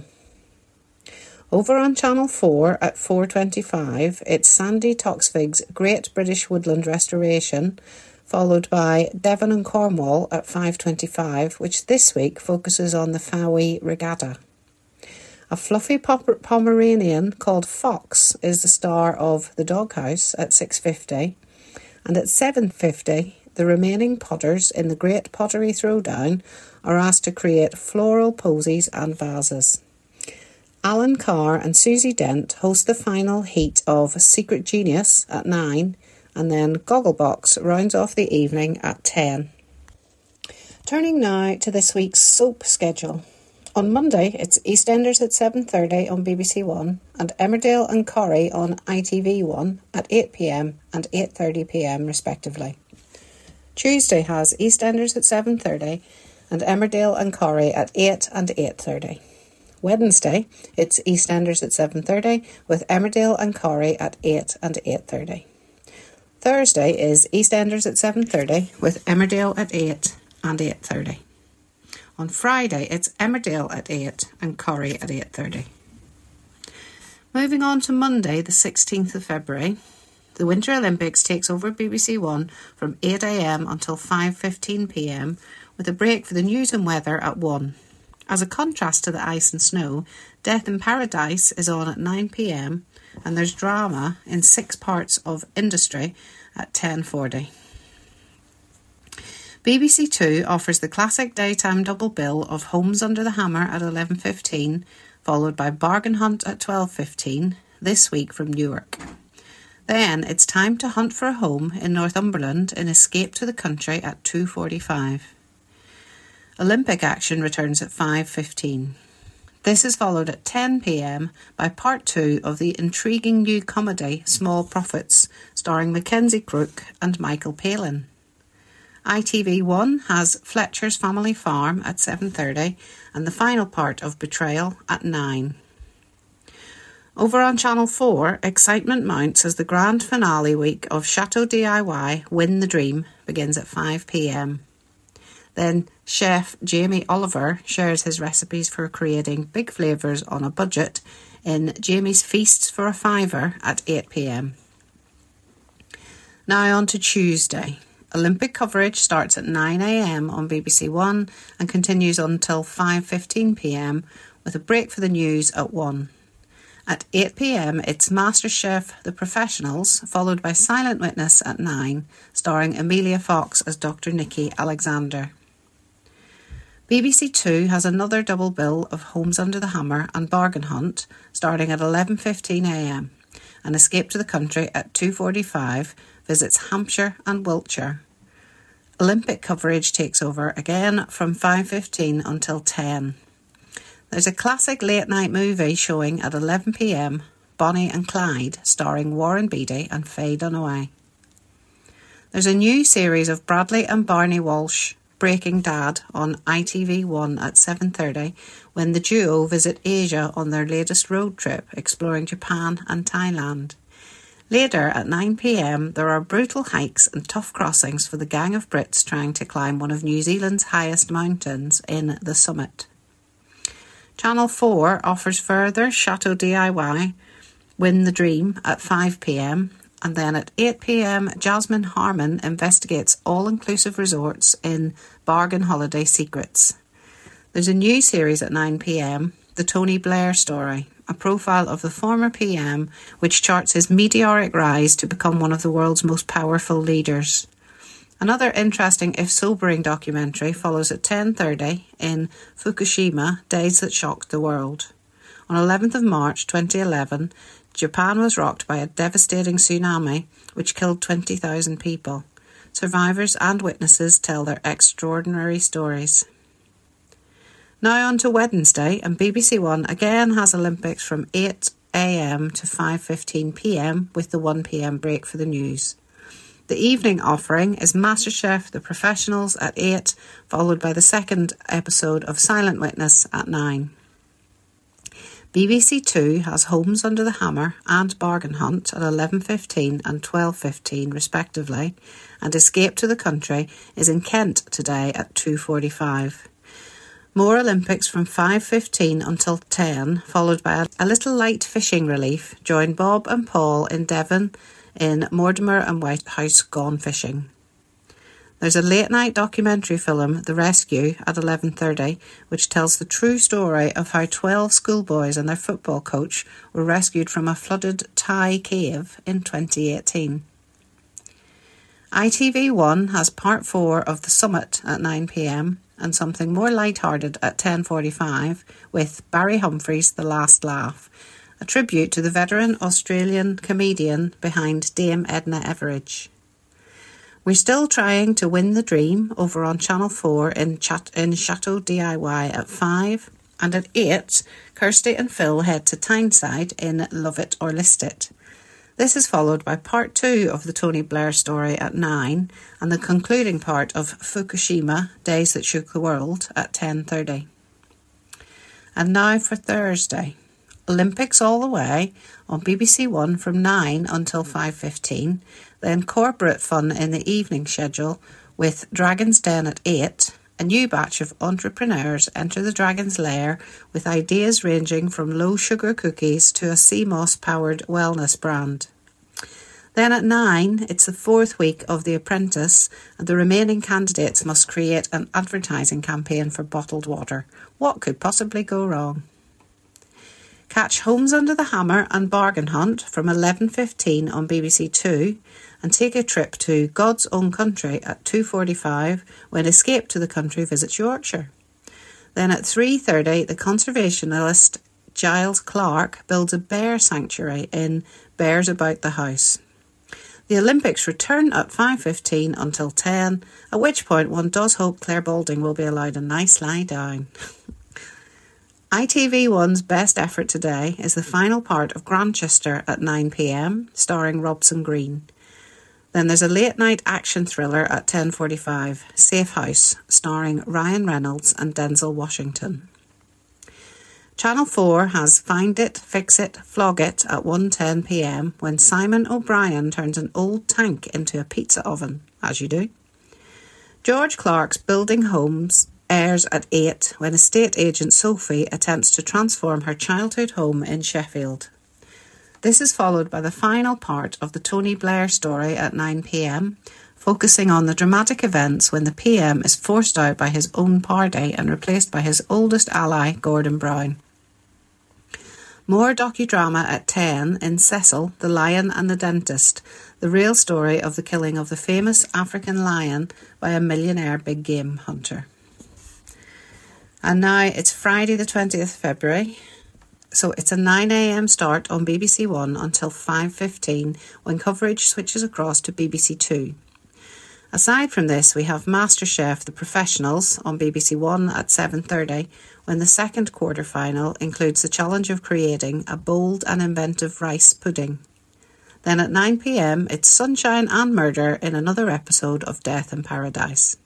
Over on Channel four at four twenty-five, it's Sandy Toksvig's Great British Woodland Restoration, followed by Devon and Cornwall at five twenty-five, which this week focuses on the Fowey Regatta. A fluffy Pomeranian called Fox is the star of The Doghouse at six fifty, and at seven fifty, the remaining potters in the Great Pottery Throwdown are asked to create floral posies and vases. Alan Carr and Susie Dent host the final heat of Secret Genius at nine, and then Gogglebox rounds off the evening at ten. Turning now to this week's soap schedule. On Monday, it's EastEnders at seven thirty on B B C One and Emmerdale and Corrie on I T V One at eight p m and eight thirty p m respectively. Tuesday has EastEnders at seven thirty and Emmerdale and Corrie at eight and eight thirty. Wednesday, it's EastEnders at seven thirty with Emmerdale and Corrie at eight and eight thirty. Thursday is EastEnders at seven thirty with Emmerdale at eight and eight thirty. On Friday, it's Emmerdale at eight and Corrie at eight thirty. Moving on to Monday, the sixteenth of February, the Winter Olympics takes over B B C One from eight a m until five fifteen p m with a break for the news and weather at one. As a contrast to the ice and snow, Death in Paradise is on at nine p m and there's drama in six parts of Industry at ten forty. B B C Two offers the classic daytime double bill of Homes Under the Hammer at eleven fifteen, followed by Bargain Hunt at twelve fifteen, this week from Newark. Then it's time to hunt for a home in Northumberland in Escape to the Country at two forty-five. Olympic action returns at five fifteen. This is followed at ten p m by part two of the intriguing new comedy Small Profits, starring Mackenzie Crook and Michael Palin. I T V One has Fletcher's Family Farm at seven thirty and the final part of Betrayal at nine. Over on Channel four, excitement mounts as the grand finale week of Chateau D I Y Win the Dream begins at five p m. Then chef Jamie Oliver shares his recipes for creating big flavours on a budget in Jamie's Feasts for a Fiver at eight p m. Now on to Tuesday. Olympic coverage starts at nine a m on B B C One and continues until five fifteen p m with a break for the news at one. At eight p m it's MasterChef The Professionals, followed by Silent Witness at nine, starring Amelia Fox as Doctor Nikki Alexander. B B C Two has another double bill of Homes Under the Hammer and Bargain Hunt, starting at eleven fifteen a m, and Escape to the Country at two forty-five visits Hampshire and Wiltshire. Olympic coverage takes over again from five fifteen until ten. There's a classic late-night movie showing at eleven p m, Bonnie and Clyde, starring Warren Beatty and Faye Dunaway. There's a new series of Bradley and Barney Walsh, Breaking Dad, on I T V one at seven thirty when the duo visit Asia on their latest road trip, exploring Japan and Thailand. Later at nine p m, there are brutal hikes and tough crossings for the gang of Brits trying to climb one of New Zealand's highest mountains in the Summit. Channel four offers further Chateau D I Y, Win the Dream, at five p m, and then at eight p m, Jasmine Harmon investigates all-inclusive resorts in Bargain Holiday Secrets. There's a new series at nine p m, The Tony Blair Story, a profile of the former P M which charts his meteoric rise to become one of the world's most powerful leaders. Another interesting, if sobering, documentary follows at ten thirty in Fukushima, Days That Shocked the World. On eleventh of March twenty eleven, Japan was rocked by a devastating tsunami which killed twenty thousand people. Survivors and witnesses tell their extraordinary stories. Now on to Wednesday, and B B C One again has Olympics from eight a m to five fifteen p m with the one p m break for the news. The evening offering is MasterChef The Professionals at eight, followed by the second episode of Silent Witness at nine. B B C Two has Homes Under the Hammer and Bargain Hunt at eleven fifteen and twelve fifteen respectively, and Escape to the Country is in Kent today at two forty-five. More Olympics from five fifteen until ten, followed by a little light fishing relief. Join Bob and Paul in Devon in Mortimer and Whitehouse Gone Fishing. There's a late-night documentary film, The Rescue, at eleven thirty, which tells the true story of how twelve schoolboys and their football coach were rescued from a flooded Thai cave in twenty eighteen. I T V one has part four of The Summit at nine p m and something more light-hearted at ten forty-five with Barry Humphries' The Last Laugh, a tribute to the veteran Australian comedian behind Dame Edna Everage. We're still trying to win the dream over on Channel four in, Chat- in Chateau D I Y at five, and at eight, Kirsty and Phil head to Tyneside in Love It or List It. This is followed by part two of the Tony Blair story at nine, and the concluding part of Fukushima, Days That Shook the World, at ten thirty. And now for Thursday. Olympics all the way on B B C One from nine until five fifteen, then corporate fun in the evening schedule with Dragon's Den at eight. A new batch of entrepreneurs enter the Dragon's Lair with ideas ranging from low-sugar cookies to a C M O S-powered wellness brand. Then at nine, it's the fourth week of The Apprentice, and the remaining candidates must create an advertising campaign for bottled water. What could possibly go wrong? Catch Homes Under the Hammer and Bargain Hunt from eleven fifteen on B B C Two, and take a trip to God's Own Country at two forty-five when Escape to the Country visits Yorkshire. Then at three thirty, the conservationist Giles Clark builds a bear sanctuary in Bears About the House. The Olympics return at five fifteen until ten, at which point one does hope Claire Balding will be allowed a nice lie down. I T V One's best effort today is the final part of Grantchester at nine p m, starring Robson Green. Then there's a late-night action thriller at ten forty-five, Safe House, starring Ryan Reynolds and Denzel Washington. Channel four has Find It, Fix It, Flog It at one ten p m when Simon O'Brien turns an old tank into a pizza oven, as you do. George Clark's Building Homes airs at eight when estate agent Sophie attempts to transform her childhood home in Sheffield. This is followed by the final part of the Tony Blair story at nine p m, focusing on the dramatic events when the P M is forced out by his own party and replaced by his oldest ally, Gordon Brown. More docudrama at ten in Cecil, the Lion and the Dentist, the real story of the killing of the famous African lion by a millionaire big game hunter. And now it's Friday the twentieth of February, so it's a nine a m start on B B C One until five fifteen when coverage switches across to B B C Two. Aside from this, we have MasterChef The Professionals on B B C One at seven thirty when the second quarter-final includes the challenge of creating a bold and inventive rice pudding. Then at nine p m, it's sunshine and murder in another episode of Death in Paradise.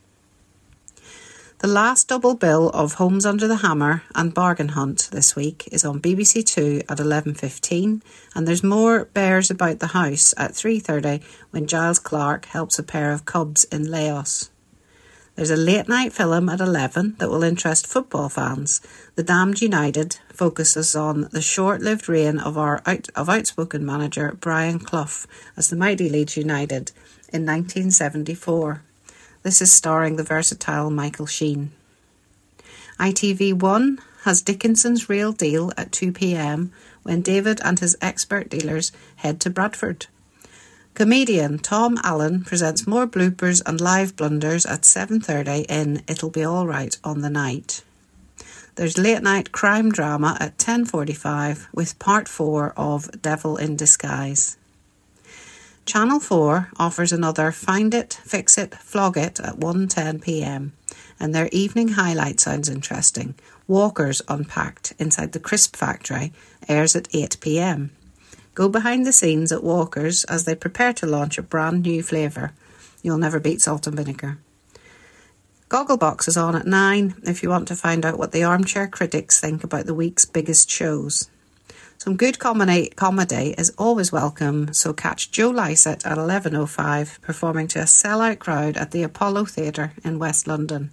The last double bill of Homes Under the Hammer and Bargain Hunt this week is on B B C Two at eleven fifteen, and there's more Bears About the House at three thirty when Giles Clarke helps a pair of cubs in Laos. There's a late night film at eleven that will interest football fans. The Damned United focuses on the short-lived reign of our out, of outspoken manager Brian Clough as the mighty Leeds United in nineteen seventy-four. This is starring the versatile Michael Sheen. I T V one has Dickinson's Real Deal at two p m when David and his expert dealers head to Bradford. Comedian Tom Allen presents more bloopers and live blunders at seven thirty in It'll Be Alright on the Night. There's late night crime drama at ten forty-five with part four of Devil in Disguise. Channel four offers another Find It, Fix It, Flog It at one ten p m, and their evening highlight sounds interesting. Walkers Unpacked inside the crisp factory airs at eight p m. Go behind the scenes at Walkers as they prepare to launch a brand new flavour. You'll never beat salt and vinegar. Gogglebox is on at nine if you want to find out what the armchair critics think about the week's biggest shows. Some good comedy, comedy is always welcome, so catch Joe Lycett at eleven oh five performing to a sellout crowd at the Apollo Theatre in West London.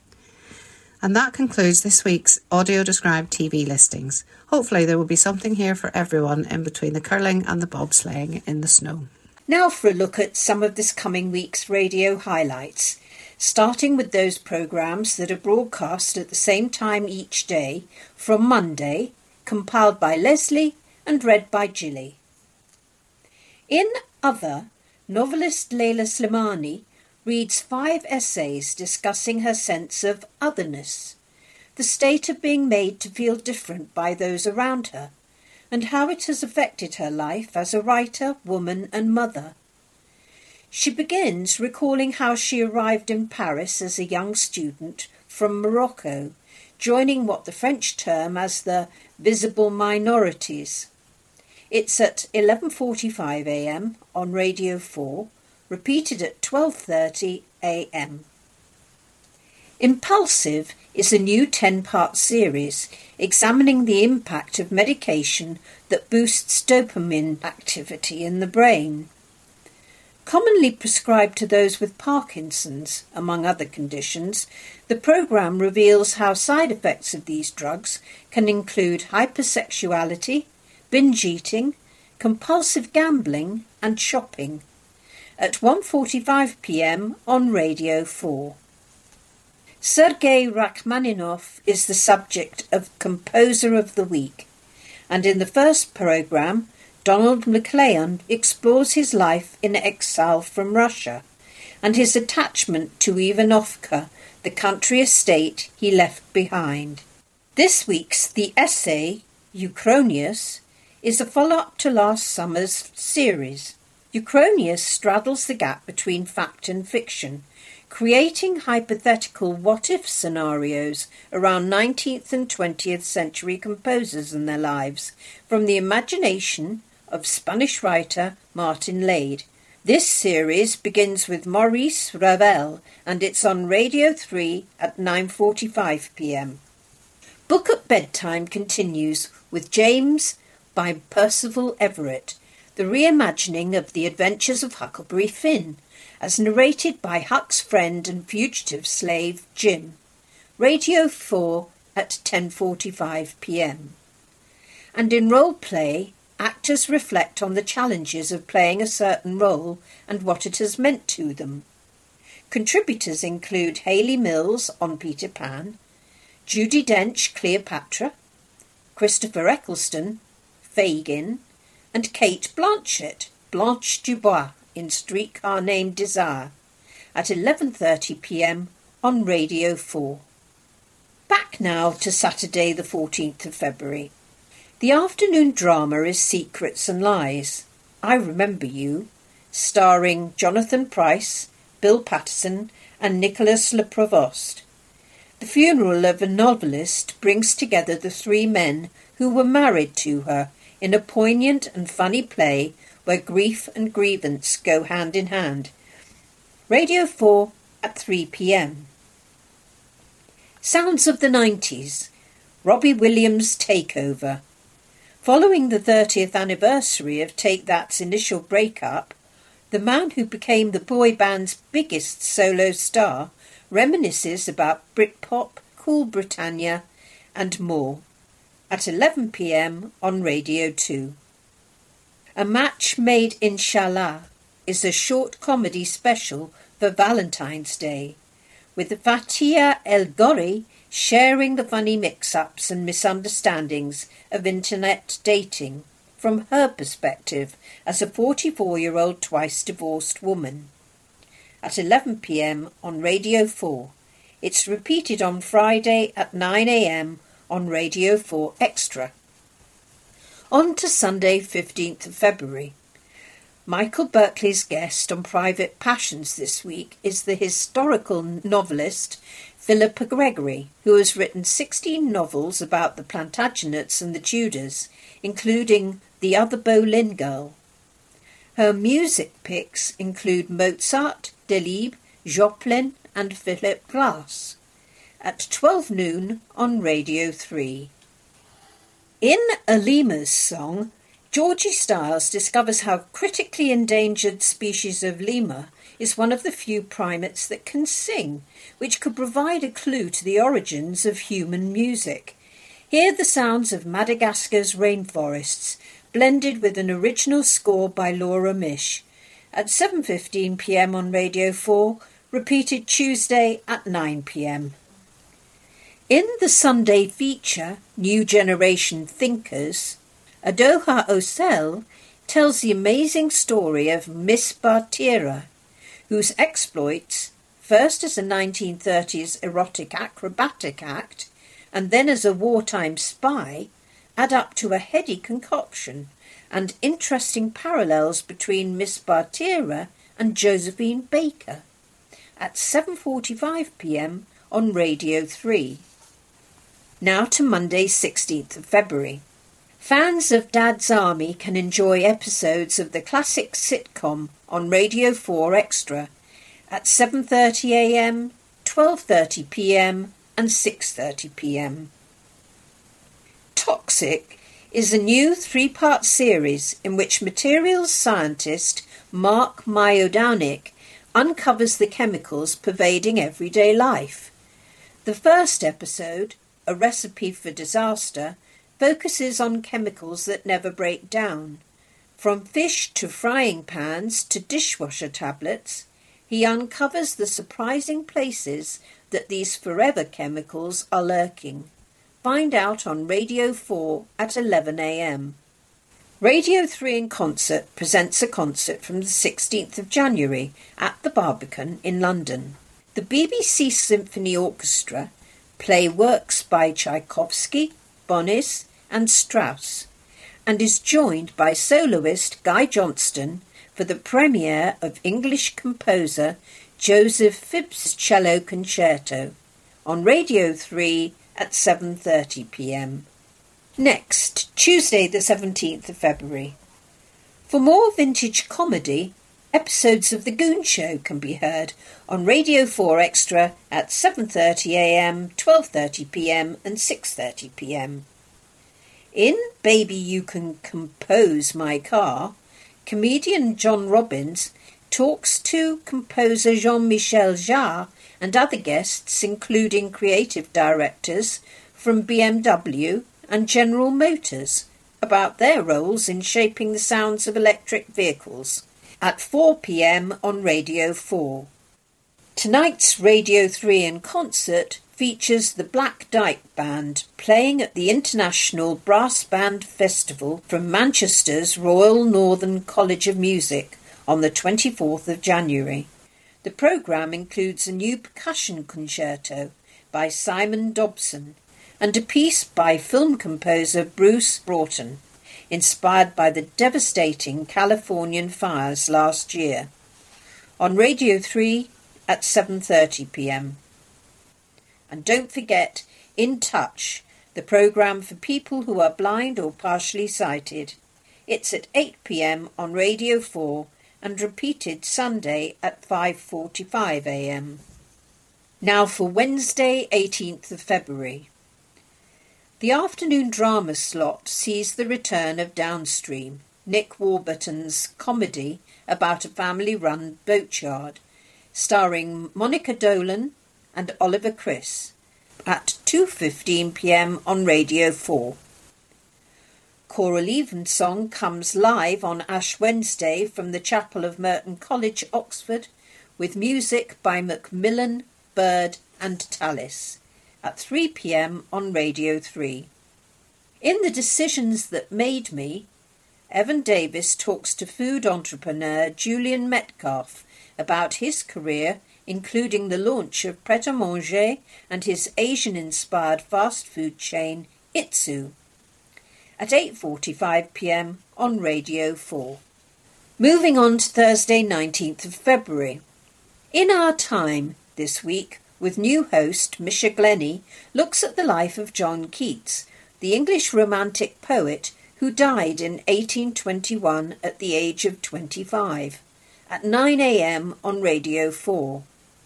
And that concludes this week's audio-described T V listings. Hopefully there will be something here for everyone in between the curling and the bobsleighing in the snow. Now for a look at some of this coming week's radio highlights, starting with those programmes that are broadcast at the same time each day from Monday, compiled by Leslie and read by Gilly. In Other, novelist Leila Slimani reads five essays discussing her sense of otherness, the state of being made to feel different by those around her, and how it has affected her life as a writer, woman and mother. She begins recalling how she arrived in Paris as a young student from Morocco, joining what the French term as the visible minorities. It's at eleven forty-five a m on Radio four, repeated at twelve thirty a m. Impulsive is a new ten-part series examining the impact of medication that boosts dopamine activity in the brain. Commonly prescribed to those with Parkinson's, among other conditions, the programme reveals how side effects of these drugs can include hypersexuality, binge eating, compulsive gambling and shopping. At one forty-five p m on Radio four. Sergei Rachmaninoff is the subject of Composer of the Week, and in the first programme, Donald McLeon explores his life in exile from Russia and his attachment to Ivanovka, the country estate he left behind. This week's The Essay, Uchronius, is a follow-up to last summer's series. Uchronius straddles the gap between fact and fiction, creating hypothetical what-if scenarios around nineteenth and twentieth century composers and their lives, from the imagination of Spanish writer Martin Lade. This series begins with Maurice Ravel, and it's on Radio three at nine forty-five p m. Book at Bedtime continues with James by Percival Everett, the reimagining of the adventures of Huckleberry Finn, as narrated by Huck's friend and fugitive slave Jim. Radio four at ten forty-five p m. And in role play, actors reflect on the challenges of playing a certain role and what it has meant to them. Contributors include Hayley Mills on Peter Pan, Judi Dench, Cleopatra, Christopher Eccleston, Fagin, and Kate Blanchett, Blanche Dubois, in Streetcar Named Desire, at eleven thirty p m on Radio four. Back now to Saturday the fourteenth of February. The afternoon drama is Secrets and Lies, I Remember You, starring Jonathan Pryce, Bill Patterson and Nicholas Le Provost. The funeral of a novelist brings together the three men who were married to her in a poignant and funny play where grief and grievance go hand in hand. Radio four at three p m. Sounds of the nineties. Robbie Williams' Takeover. Following the thirtieth anniversary of Take That's initial breakup, the man who became the boy band's biggest solo star reminisces about Britpop, Cool Britannia and more at eleven p m on Radio two. A Match Made Inshallah is a short comedy special for Valentine's Day, with Fatia El Ghori sharing the funny mix-ups and misunderstandings of internet dating from her perspective as a forty-four-year-old twice-divorced woman. At eleven p m on Radio four. It's repeated on Friday at nine a m on Radio four Extra. On to Sunday, fifteenth of February. Michael Berkeley's guest on Private Passions this week is the historical novelist Philippa Gregory, who has written sixteen novels about the Plantagenets and the Tudors, including The Other Boleyn Girl. Her music picks include Mozart, Delibes, Joplin and Philip Glass. At twelve noon on Radio three. In A Lemur's Song, Georgie Stiles discovers how critically endangered species of lemur is one of the few primates that can sing, which could provide a clue to the origins of human music. Hear the sounds of Madagascar's rainforests, blended with an original score by Laura Mish, at seven fifteen p m on Radio four, repeated Tuesday at nine p m. In the Sunday feature, New Generation Thinkers, Adoha Osel tells the amazing story of Miss Bartira, whose exploits, first as a nineteen thirties erotic acrobatic act and then as a wartime spy, add up to a heady concoction and interesting parallels between Miss Bartira and Josephine Baker, at seven forty-five p m on Radio three. Now to Monday, sixteenth of February. Fans of Dad's Army can enjoy episodes of the classic sitcom on Radio four Extra at seven thirty a m, twelve thirty p m and six thirty p m. Toxic is a new three-part series in which materials scientist Mark Myodownik uncovers the chemicals pervading everyday life. The first episode, A Recipe for Disaster, focuses on chemicals that never break down. From fish to frying pans to dishwasher tablets, he uncovers the surprising places that these forever chemicals are lurking. Find out on Radio four at eleven a m. Radio three in Concert presents a concert from the sixteenth of January at the Barbican in London. The B B C Symphony Orchestra play works by Tchaikovsky, Bonis and Strauss, and is joined by soloist Guy Johnston for the premiere of English composer Joseph Phibbs' Cello Concerto on Radio three at seven thirty p m. Next, Tuesday the seventeenth of February. For more vintage comedy, episodes of The Goon Show can be heard on Radio four Extra at seven thirty a m, twelve thirty p m and six thirty p m. In Baby You Can Compose My Car, comedian John Robbins talks to composer Jean-Michel Jarre and other guests, including creative directors from B M W and General Motors, about their roles in shaping the sounds of electric vehicles, at four p m on Radio four. Tonight's Radio three in Concert features the Black Dyke Band playing at the International Brass Band Festival from Manchester's Royal Northern College of Music on the twenty-fourth of January. The programme includes a new percussion concerto by Simon Dobson and a piece by film composer Bruce Broughton, inspired by the devastating Californian fires last year. On Radio three at seven thirty p m. And don't forget In Touch, the programme for people who are blind or partially sighted. It's at eight p m on Radio four and repeated Sunday at five forty-five a m. Now for Wednesday, eighteenth of February. The afternoon drama slot sees the return of Downstream, Nick Warburton's comedy about a family-run boatyard, starring Monica Dolan and Oliver Chris, at two fifteen p m on Radio four. Choral Evensong comes live on Ash Wednesday from the Chapel of Merton College, Oxford, with music by Macmillan, Bird and Tallis, at three p m on Radio three. In The Decisions That Made Me, Evan Davis talks to food entrepreneur Julian Metcalf about his career, including the launch of Pret A Manger and his Asian-inspired fast food chain, Itsu, at eight forty-five p m on Radio four. Moving on to Thursday, nineteenth of February. In Our Time, this week, with new host Misha Glenny, looks at the life of John Keats, the English Romantic poet who died in eighteen twenty-one at the age of twenty-five, at nine a m on Radio four.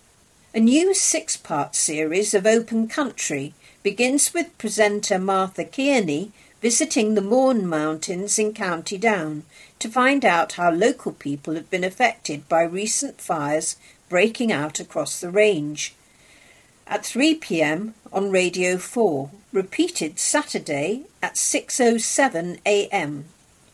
A new six-part series of Open Country begins with presenter Martha Kearney visiting the Mourne Mountains in County Down to find out how local people have been affected by recent fires breaking out across the range. At three p m on Radio four, repeated Saturday at six oh seven a m.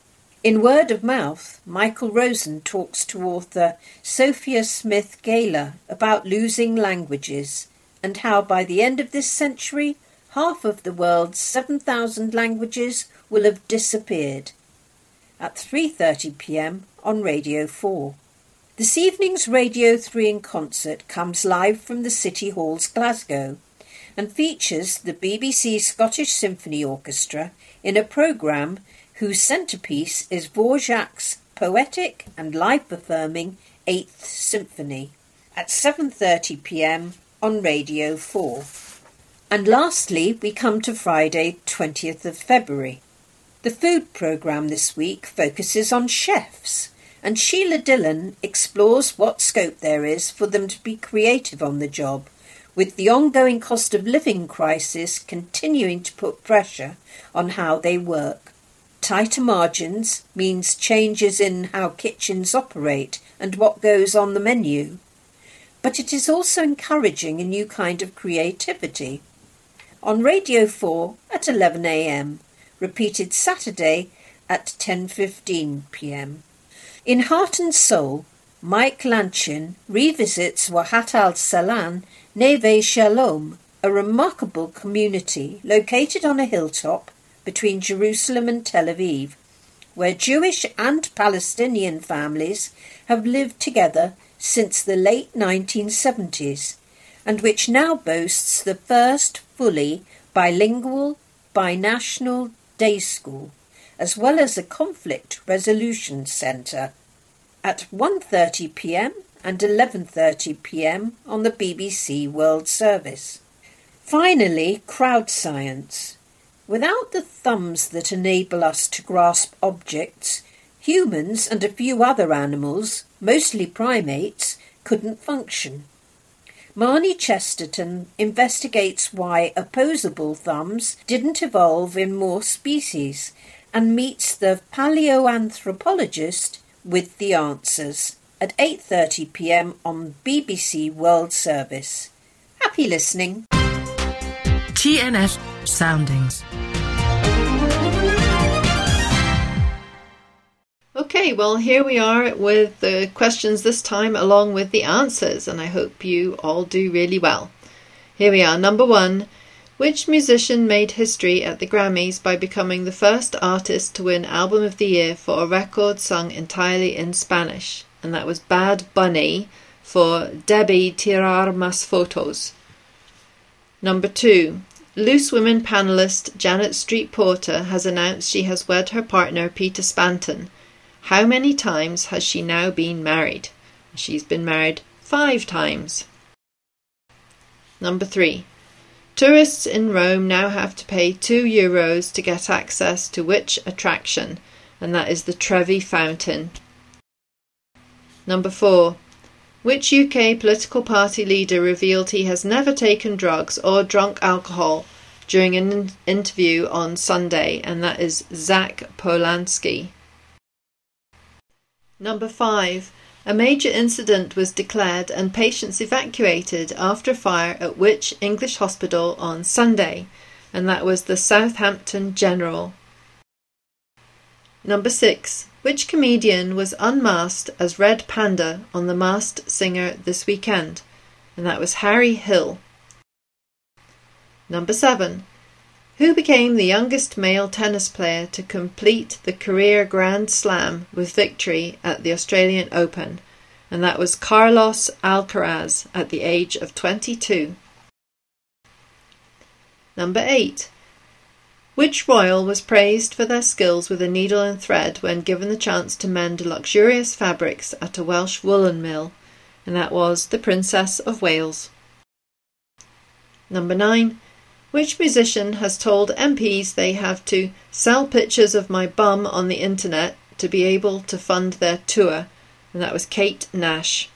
In Word of Mouth, Michael Rosen talks to author Sophia Smith Gaylor about losing languages and how by the end of this century, half of the world's seven thousand languages will have disappeared. At three thirty p m on Radio four. This evening's Radio three in Concert comes live from the City Halls, Glasgow, and features the B B C Scottish Symphony Orchestra in a programme whose centrepiece is Dvorak's poetic and life-affirming Eighth Symphony, at seven thirty p m on Radio four. And lastly, we come to Friday, twentieth of February. The food programme this week focuses on chefs, and Sheila Dillon explores what scope there is for them to be creative on the job, with the ongoing cost of living crisis continuing to put pressure on how they work. Tighter margins means changes in how kitchens operate and what goes on the menu. But it is also encouraging a new kind of creativity. On Radio four at eleven a m, repeated Saturday at ten fifteen p m. In Heart and Soul, Mike Lanchin revisits Wahat al-Salan, Neve Shalom, a remarkable community located on a hilltop between Jerusalem and Tel Aviv, where Jewish and Palestinian families have lived together since the late nineteen seventies, and which now boasts the first fully bilingual, binational day school, as well as a conflict resolution centre, at one thirty p m and eleven thirty p m on the B B C World Service. Finally, crowd science. Without the thumbs that enable us to grasp objects, humans and a few other animals, mostly primates, couldn't function. Marnie Chesterton investigates why opposable thumbs didn't evolve in more species and meets the paleoanthropologist with the answers at eight thirty p m on B B C World Service. Happy listening. T N F Soundings. Okay, well, here we are with the questions this time along with the answers, and I hope you all do really well. Here we are. Number one. Which musician made history at the Grammys by becoming the first artist to win Album of the Year for a record sung entirely in Spanish? And that was Bad Bunny for Debí Tirar Más Fotos. Number two. Loose Women panellist Janet Street Porter has announced she has wed her partner Peter Spanton. How many times has she now been married? She's been married five times. Number three. Tourists in Rome now have to pay two euros to get access to which attraction? and that is the Trevi Fountain. Number four. Which U K political party leader revealed he has never taken drugs or drunk alcohol during an in- interview on Sunday, and that is Zach Polanski. Number five. A major incident was declared and patients evacuated after a fire at which English hospital on Sunday, and that was the Southampton General. Number six. Which comedian was unmasked as Red Panda on The Masked Singer this weekend? And that was Harry Hill. Number seven. Who became the youngest male tennis player to complete the career Grand Slam with victory at the Australian Open? And that was Carlos Alcaraz at the age of twenty-two. Number eight. Which royal was praised for their skills with a needle and thread when given the chance to mend luxurious fabrics at a Welsh woolen mill? And that was the Princess of Wales. Number nine. Which musician has told M Ps they have to sell pictures of my bum on the internet to be able to fund their tour? And that was Kate Nash.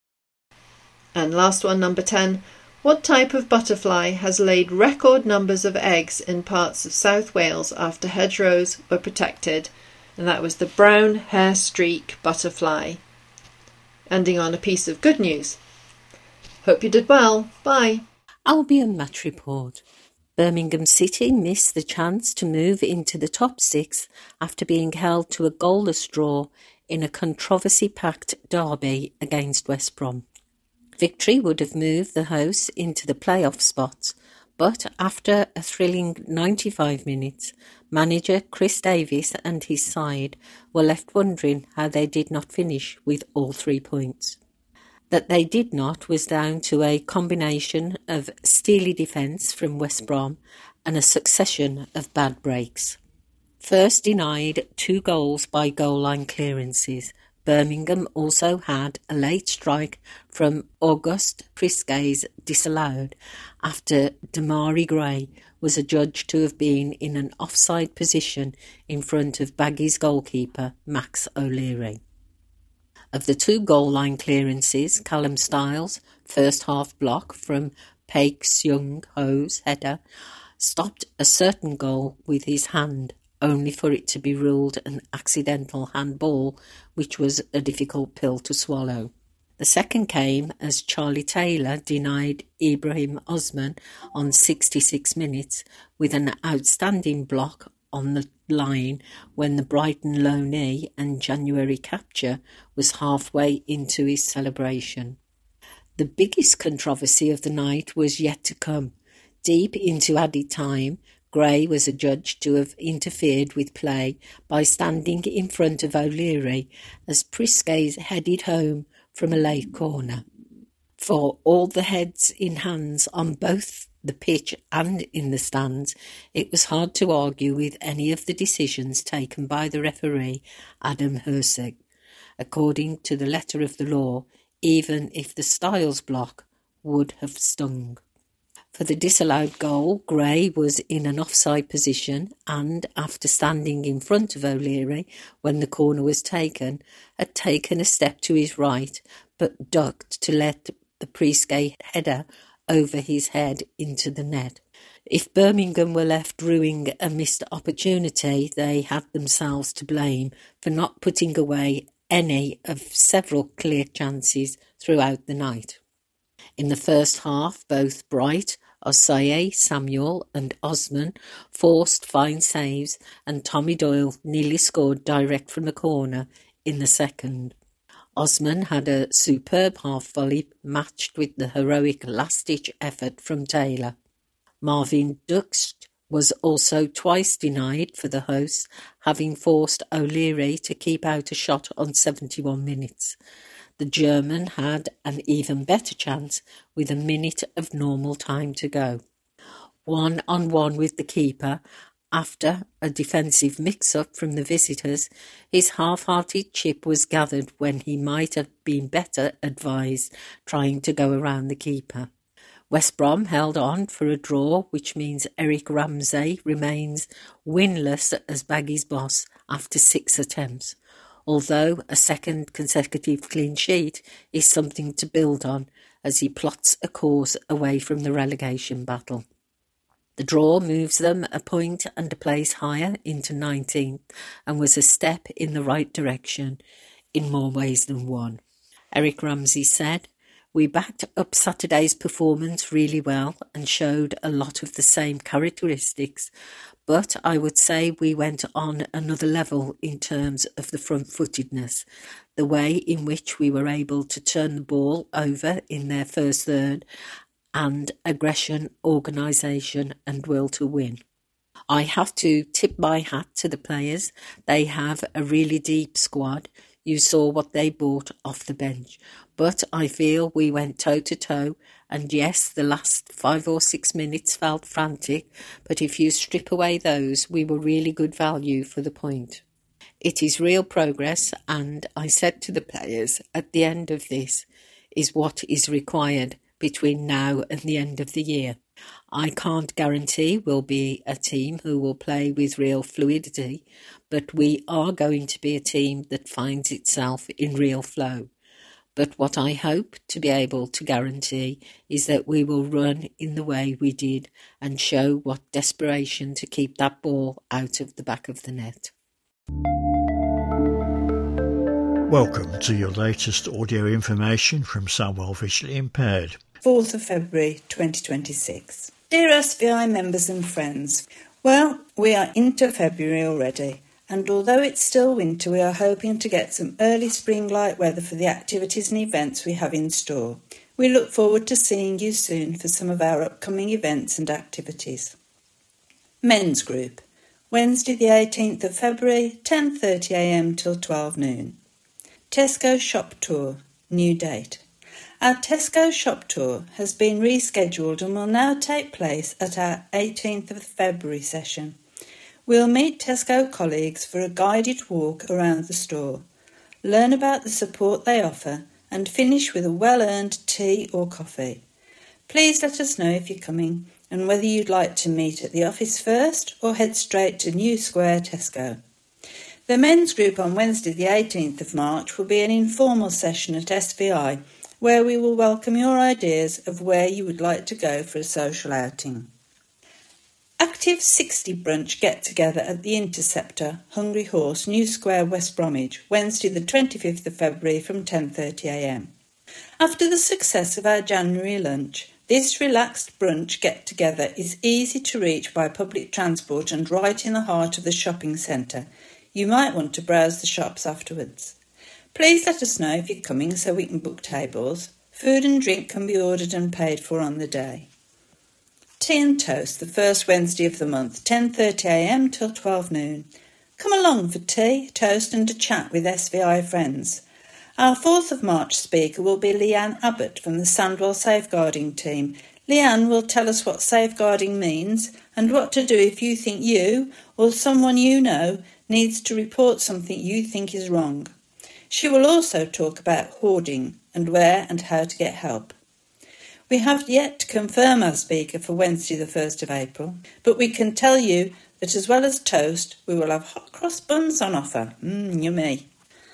And last one, number ten. What type of butterfly has laid record numbers of eggs in parts of South Wales after hedgerows were protected? And that was the brown hair streak butterfly. Ending on a piece of good news. Hope you did well. Bye. Albion Match Report. Birmingham City missed the chance to move into the top six after being held to a goalless draw in a controversy-packed derby against West Brom. Victory would have moved the hosts into the playoff spots, but after a thrilling ninety-five minutes, manager Chris Davies and his side were left wondering how they did not finish with all three points. That they did not was down to a combination of steely defence from West Brom and a succession of bad breaks. First denied two goals by goal line clearances, Birmingham also had a late strike from Auguste Prisquet's disallowed after Damari Gray was adjudged to have been in an offside position in front of Baggy's goalkeeper Max O'Leary. Of the two goal line clearances, Callum Styles' first half block from Paik Seung Ho's header stopped a certain goal with his hand, only for it to be ruled an accidental handball, which was a difficult pill to swallow. The second came as Charlie Taylor denied Ibrahim Osman on sixty-six minutes with an outstanding block on the line when the Brighton loanee and January capture was halfway into his celebration. The biggest controversy of the night was yet to come. Deep into added time, Gray was adjudged to have interfered with play by standing in front of O'Leary as Prisquet headed home from a late corner. For all the heads in hands on both the pitch and in the stands, it was hard to argue with any of the decisions taken by the referee, Adam Herzeg. According to the letter of the law, even if the Styles block would have stung. For the disallowed goal, Gray was in an offside position and, after standing in front of O'Leary when the corner was taken, had taken a step to his right but ducked to let the Prisquet header over his head into the net. If Birmingham were left rueing a missed opportunity, they had themselves to blame for not putting away any of several clear chances throughout the night. In the first half, both Bright, Osaye, Samuel and Osman forced fine saves, and Tommy Doyle nearly scored direct from the corner in the second. Osman had a superb half-volley matched with the heroic last-ditch effort from Taylor. Marvin Dukst was also twice denied for the hosts, having forced O'Leary to keep out a shot on seventy-one minutes. The German had an even better chance with a minute of normal time to go. One-on-one with the keeper, after a defensive mix-up from the visitors, his half-hearted chip was gathered when he might have been better advised trying to go around the keeper. West Brom held on for a draw, which means Eric Ramsay remains winless as Baggy's boss after six attempts, although a second consecutive clean sheet is something to build on as he plots a course away from the relegation battle. The draw moves them a point and a place higher into nineteenth and was a step in the right direction in more ways than one. Eric Ramsay said, "We backed up Saturday's performance really well and showed a lot of the same characteristics, but I would say we went on another level in terms of the front-footedness, the way in which we were able to turn the ball over in their first third, and aggression, organisation and will to win. I have to tip my hat to the players. They have a really deep squad. You saw what they brought off the bench. But I feel we went toe-to-toe, and yes, the last five or six minutes felt frantic, but if you strip away those, we were really good value for the point. It is real progress, and I said to the players, at the end of this is what is required between now and the end of the year. I can't guarantee we'll be a team who will play with real fluidity, but we are going to be a team that finds itself in real flow. But what I hope to be able to guarantee is that we will run in the way we did and show what desperation to keep that ball out of the back of the net." Welcome to your latest audio information from Samwell Visually Impaired. fourth of February twenty twenty-six. Dear S V I members and friends, well, we are into February already, and although it's still winter, we are hoping to get some early spring light weather for the activities and events we have in store. We look forward to seeing you soon for some of our upcoming events and activities. Men's Group, Wednesday the eighteenth of February, ten thirty a m till twelve noon. Tesco Shop Tour, new date. Our Tesco shop tour has been rescheduled and will now take place at our eighteenth of February session. We'll meet Tesco colleagues for a guided walk around the store, learn about the support they offer and finish with a well-earned tea or coffee. Please let us know if you're coming and whether you'd like to meet at the office first or head straight to New Square Tesco. The men's group on Wednesday the eighteenth of March will be an informal session at S V I where we will welcome your ideas of where you would like to go for a social outing. Active sixty brunch get-together at the Interceptor, Hungry Horse, New Square, West Bromwich, Wednesday the twenty-fifth of February from ten thirty a m. After the success of our January lunch, this relaxed brunch get-together is easy to reach by public transport and right in the heart of the shopping centre. You might want to browse the shops afterwards. Please let us know if you're coming so we can book tables. Food and drink can be ordered and paid for on the day. Tea and Toast, the first Wednesday of the month, ten thirty a m till twelve noon. Come along for tea, toast and a chat with S V I friends. Our fourth of March speaker will be Leanne Abbott from the Sandwell Safeguarding team. Leanne will tell us what safeguarding means and what to do if you think you or someone you know needs to report something you think is wrong. She will also talk about hoarding and where and how to get help. We have yet to confirm our speaker for Wednesday the first of April, but we can tell you that as well as toast, we will have hot cross buns on offer. Mmm, yummy.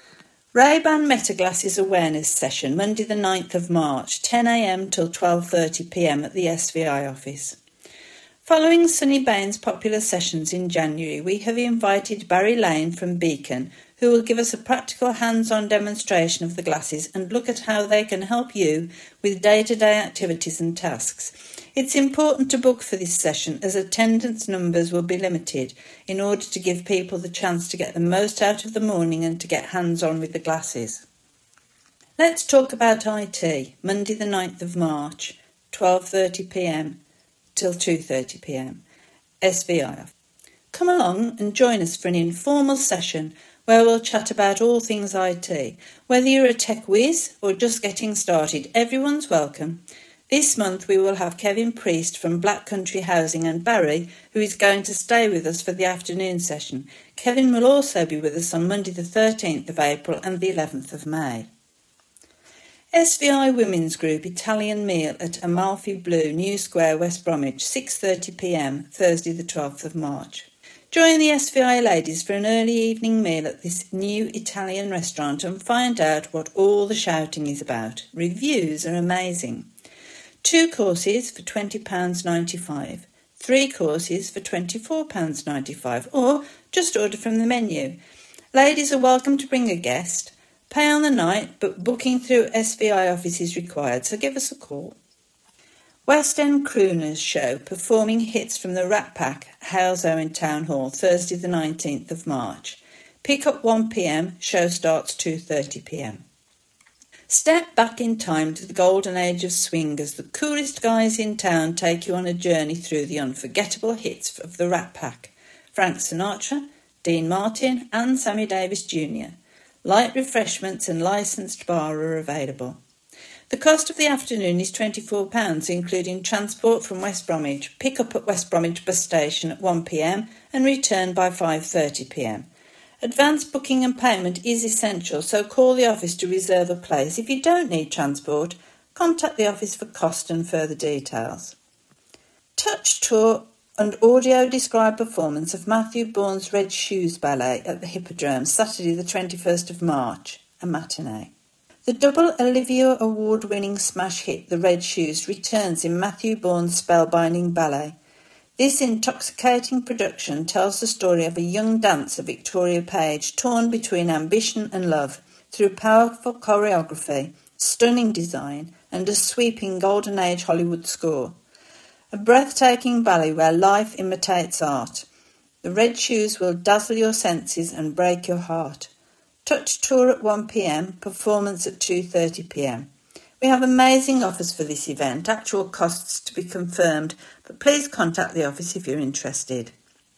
Ray-Ban Metaglasses Awareness Session, Monday the ninth of March, ten a m till twelve thirty p m at the S V I office. Following Sunny Bain's popular sessions in January, we have invited Barry Lane from Beacon, who will give us a practical hands-on demonstration of the glasses and look at how they can help you with day-to-day activities and tasks. It's important to book for this session as attendance numbers will be limited in order to give people the chance to get the most out of the morning and to get hands-on with the glasses. Let's talk about I T, Monday the ninth of March, twelve thirty p m till two thirty p m, S V I. Come along and join us for an informal session where we'll chat about all things I T. Whether you're a tech whiz or just getting started, everyone's welcome. This month we will have Kevin Priest from Black Country Housing and Barry, who is going to stay with us for the afternoon session. Kevin will also be with us on Monday the thirteenth of April and the eleventh of May. S V I Women's Group Italian meal at Amalfi Blue, New Square, West Bromwich, six thirty p m, Thursday the twelfth of March. Join the S V I ladies for an early evening meal at this new Italian restaurant and find out what all the shouting is about. Reviews are amazing. Two courses for twenty pounds ninety-five, three courses for twenty-four pounds ninety-five, or just order from the menu. Ladies are welcome to bring a guest. Pay on the night, but booking through S V I office is required, so give us a call. West End Crooners Show, performing hits from the Rat Pack, Hales Owen Town Hall, Thursday the nineteenth of March. Pick up one p m, show starts two thirty p m. Step back in time to the golden age of swing as the coolest guys in town take you on a journey through the unforgettable hits of the Rat Pack. Frank Sinatra, Dean Martin and Sammy Davis Junior Light refreshments and licensed bar are available. The cost of the afternoon is twenty-four pounds, including transport from West Bromwich, pick up at West Bromwich bus station at one p m and return by five thirty p m. Advance booking and payment is essential, so call the office to reserve a place. If you don't need transport, contact the office for cost and further details. Touch Tour and audio described performance of Matthew Bourne's Red Shoes Ballet at the Hippodrome, Saturday the twenty-first of March, a matinee. The double Olivia Award-winning smash hit The Red Shoes returns in Matthew Bourne's spellbinding ballet. This intoxicating production tells the story of a young dancer, Victoria Page, torn between ambition and love through powerful choreography, stunning design and a sweeping Golden Age Hollywood score. A breathtaking ballet where life imitates art. The Red Shoes will dazzle your senses and break your heart. Touch Tour at one p m, performance at two thirty p m. We have amazing offers for this event, actual costs to be confirmed, but please contact the office if you're interested.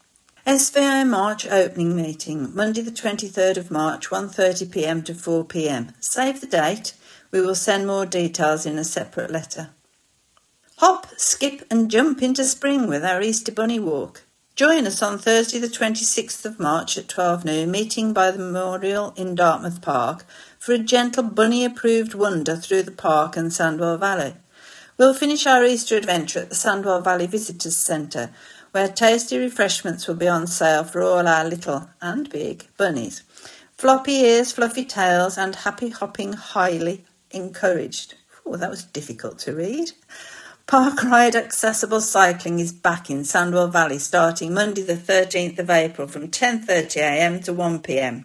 S V I March opening meeting, Monday the twenty-third of March, one thirty p m to four p m. Save the date. We will send more details in a separate letter. Hop, skip and jump into spring with our Easter Bunny Walk. Join us on Thursday the twenty-sixth of March at twelve noon, meeting by the Memorial in Dartmouth Park for a gentle bunny-approved wander through the park and Sandwell Valley. We'll finish our Easter adventure at the Sandwell Valley Visitors Centre, where tasty refreshments will be on sale for all our little and big bunnies. Floppy ears, fluffy tails and happy hopping highly encouraged. Oh, that was difficult to read. Park Ride accessible cycling is back in Sandwell Valley starting Monday the thirteenth of April from ten thirty a m to one p m.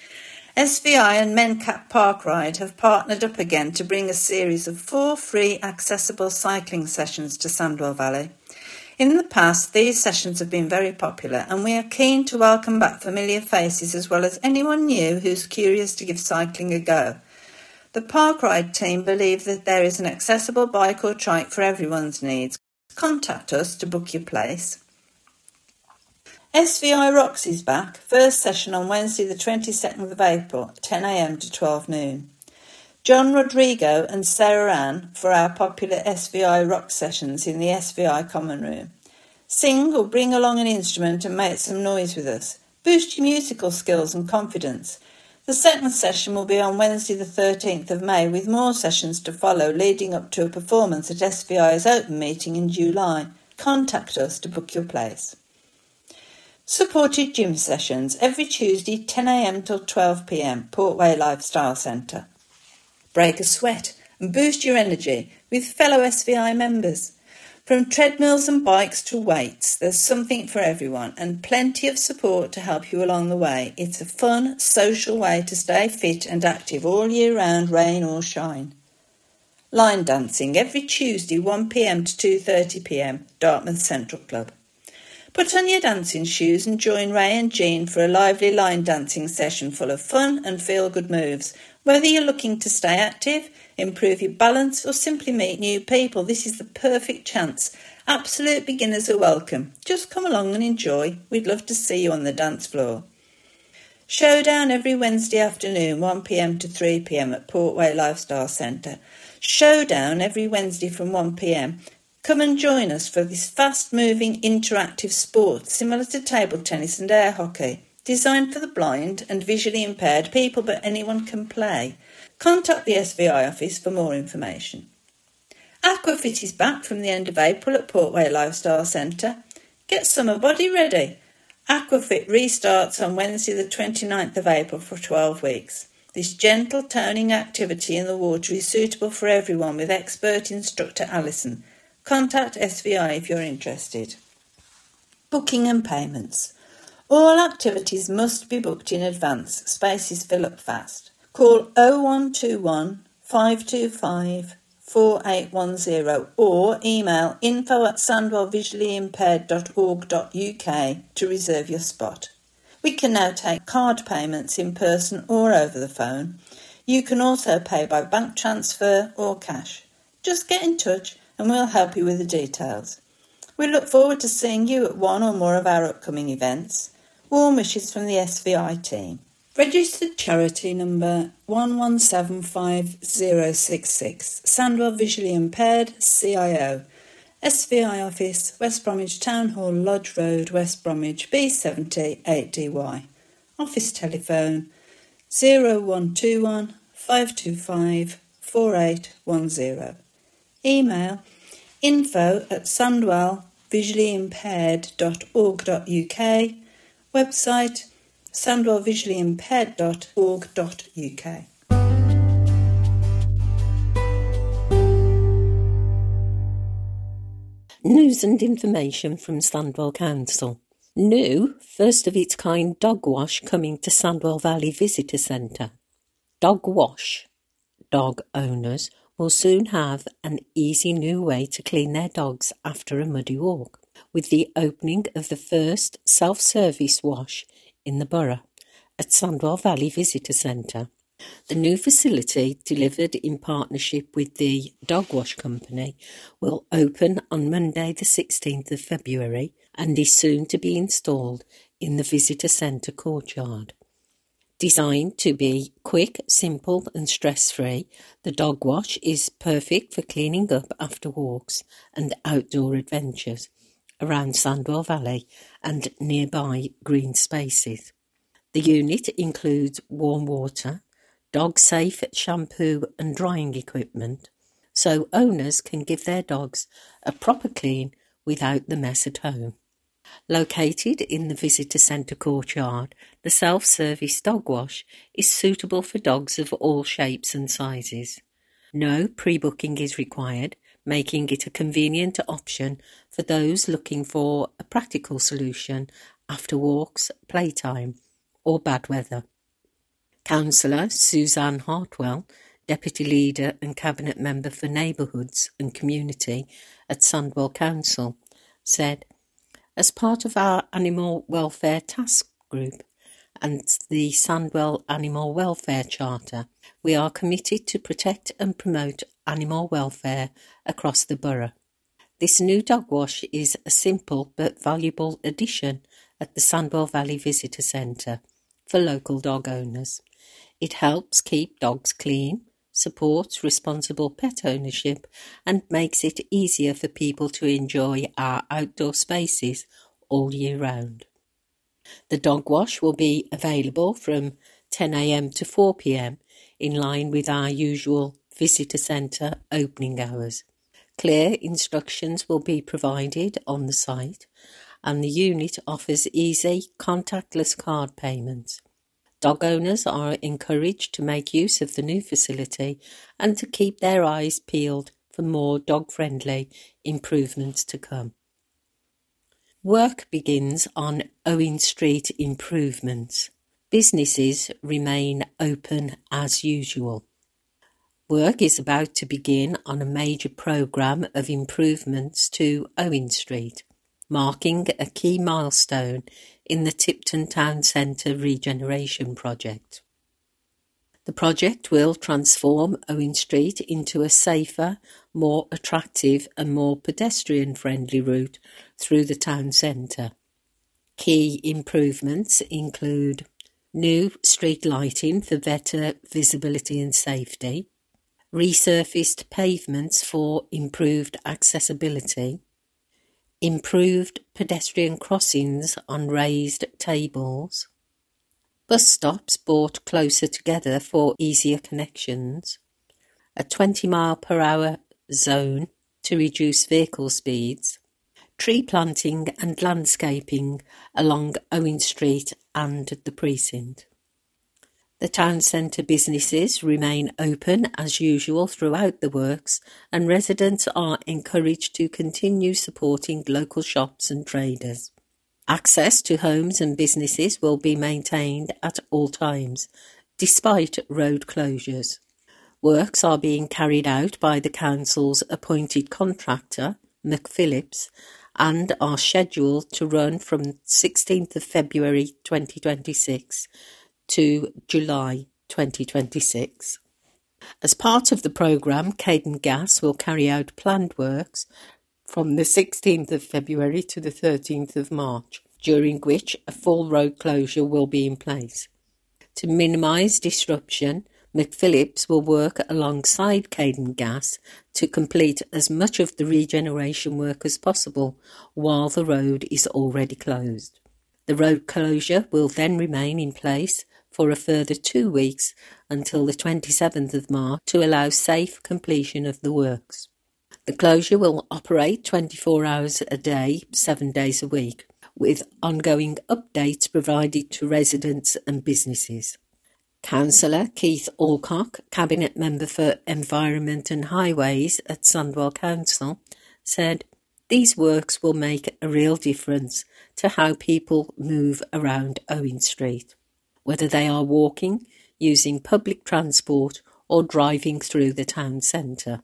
S V I and Mencap Park Ride have partnered up again to bring a series of four free accessible cycling sessions to Sandwell Valley. In the past, these sessions have been very popular and we are keen to welcome back familiar faces as well as anyone new who's curious to give cycling a go. The Park Ride team believe that there is an accessible bike or trike for everyone's needs. Contact us to book your place. S V I Rocks is back. First session on Wednesday the twenty-second of April, ten a m to twelve noon. John Rodrigo and Sarah Ann for our popular S V I Rock sessions in the S V I Common Room. Sing or bring along an instrument and make some noise with us. Boost your musical skills and confidence. The second session will be on Wednesday the thirteenth of May with more sessions to follow leading up to a performance at S V I's open meeting in July. Contact us to book your place. Supported gym sessions every Tuesday ten a m till twelve p m, Portway Lifestyle Centre. Break a sweat and boost your energy with fellow S V I members. From treadmills and bikes to weights, there's something for everyone and plenty of support to help you along the way. It's a fun, social way to stay fit and active all year round, rain or shine. Line dancing every Tuesday one p m to two thirty p m, Dartmouth Central Club. Put on your dancing shoes and join Ray and Jean for a lively line dancing session full of fun and feel-good moves. Whether you're looking to stay active, improve your balance or simply meet new people, this is the perfect chance. Absolute beginners are welcome. Just come along and enjoy. We'd love to see you on the dance floor. Showdown every Wednesday afternoon one p m to three p m at Portway Lifestyle Centre. Showdown every Wednesday from one p m. Come and join us for this fast-moving interactive sport similar to table tennis and air hockey. designed for the blind and visually impaired people, but anyone can play. Contact the S V I office for more information. Aquafit is back from the end of April at Portway Lifestyle Centre. Get summer body ready. Aquafit restarts on Wednesday the twenty-ninth of April for twelve weeks. This gentle toning activity in the water is suitable for everyone with expert instructor Alison. Contact S V I if you're interested. Booking and payments. All activities must be booked in advance. Spaces fill up fast. Call oh one two one, five two five, four eight one zero or email info at sandwell visually impaired dot org dot U K to reserve your spot. We can now take card payments in person or over the phone. You can also pay by bank transfer or cash. Just get in touch and we'll help you with the details. We look forward to seeing you at one or more of our upcoming events. Warm wishes from the S V I team. Registered charity number one one seven five zero six six, Sandwell Visually Impaired, C I O. S V I Office, West Bromwich Town Hall, Lodge Road, West Bromwich, B seventy eight D Y. Office telephone zero one two one, five two five, four eight one zero. Email info at sandwell visually impaired dot org dot U K. Website sandwell visually impaired dot org dot U K. News and information from Sandwell Council. New, first of its kind dog wash coming to Sandwell Valley Visitor Centre. Dog wash. Dog owners will soon have an easy new way to clean their dogs after a muddy walk, with the opening of the first self-service wash in the borough at Sandwell Valley Visitor Centre. The new facility, delivered in partnership with the Dog Wash Company, will open on Monday the sixteenth of February and is soon to be installed in the Visitor Centre courtyard. Designed to be quick, simple and stress-free, the dog wash is perfect for cleaning up after walks and outdoor adventures around Sandwell Valley and nearby green spaces. The unit includes warm water, dog-safe shampoo and drying equipment, so owners can give their dogs a proper clean without the mess at home. Located in the Visitor Centre courtyard, the self-service dog wash is suitable for dogs of all shapes and sizes. No pre-booking is required, making it a convenient option for those looking for a practical solution after walks, playtime or bad weather. Councillor Suzanne Hartwell, Deputy Leader and Cabinet Member for Neighbourhoods and Community at Sandwell Council, said, "As part of our Animal Welfare Task Group and the Sandwell Animal Welfare Charter, we are committed to protect and promote animal welfare across the borough. This new dog wash is a simple but valuable addition at the Sandwell Valley Visitor Centre for local dog owners. It helps keep dogs clean, supports responsible pet ownership and makes it easier for people to enjoy our outdoor spaces all year round. The dog wash will be available from ten a m to four p m in line with our usual visitor centre opening hours. Clear instructions will be provided on the site and the unit offers easy contactless card payments. Dog owners are encouraged to make use of the new facility and to keep their eyes peeled for more dog-friendly improvements to come. Work begins on Owen Street improvements. Businesses remain open as usual. Work is about to begin on a major programme of improvements to Owen Street, marking a key milestone in the Tipton Town Centre regeneration project. The project will transform Owen Street into a safer, more attractive and more pedestrian-friendly route through the town centre. Key improvements include new street lighting for better visibility and safety, resurfaced pavements for improved accessibility, improved pedestrian crossings on raised tables, bus stops brought closer together for easier connections, a twenty mile per hour zone to reduce vehicle speeds, tree planting and landscaping along Owen Street and the precinct. The town centre businesses remain open as usual throughout the works, and residents are encouraged to continue supporting local shops and traders. Access to homes and businesses will be maintained at all times, despite road closures. Works are being carried out by the council's appointed contractor, McPhillips, and are scheduled to run from sixteenth of February twenty twenty-six to July twenty twenty-six. As part of the programme, Cadent Gas will carry out planned works from the sixteenth of February to the thirteenth of March, during which a full road closure will be in place. To minimise disruption, McPhillips will work alongside Cadent Gas to complete as much of the regeneration work as possible while the road is already closed. The road closure will then remain in place for a further two weeks until the twenty-seventh of March to allow safe completion of the works. The closure will operate twenty-four hours a day, seven days a week, with ongoing updates provided to residents and businesses. Councillor Keith Alcock, Cabinet Member for Environment and Highways at Sandwell Council, said, "These works will make a real difference to how people move around Owen Street, whether they are walking, using public transport or driving through the town centre.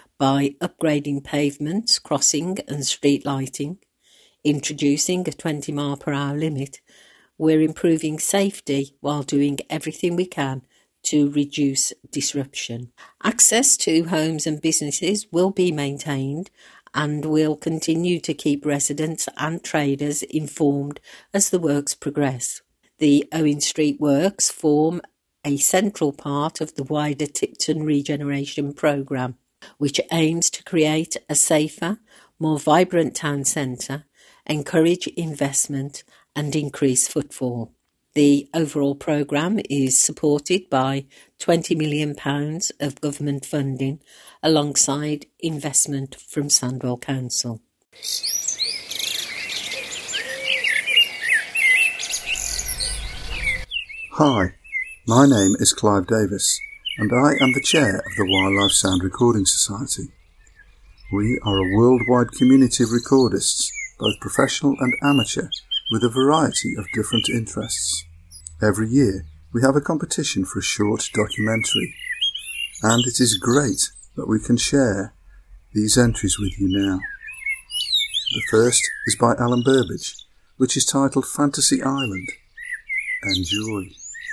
By upgrading pavements, crossing and street lighting, introducing a twenty mile per hour limit, we're improving safety while doing everything we can to reduce disruption. Access to homes and businesses will be maintained and will continue to keep residents and traders informed as the works progress. The Owen Street works form a central part of the wider Tipton Regeneration Programme, which aims to create a safer, more vibrant town centre, encourage investment and increase footfall. The overall programme is supported by twenty million pounds of government funding alongside investment from Sandwell Council. Hi, my name is Clive Davis and I am the chair of the Wildlife Sound Recording Society. We are a worldwide community of recordists, both professional and amateur, with a variety of different interests. Every year we have a competition for a short documentary, and it is great that we can share these entries with you now. The first is by Alan Burbage, which is titled Fantasy Island. Enjoy.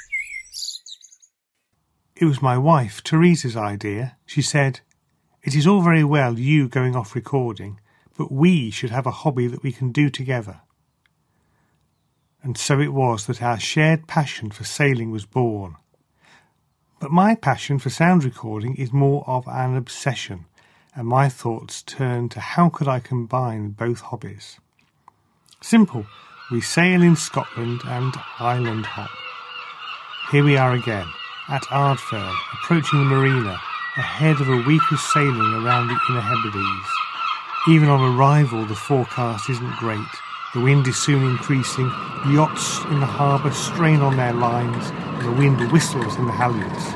It was my wife, Teresa's idea. She said, "It is all very well you going off recording, but we should have a hobby that we can do together." And so it was that our shared passion for sailing was born. But my passion for sound recording is more of an obsession, and my thoughts turned to how could I combine both hobbies. Simple, we sail in Scotland and island hop. Here we are again, at Ardfern, approaching the marina, ahead of a week of sailing around the Inner Hebrides. Even on arrival the forecast isn't great. The wind is soon increasing, yachts in the harbour strain on their lines, and the wind whistles in the halyards.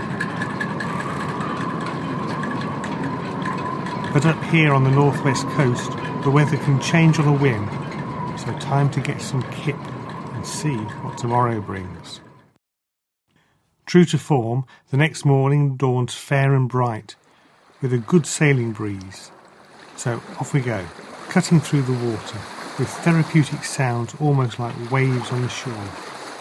But up here on the northwest coast, the weather can change on a whim, so time to get some kip and see what tomorrow brings. True to form, the next morning dawned fair and bright, with a good sailing breeze. So off we go, cutting through the water, with therapeutic sounds almost like waves on the shore.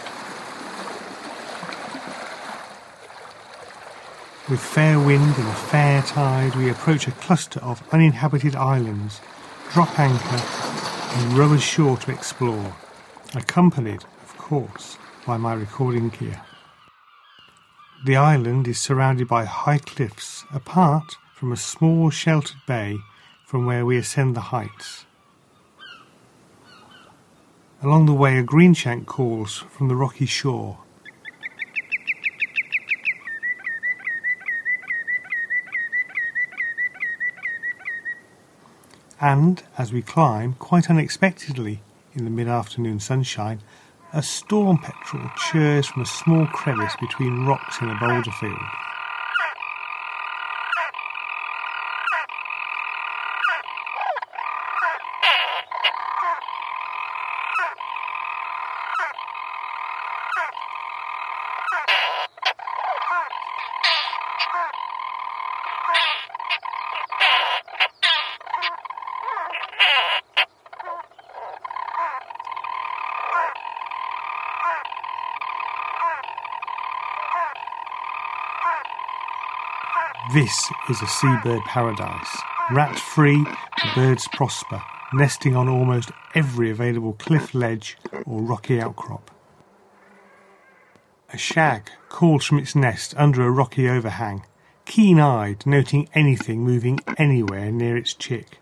With fair wind and a fair tide, we approach a cluster of uninhabited islands, drop anchor and row ashore to explore, accompanied, of course, by my recording gear. The island is surrounded by high cliffs, apart from a small sheltered bay from where we ascend the heights. Along the way, a greenshank calls from the rocky shore. And, as we climb, quite unexpectedly, in the mid-afternoon sunshine, a storm petrel churs from a small crevice between rocks in a boulder field. This is a seabird paradise. Rat-free, the birds prosper, nesting on almost every available cliff ledge or rocky outcrop. A shag calls from its nest under a rocky overhang, keen-eyed, noting anything moving anywhere near its chick.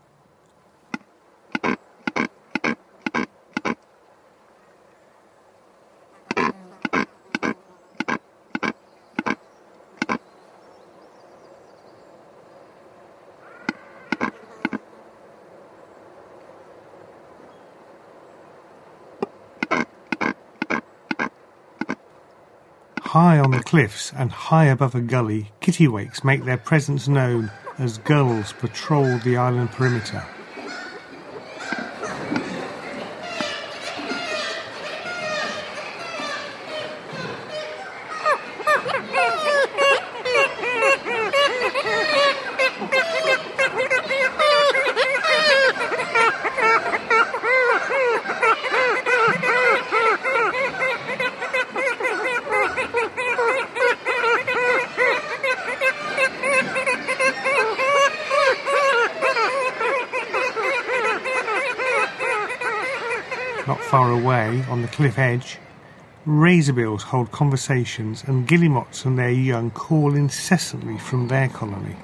High on the cliffs and high above a gully, kittiwakes make their presence known as gulls patrol the island perimeter. Not far away, on the cliff edge, razorbills hold conversations and guillemots and their young call incessantly from their colony.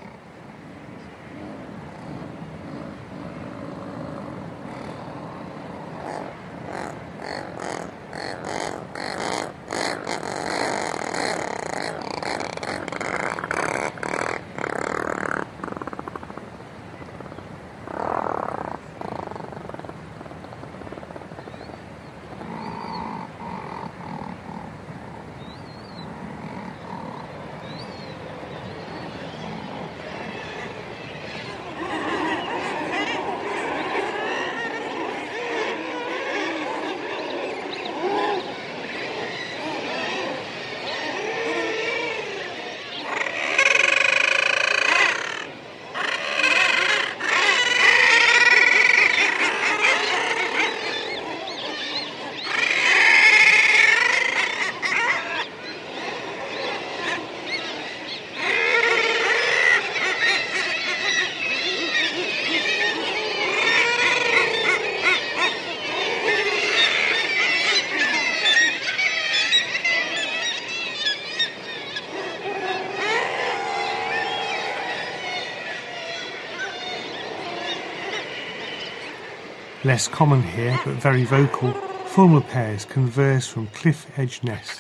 Less common here, but very vocal, fulmar pairs converse from cliff edge nests.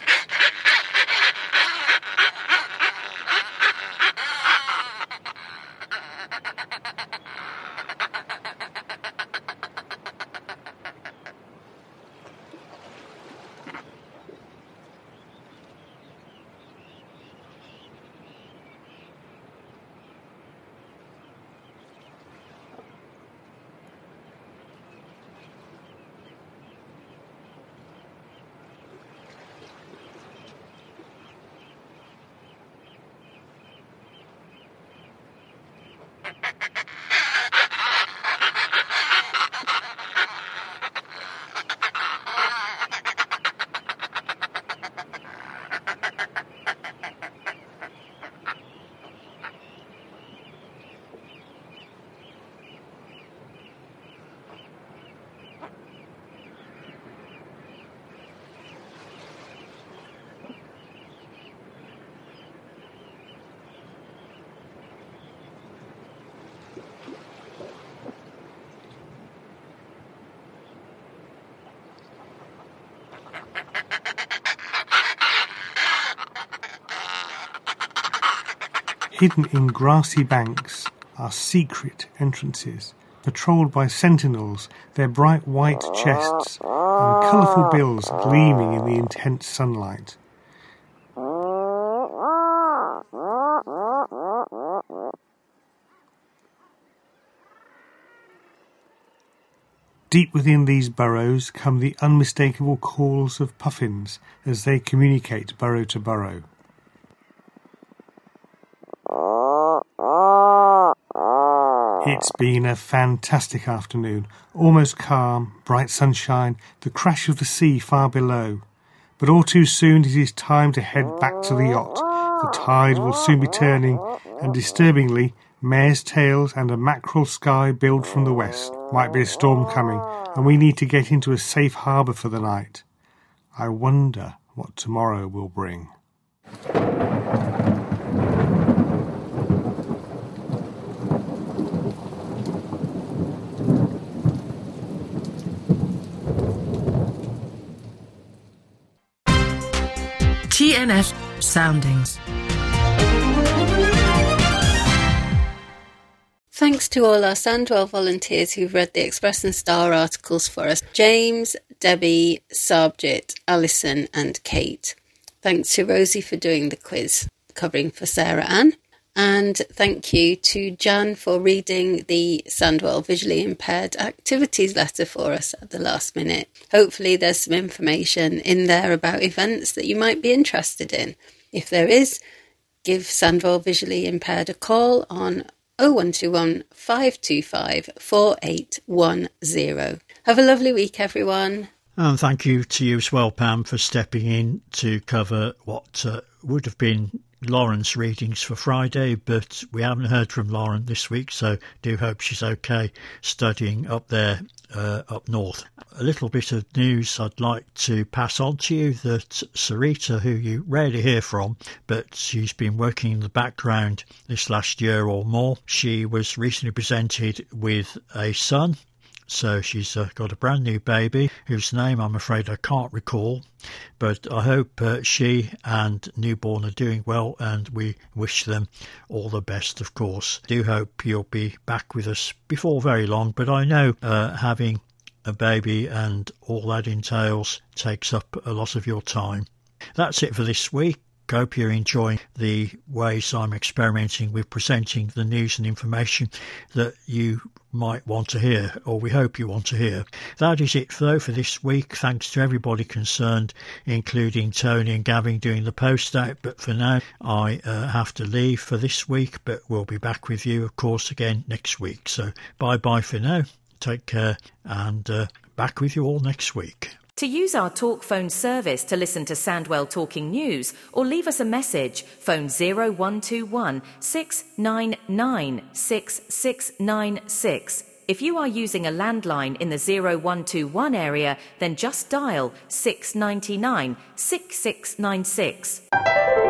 hidden in grassy banks are secret entrances, patrolled by sentinels, their bright white chests and colourful bills gleaming in the intense sunlight. Deep within these burrows come the unmistakable calls of puffins as they communicate burrow to burrow. It's been a fantastic afternoon, almost calm, bright sunshine, the crash of the sea far below. But all too soon it is time to head back to the yacht. The tide will soon be turning, and disturbingly, mare's tails and a mackerel sky build from the west. Might be a storm coming, and we need to get into a safe harbour for the night. I wonder what tomorrow will bring. T N F Soundings. Thanks to all our Sandwell volunteers who've read the Express and Star articles for us. James, Debbie, Sarbjit, Alison and Kate. Thanks to Rosie for doing the quiz, covering for Sarah Ann. And thank you to Jan for reading the Sandwell Visually Impaired Activities letter for us at the last minute. Hopefully there's some information in there about events that you might be interested in. If there is, give Sandwell Visually Impaired a call on oh one two one, five two five, four eight one zero. Have a lovely week, everyone. And thank you to you as well, Pam, for stepping in to cover what uh, would have been Lauren's readings for Friday, but we haven't heard from Lauren this week, so do hope she's okay studying up there uh, up north. A little bit of news I'd like to pass on to you, that Sarita, who you rarely hear from, but she's been working in the background this last year or more, she was recently presented with a son. So she's uh, got a brand new baby whose name I'm afraid I can't recall, but I hope uh, she and newborn are doing well, and we wish them all the best, of course. I do hope you'll be back with us before very long, but I know uh, having a baby and all that entails takes up a lot of your time. That's it for this week. I hope you're enjoying the ways I'm experimenting with presenting the news and information that you might want to hear, or we hope you want to hear. That is it, though, for this week. Thanks to everybody concerned, including Tony and Gavin doing the post out. But for now, I uh, have to leave for this week, but we'll be back with you, of course, again next week. So bye-bye for now. Take care, and uh, back with you all next week. To use our talk phone service to listen to Sandwell Talking News or leave us a message, phone oh one two one, six nine nine, six six nine six. If you are using a landline in the oh one two one area, then just dial six nine nine, six six nine six.